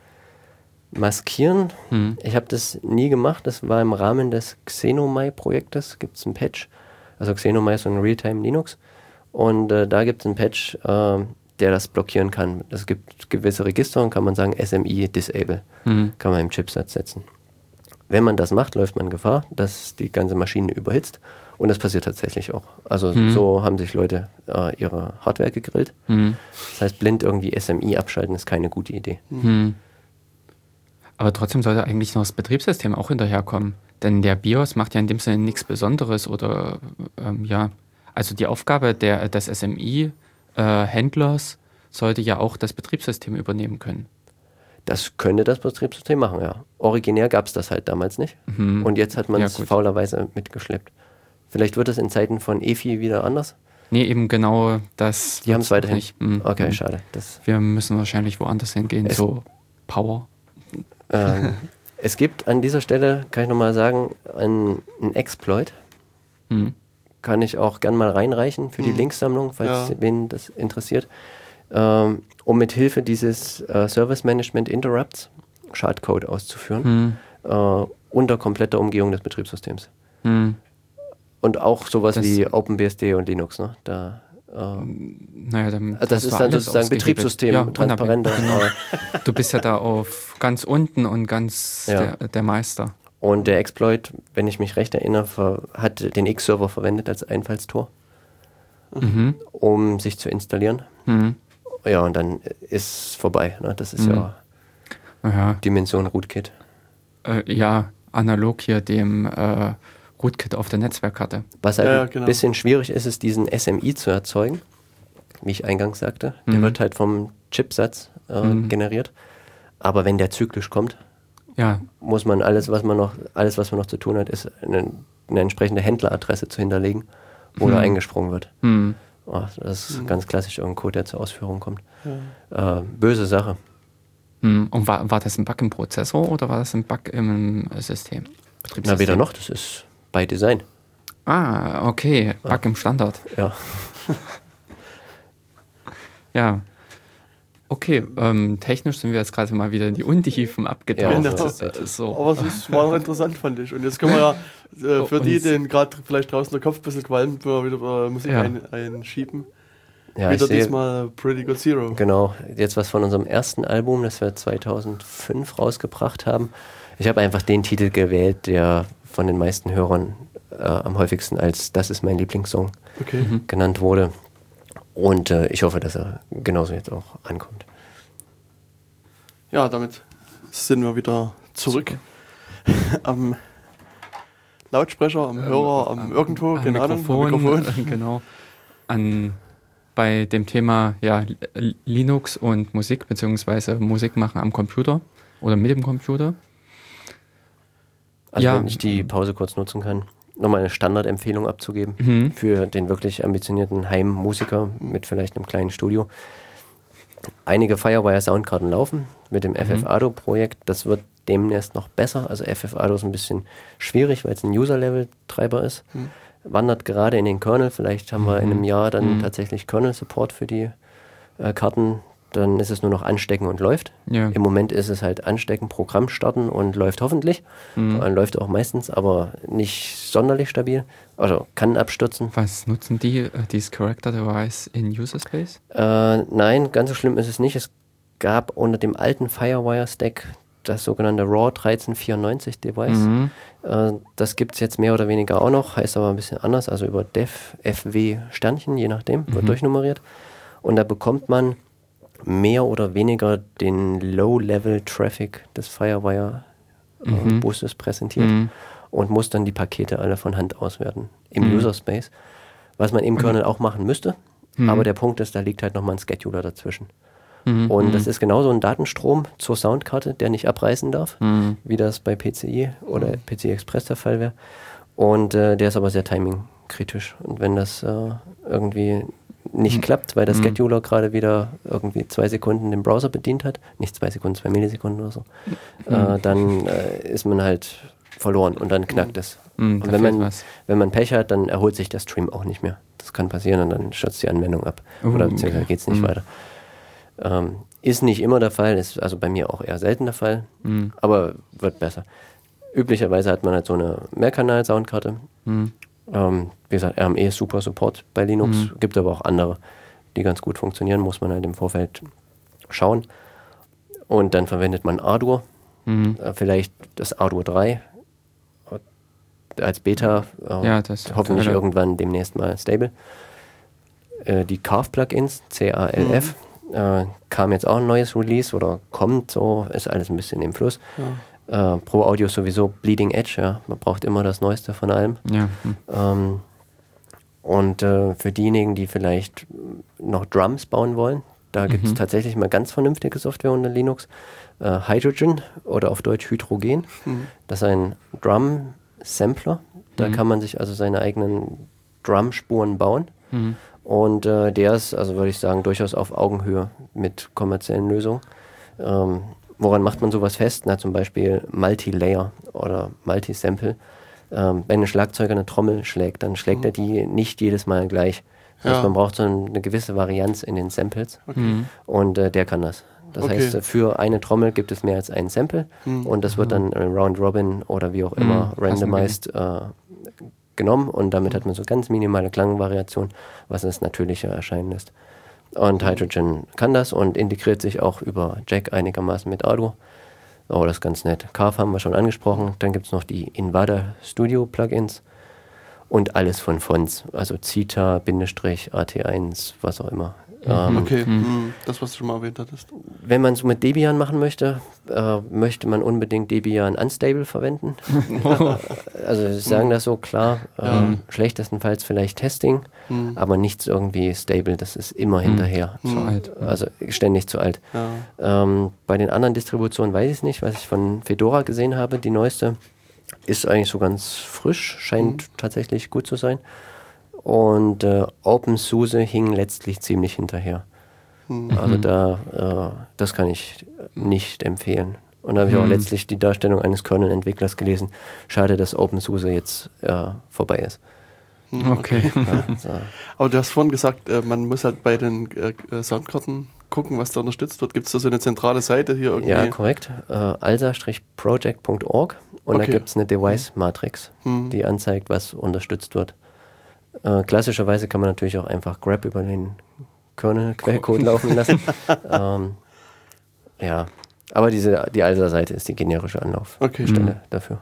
C: maskieren. Mhm. Ich habe das nie gemacht, das war im Rahmen des Xenomai-Projektes, gibt es ein Patch. Also Xenomai ist so ein Realtime Linux. Und äh, da gibt es ein Patch, äh, der das blockieren kann. Es gibt gewisse Register und kann man sagen, S M I disable. Mhm. Kann man im Chipsatz setzen. Wenn man das macht, läuft man Gefahr, dass die ganze Maschine überhitzt. Und das passiert tatsächlich auch. Also mhm. so haben sich Leute äh, ihre Hardware gegrillt. Mhm. Das heißt, blind irgendwie S M I abschalten ist keine gute Idee.
B: Mhm. Aber trotzdem sollte eigentlich noch das Betriebssystem auch hinterherkommen. Denn der BIOS macht ja in dem Sinne nichts Besonderes oder ähm, ja, also die Aufgabe der, des S M I-Händlers äh, sollte ja auch das Betriebssystem übernehmen können.
C: Das könnte das Betriebssystem machen, ja. Originär gab es das halt damals nicht. Mhm. Und jetzt hat man es ja, faulerweise mitgeschleppt. Vielleicht wird es in Zeiten von E F I wieder anders?
B: Nee, eben genau das.
C: Die haben es weiterhin nicht. Mhm. Okay, mhm. schade.
B: Das Wir müssen wahrscheinlich woanders hingehen, es so Power.
C: Ähm, es gibt an dieser Stelle, kann ich nochmal sagen, einen Exploit. Mhm. Kann ich auch gern mal reinreichen für die mhm. Linksammlung, falls ja. wen das interessiert. Ähm, um mit Hilfe dieses äh, Service Management Interrupts Schadcode auszuführen, mhm. äh, unter kompletter Umgehung des Betriebssystems. Mhm. Und auch sowas das wie OpenBSD und Linux. Ne? Da, äh,
B: naja, dann
C: also das ist dann sozusagen Betriebssystem, ja, transparenter.
B: Genau. Du bist ja da auf ganz unten und ganz ja. der, der Meister.
C: Und der Exploit, wenn ich mich recht erinnere, ver- hat den X-Server verwendet als Einfallstor,
B: Mhm.
C: um sich zu installieren.
B: Mhm.
C: Ja, und dann ist vorbei. Ne? Das ist
B: Mhm.
C: ja
B: Ja,
C: Dimension Rootkit.
B: äh, ja, analog hier dem äh, Rootkit auf der Netzwerkkarte.
C: Was halt
A: Ja, ja,
C: ein
A: genau.
C: bisschen schwierig ist, ist diesen S M I zu erzeugen, wie ich eingangs sagte. Der
B: Mhm.
C: wird halt vom Chipsatz äh,
B: Mhm.
C: generiert. Aber wenn der zyklisch kommt,
B: Ja,
C: muss man alles, was man noch, alles, was man noch zu tun hat, ist eine, eine entsprechende Händleradresse zu hinterlegen, wo
B: Mhm.
C: da eingesprungen wird.
B: hm.
C: Oh, das ist ganz klassisch irgendein Code, der zur Ausführung kommt. Äh, böse Sache.
B: Hm. Und war, war das ein Bug im Prozessor oder war das ein Bug im äh, System?
C: Na, weder noch, das ist by Design.
B: Ah, okay, Bug im Standard.
C: Ja.
B: Ja. Okay, ähm, technisch sind wir jetzt gerade mal wieder in die Untiefen abgetaucht.
C: Ja,
A: Genau.
B: Äh, so.
A: Aber es ist, war noch interessant, fand ich. Und jetzt können wir ja äh, für
B: Und-
A: die, denen gerade vielleicht draußen der Kopf ein bisschen qualmt, wo wir wieder äh, Musik
B: Ja.
A: ein, einschieben.
C: Ja, ich
A: wieder
C: sehe,
A: diesmal Pretty Good Zero.
C: genau, jetzt was von unserem ersten Album, das wir zweitausendfünf rausgebracht haben. Ich habe einfach den Titel gewählt, der von den meisten Hörern äh, am häufigsten als "Das ist mein Lieblingssong"
A: Okay.
C: genannt wurde. Und äh, ich hoffe, dass er genauso jetzt auch ankommt.
A: Ja, damit sind wir wieder zurück. Am Lautsprecher, am Hörer, am irgendwo,
B: Am
A: keine Ahnung, am
B: Mikrofon,
A: Mikrofon.
B: äh, genau. An, bei dem Thema ja, L- Linux und Musik, beziehungsweise Musik machen am Computer oder mit dem Computer.
C: Also
B: Ja.
C: wenn ich die Pause kurz nutzen kann, nochmal eine Standardempfehlung abzugeben
B: Mhm.
C: für den wirklich ambitionierten Heimmusiker mit vielleicht einem kleinen Studio. Einige Firewire-Soundkarten laufen mit dem F F Ado-Projekt. Das wird demnächst noch besser. Also F F Ado ist ein bisschen schwierig, weil es ein User-Level-Treiber ist.
A: Mhm.
C: Wandert gerade in den Kernel. Vielleicht haben wir in einem Jahr dann
B: Mhm.
C: tatsächlich Kernel-Support für die äh, Karten. Dann ist es nur noch anstecken und läuft.
B: Ja.
C: Im Moment ist es halt anstecken, Programm starten und läuft hoffentlich.
B: Mhm.
C: Äh, läuft auch meistens, aber nicht sonderlich stabil. Also kann abstürzen.
B: Was nutzen die, äh, dieses Character Device in User Space?
C: Äh, nein, ganz so schlimm ist es nicht. Es gab unter dem alten Firewire-Stack das sogenannte RAW dreizehn vierundneunzig Device.
B: Mhm.
C: Äh, das gibt es jetzt mehr oder weniger auch noch, heißt aber ein bisschen anders, also über Dev, F W Sternchen, je nachdem, wird
B: Mhm.
C: durchnummeriert. Und da bekommt man mehr oder weniger den Low-Level-Traffic des Firewire-Busses präsentiert
B: Mhm.
C: und muss dann die Pakete alle von Hand auswerten im
B: Mhm.
C: User-Space, was man im Kernel auch machen müsste.
B: Mhm.
C: Aber der Punkt ist, da liegt halt nochmal ein Scheduler dazwischen.
B: Mhm.
C: Und das ist genauso ein Datenstrom zur Soundkarte, der nicht abreißen darf,
B: Mhm.
C: wie das bei P C I oder P C I Express der Fall wäre. Und äh, der ist aber sehr timingkritisch. Und wenn das äh, irgendwie nicht klappt, weil der
B: Mhm.
C: Scheduler gerade wieder irgendwie zwei Sekunden den Browser bedient hat, nicht zwei Sekunden, zwei Millisekunden oder so, äh, dann äh, ist man halt verloren und dann knackt es.
B: Mhm, da
C: Und wenn
B: fehlt
C: man,
B: was.
C: wenn man Pech hat, dann erholt sich der Stream auch nicht mehr. Das kann passieren und dann stürzt die Anwendung ab.
B: Oh,
C: Oder beziehungsweise
B: okay.
C: geht es nicht
B: Mhm.
C: weiter. Ähm, ist nicht immer der Fall, ist also bei mir auch eher selten der Fall,
B: Mhm.
C: aber wird besser. Üblicherweise hat man halt so eine Mehrkanal-Soundkarte.
B: Mhm.
C: Ähm, wie gesagt, R M E ist super Support bei Linux,
B: Mhm.
C: gibt aber auch andere, die ganz gut funktionieren, muss man halt im Vorfeld schauen. Und dann verwendet man Ardour,
B: Mhm.
C: äh, vielleicht das Ardour drei äh, als Beta, äh,
B: Ja, das
C: hoffentlich
B: alle-
C: irgendwann demnächst mal stable. Äh, die Carve-Plugins, C A L F, äh, kam jetzt auch ein neues Release oder kommt so, ist alles ein bisschen im Fluss.
A: Ja.
C: Äh, Pro Audio sowieso Bleeding Edge, ja, man braucht immer das Neueste von allem.
B: Ja. Mhm.
C: Ähm, und äh, für diejenigen, die vielleicht noch Drums bauen wollen, da gibt es
B: Mhm.
C: tatsächlich mal ganz vernünftige Software unter Linux. Äh, Hydrogen oder auf Deutsch Hydrogen.
A: Mhm.
C: Das ist ein Drum-Sampler. Da
B: Mhm.
C: kann man sich also seine eigenen Drum-Spuren bauen.
B: Mhm.
C: Und äh, der ist, also würde ich sagen, durchaus auf Augenhöhe mit kommerziellen Lösungen. Ähm, woran macht man sowas fest? Na, zum Beispiel Multi-Layer oder Multi-Sample. Ähm, wenn ein Schlagzeuger eine Trommel schlägt, dann schlägt er die nicht jedes Mal gleich. Das heißt,
A: Ja.
C: man braucht so eine gewisse Varianz in den Samples
B: Mhm.
C: und äh, der kann das. Das
A: Okay.
C: heißt, äh, für eine Trommel gibt es mehr als ein Sample
A: Mhm.
C: und das wird dann äh, Round Robin oder wie auch immer
B: Mhm.
C: randomized äh, genommen und damit hat man so ganz minimale Klangvariation, was es natürlicher erscheinen lässt. Und Hydrogen kann das und integriert sich auch über Jack einigermaßen mit Ardour. Oh, das ist ganz nett. Carve haben wir schon angesprochen. Dann gibt es noch die Invada Studio Plugins und alles von Fonts. Also Zita, Bindestrich, A T eins, was auch immer.
A: Mhm.
C: Ähm,
A: okay, mhm. das, was du schon mal erwähnt hattest.
C: Wenn man es mit Debian machen möchte, äh, möchte man unbedingt Debian Unstable verwenden. Also sie sagen das so, klar, äh, ja. schlechtestenfalls vielleicht Testing, mhm. aber nichts irgendwie stable, das ist immer mhm. hinterher.
B: Zu mhm. alt.
C: Also ständig zu alt. Ja. Ähm, bei den anderen Distributionen weiß ich es nicht, was ich von Fedora gesehen habe, die neueste ist eigentlich so ganz frisch, scheint mhm. tatsächlich gut zu sein. Und äh, OpenSUSE hing letztlich ziemlich hinterher. Mhm. Also da, äh, das kann ich nicht empfehlen. Und da habe ich mhm. auch letztlich die Darstellung eines Kernel-Entwicklers gelesen. Schade, dass OpenSUSE jetzt äh, vorbei ist.
B: Okay.
C: Ja, so.
A: Aber du hast vorhin gesagt, äh, man muss halt bei den äh, Soundkarten gucken, was da unterstützt wird. Gibt es da so eine zentrale Seite hier irgendwie?
C: Ja, korrekt. Äh, alsa Project Punkt org und okay. da gibt es eine Device-Matrix, mhm. die anzeigt, was unterstützt wird. Äh, klassischerweise kann man natürlich auch einfach Grep über den Kernel-Quellcode laufen lassen. ähm, ja, aber diese, die Alsa-Seite ist die generische Anlaufstelle
A: okay.
C: mhm. dafür.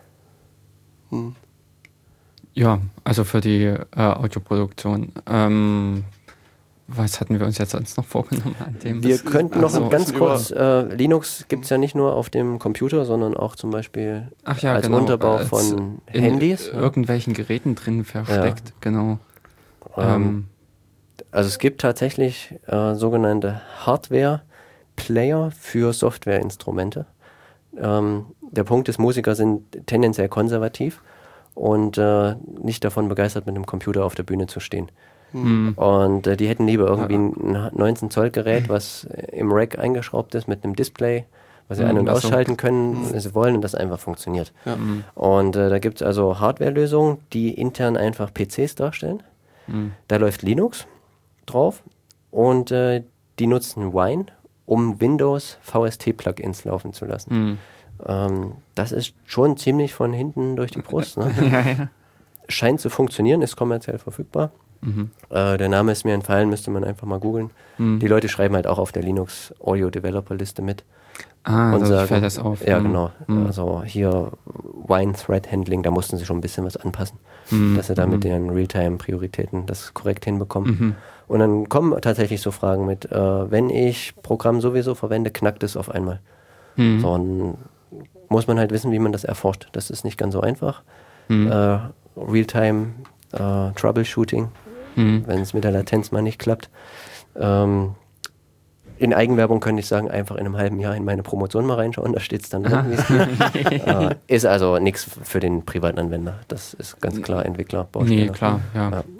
B: Mhm. Ja, also für die äh, Audioproduktion. Ähm, was hatten wir uns jetzt sonst noch vorgenommen an dem?
C: Wir könnten noch
B: so,
C: ganz kurz, äh, Linux gibt es ja nicht nur auf dem Computer, sondern auch zum Beispiel
B: Ach ja,
C: als
B: genau,
C: Unterbau
B: als
C: von
B: in
C: Handys.
B: Irgendwelchen Geräten drin versteckt,
C: ja.
B: genau.
C: Ähm, ähm. Also es gibt tatsächlich äh, sogenannte Hardware-Player für Softwareinstrumente. Ähm, der Punkt ist, Musiker sind tendenziell konservativ und äh, nicht davon begeistert, mit einem Computer auf der Bühne zu stehen. Mhm. Und äh, die hätten lieber irgendwie ein neunzehn Zoll Gerät, was im Rack eingeschraubt ist mit einem Display, was sie mhm, ein- und ausschalten können, mhm. wenn sie wollen und das einfach funktioniert.
A: Ja. Mhm.
C: Und äh, da gibt es also Hardware-Lösungen, die intern einfach P Cs darstellen. Mhm. Da läuft Linux drauf und äh, die nutzen Wine, um Windows V S T-Plugins laufen zu lassen. Mhm. Ähm, das ist schon ziemlich von hinten durch die Brust. Ne?
B: ja, ja.
C: Scheint zu funktionieren, ist kommerziell verfügbar. Mhm. Äh, der Name ist mir entfallen, müsste man einfach mal googeln. Mhm. Die Leute schreiben halt auch auf der Linux Audio Developer Liste mit.
B: Ah, und sagen, fällt das auf.
C: Ja, mhm. genau. Mhm. Also hier Wine Thread Handling, da mussten sie schon ein bisschen was anpassen, mhm. dass sie da mit ihren Realtime-Prioritäten das korrekt hinbekommen. Mhm. Und dann kommen tatsächlich so Fragen mit, äh, wenn ich Programm sowieso verwende, knackt es auf einmal. Mhm. So, dann muss man halt wissen, wie man das erforscht. Das ist nicht ganz so einfach. Mhm. Äh, Realtime äh, Troubleshooting, mhm. wenn es mit der Latenz mal nicht klappt. Ähm, in Eigenwerbung könnte ich sagen, einfach in einem halben Jahr in meine Promotion mal reinschauen, da steht es dann drin, wie es geht. äh, ist also nichts für den privaten Anwender. Das ist ganz klar Entwickler, Bausteller.
B: Nee, klar, ja.
C: ja.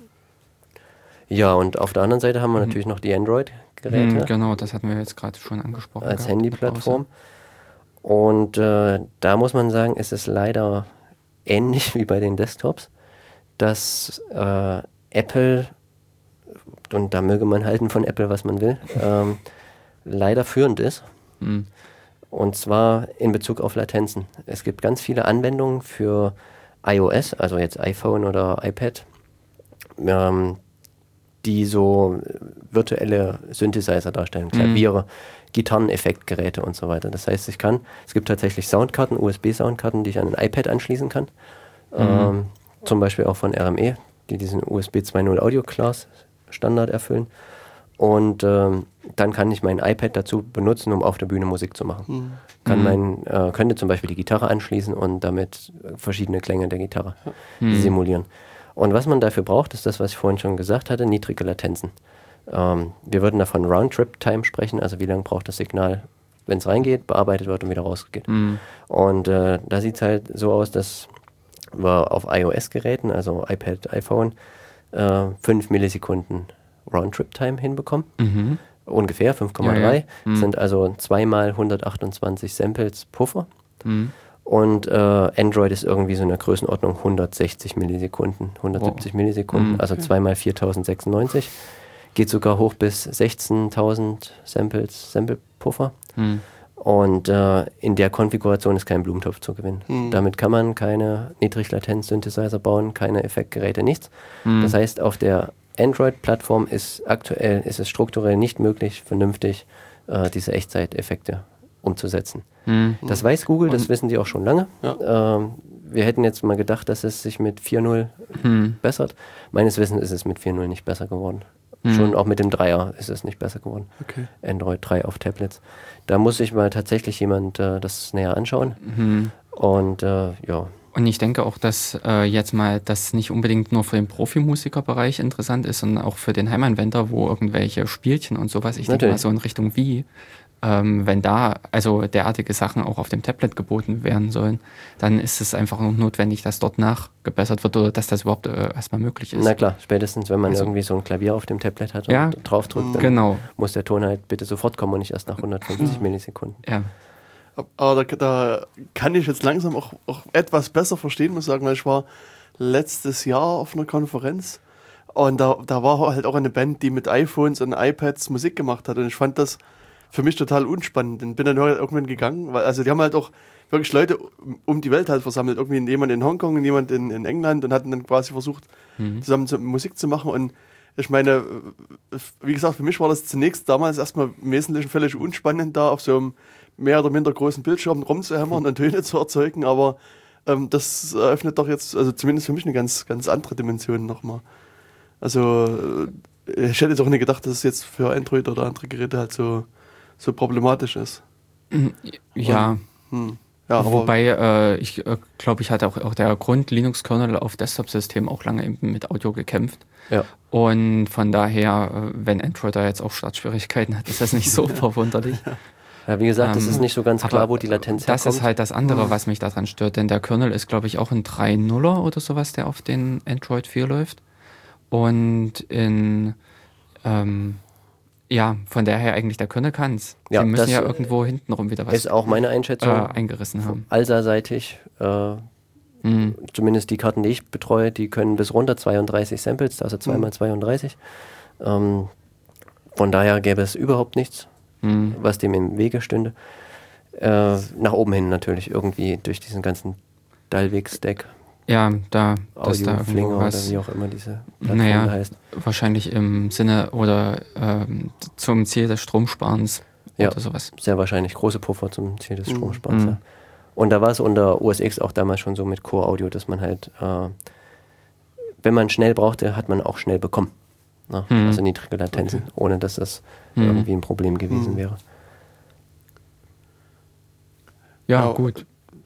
C: Ja, und auf der anderen Seite haben wir mhm. natürlich noch die Android-Geräte.
B: Mhm, genau, das hatten wir jetzt gerade schon angesprochen.
C: Als Handyplattform. Und äh, da muss man sagen, ist es leider ähnlich wie bei den Desktops, dass äh, Apple, und da möge man halten von Apple, was man will, ähm, leider führend ist. Mhm. Und zwar in Bezug auf Latenzen. Es gibt ganz viele Anwendungen für iOS, also jetzt iPhone oder iPad, ähm, die so virtuelle Synthesizer darstellen, Klaviere, mhm. Gitarreneffektgeräte und so weiter. Das heißt, ich kann, es gibt tatsächlich Soundkarten, U S B-Soundkarten, die ich an ein iPad anschließen kann. Mhm. Ähm, zum Beispiel auch von R M E, die diesen U S B zwei Punkt null Audio Class Standard erfüllen. Und ähm, dann kann ich mein iPad dazu benutzen, um auf der Bühne Musik zu machen. Mhm. Kann mein, äh, könnte zum Beispiel die Gitarre anschließen und damit verschiedene Klänge der Gitarre mhm. simulieren. Und was man dafür braucht, ist das, was ich vorhin schon gesagt hatte, niedrige Latenzen. Ähm, wir würden da von Roundtrip-Time sprechen, also wie lange braucht das Signal, wenn es reingeht, bearbeitet wird und wieder rausgeht. Mhm. Und äh, da sieht es halt so aus, dass wir auf iOS-Geräten, also iPad, iPhone, äh, fünf Millisekunden Roundtrip-Time hinbekommen. Mhm. Ungefähr fünf Komma drei. Ja, ja. Mhm. Sind also zweimal hundertachtundzwanzig Samples Puffer. Mhm. Und äh, Android ist irgendwie so in der Größenordnung hundertsechzig Millisekunden, hundertsiebzig oh. Millisekunden, mhm. also okay. zweimal viertausendsechsundneunzig. Geht sogar hoch bis sechzehntausend Samples, Sample-Puffer. Mhm. Und äh, in der Konfiguration ist kein Blumentopf zu gewinnen. Mhm. Damit kann man keine Niedriglatenz-Synthesizer bauen, keine Effektgeräte, nichts. Mhm. Das heißt, auf der Android-Plattform ist aktuell ist es strukturell nicht möglich, vernünftig äh, diese Echtzeiteffekte umzusetzen.
B: Mhm.
C: Das weiß Google, das
B: Und-
C: wissen die auch schon lange.
A: Ja.
C: Ähm, wir hätten jetzt mal gedacht, dass es sich mit vier Punkt null
B: Mhm.
C: bessert. Meines Wissens ist es mit vier Punkt null nicht besser geworden.
B: Mhm.
C: Schon auch mit dem Dreier ist es nicht besser geworden.
A: Okay.
C: Android drei auf Tablets. Da muss sich mal tatsächlich jemand äh, das näher anschauen.
B: Mhm.
C: Und äh, ja,
B: Und ich denke auch, dass äh, jetzt mal das nicht unbedingt nur für den Profimusikerbereich interessant ist, sondern auch für den Heimanwender, wo irgendwelche Spielchen und sowas, ich denke mal
C: Natürlich.
B: so in Richtung Wii, ähm, wenn da also derartige Sachen auch auf dem Tablet geboten werden sollen, dann ist es einfach noch notwendig, dass dort nachgebessert wird oder dass das überhaupt äh, erstmal möglich ist.
C: na klar, spätestens wenn man
B: Also-
C: irgendwie so ein Klavier auf dem Tablet hat und
B: Ja.
C: draufdrückt, dann
B: Genau,
C: muss der Ton halt bitte sofort kommen und nicht erst nach hundertfünfzig Millisekunden.
B: ja.
A: Aber da, da kann ich jetzt langsam auch, auch etwas besser verstehen, muss ich sagen, weil ich war letztes Jahr auf einer Konferenz und da, da war halt auch eine Band, die mit iPhones und iPads Musik gemacht hat und ich fand das für mich total unspannend und bin dann halt irgendwann gegangen, weil also die haben halt auch wirklich Leute um die Welt halt versammelt, irgendwie jemand in Hongkong und jemand in, in England und hatten dann quasi versucht,
B: Mhm.
A: zusammen zu, Musik zu machen und ich meine, wie gesagt, für mich war das zunächst damals erstmal im Wesentlichen völlig unspannend, da auf so einem mehr oder minder großen Bildschirm rumzuhämmern und Töne zu erzeugen, aber ähm, das eröffnet doch jetzt, also zumindest für mich eine ganz, ganz andere Dimension nochmal. Also äh, ich hätte doch nicht gedacht, dass es jetzt für Android oder andere Geräte halt so, so problematisch ist.
B: Ja,
A: Hm. Ja, aber
B: wobei äh, ich äh, glaube, ich hatte auch, auch der Grund-Linux-Kernel auf Desktop-Systemen auch lange eben mit Audio gekämpft.
C: Ja.
B: Und von daher, äh, wenn Android da jetzt auch Startschwierigkeiten hat, ist das nicht so verwunderlich.
C: Ja, wie gesagt, es
B: Ähm,
C: ist nicht so ganz
B: aber
C: klar, wo die Latenz
B: Das
C: herkommt.
B: ist halt das andere, was mich daran stört, denn der Kernel ist, glaube ich, auch ein drei Punkt null oder sowas, der auf den Android vier läuft. Und in, ähm, ja, von daher eigentlich der Kernel kann es.
C: Ja,
B: Sie müssen
C: das
B: ja irgendwo hintenrum wieder was
C: ist auch meine
B: äh,
C: Einschätzung.
B: eingerissen haben.
C: Alsa-seitig, äh,
B: Mhm.
C: zumindest die Karten, die ich betreue, die können bis runter zweiunddreißig Samples, also zwei mal zweiunddreißig. Ähm, von daher gäbe es überhaupt nichts,
B: Mhm.
C: was dem im Wege stünde. Äh, nach oben hin natürlich irgendwie durch diesen ganzen Dalvik-Stack,
B: Ja, da, dass da
C: Audio-Flinger
B: irgendwo
C: oder
B: was,
C: wie auch immer diese Plattform
B: naja,
C: da heißt.
B: wahrscheinlich im Sinne oder ähm, zum Ziel des Stromsparens
C: Ja.
B: oder sowas.
C: Sehr wahrscheinlich große Puffer zum Ziel des
A: Mhm.
C: Stromsparens.
B: Mhm.
C: Ja. Und da war es unter O S X auch damals schon so mit Core Audio, dass man halt, äh, wenn man schnell brauchte, hat man auch schnell bekommen. Ne?
B: Mhm.
C: Also niedrige Latenzen,
A: Okay.
C: ohne dass das
B: Mhm.
C: irgendwie ein Problem gewesen
A: Mhm.
C: wäre.
B: Ja,
A: Ja,
B: gut.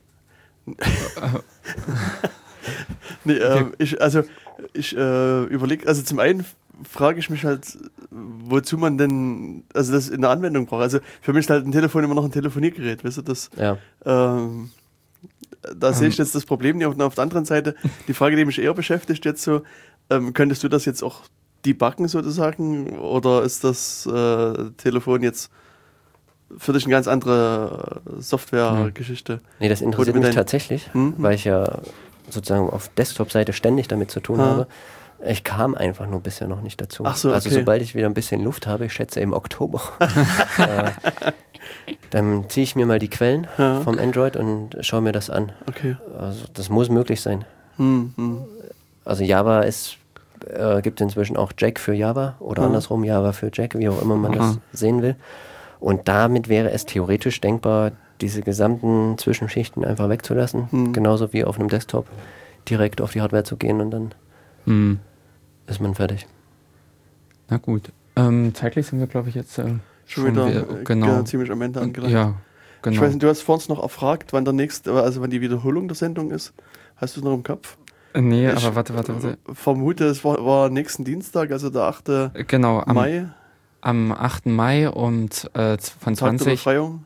A: Nee, ähm, ich, also ich äh, überlege, also zum einen frage ich mich halt, wozu man denn, also das in der Anwendung braucht. Also für mich ist halt ein Telefon immer noch ein Telefoniergerät, weißt du, das,
C: Ja,
A: ähm, da sehe ich jetzt das Problem nicht. Und auf der anderen Seite, die Frage, die mich eher beschäftigt jetzt so, ähm, könntest du das jetzt auch debuggen sozusagen, oder ist das äh, Telefon jetzt für dich eine ganz andere Software-Geschichte?
C: nee, das interessiert
A: mit
C: mich
A: dein-
C: tatsächlich,
A: Mhm.
C: weil ich ja sozusagen auf Desktop-Seite ständig damit zu tun
A: Ha.
C: habe. Ich kam einfach nur bisher noch nicht dazu.
A: Ach so,
C: Also
A: okay.
C: sobald ich wieder ein bisschen Luft habe, ich schätze im Oktober, äh, dann ziehe ich mir mal die Quellen
A: Ja.
C: vom Android und schaue mir das an.
A: Okay.
C: Also das muss möglich sein.
A: Hm, hm.
C: Also Java ist, äh, gibt inzwischen auch Jack für Java oder
A: Ja.
C: andersrum Java für Jack, wie auch immer man das
B: Aha.
C: sehen will. Und damit wäre es theoretisch denkbar, diese gesamten Zwischenschichten einfach wegzulassen,
A: Hm.
C: genauso wie auf einem Desktop direkt auf die Hardware zu gehen und dann
B: Hm.
C: ist man fertig.
B: Na gut. Ähm, zeitlich sind wir, glaube ich, jetzt äh,
A: Schon, wieder
B: wieder-
A: äh,
B: genau.
A: ziemlich am Ende angelangt.
B: Ja, genau.
A: Ich weiß nicht, du hast vor uns noch erfragt, wann der nächste, also wann die Wiederholung der Sendung ist. Hast du es noch im Kopf?
B: Äh, nee,
A: Ich
B: aber warte, warte, warte.
A: vermute, es war, war nächsten Dienstag, also der achte
B: Äh, Genau, am,
A: Mai,
B: am achten Mai und äh, z- von
A: Tag der
B: zwanzig,
A: Befreiung.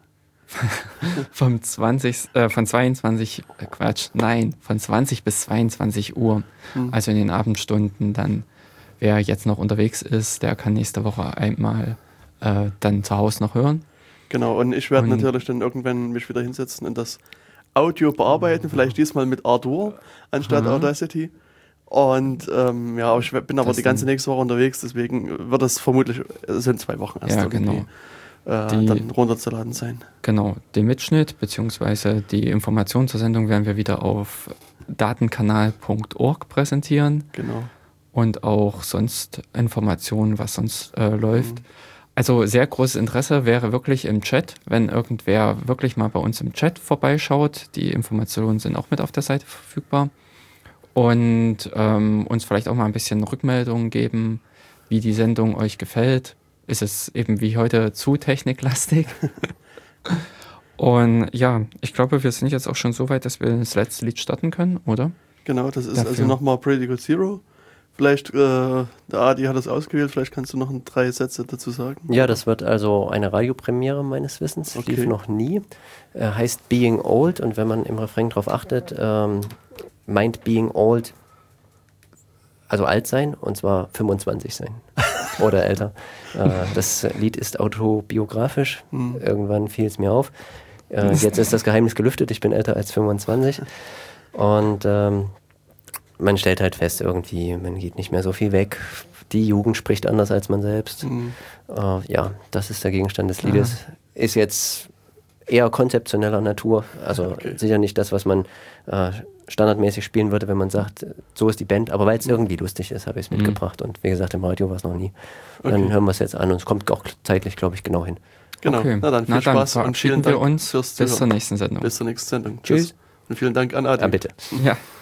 B: vom zwanzig, äh, von zweiundzwanzig, äh, Quatsch, nein, von zwanzig bis zweiundzwanzig Uhr,
A: Hm.
B: also in den Abendstunden dann, wer jetzt noch unterwegs ist, der kann nächste Woche einmal äh, dann zu Hause noch hören.
A: Genau, und ich werde
B: Und-
A: natürlich dann irgendwann mich wieder hinsetzen und das Audio bearbeiten, vielleicht diesmal mit Ardour anstatt
B: Aha.
A: Audacity. Und ähm, ja, aber ich bin aber
B: Das
A: die ganze
B: sind-
A: nächste Woche unterwegs, deswegen wird das vermutlich, es sind zwei Wochen erst
B: Ja,
A: irgendwie äh,
B: Die-
A: dann runterzuladen sein.
B: Genau, den Mitschnitt bzw. die Informationen zur Sendung werden wir wieder auf datenkanal punkt org präsentieren
A: Genau.
B: und auch sonst Informationen, was sonst äh, läuft.
A: Mhm.
B: Also sehr großes Interesse wäre wirklich im Chat, wenn irgendwer wirklich mal bei uns im Chat vorbeischaut. Die Informationen sind auch mit auf der Seite verfügbar. Und ähm, uns vielleicht auch mal ein bisschen Rückmeldungen geben, wie die Sendung euch gefällt. Ist es eben wie heute zu techniklastig? Und ja, ich glaube, wir sind jetzt auch schon so weit, dass wir das letzte Lied starten können, oder?
A: Genau, das ist
B: Dafür.
A: Also nochmal Pretty Good Zero. Vielleicht, äh, der Adi hat das ausgewählt, vielleicht kannst du noch drei Sätze dazu sagen.
C: Ja, das wird also eine Radiopremiere meines Wissens,
A: Okay.
C: lief noch nie. Äh, heißt Being Old und wenn man im Refrain drauf achtet, ähm, meint Being Old, also alt sein und zwar fünfundzwanzig sein oder älter. Äh, das Lied ist autobiografisch,
A: Hm.
C: irgendwann fiel es mir auf. Äh, jetzt ist das Geheimnis gelüftet, ich bin älter als fünfundzwanzig und ähm, man stellt halt fest, irgendwie, man geht nicht mehr so viel weg. Die Jugend spricht anders als man selbst.
A: Mhm.
C: Äh, ja, das ist der Gegenstand des Liedes. Ist jetzt eher konzeptioneller Natur. Also
A: Okay.
C: sicher nicht das, was man äh, standardmäßig spielen würde, wenn man sagt, so ist die Band. Aber weil es irgendwie lustig ist, habe ich es
B: Mhm.
C: mitgebracht. Und wie gesagt, im Radio war es noch nie.
A: Okay.
C: Dann hören wir es jetzt an und es kommt auch zeitlich, glaube ich, genau hin.
A: Genau,
B: Okay.
A: na dann viel
B: Na dann
A: Spaß und
B: verabschieden
A: vielen
B: wir
A: Dank
B: uns
A: fürs
B: bis zur
A: Zuhören.
B: nächsten Sendung.
A: Bis zur nächsten Sendung.
C: Tschüss.
A: Und vielen Dank an Adi.
C: Ja, bitte.
B: Ja.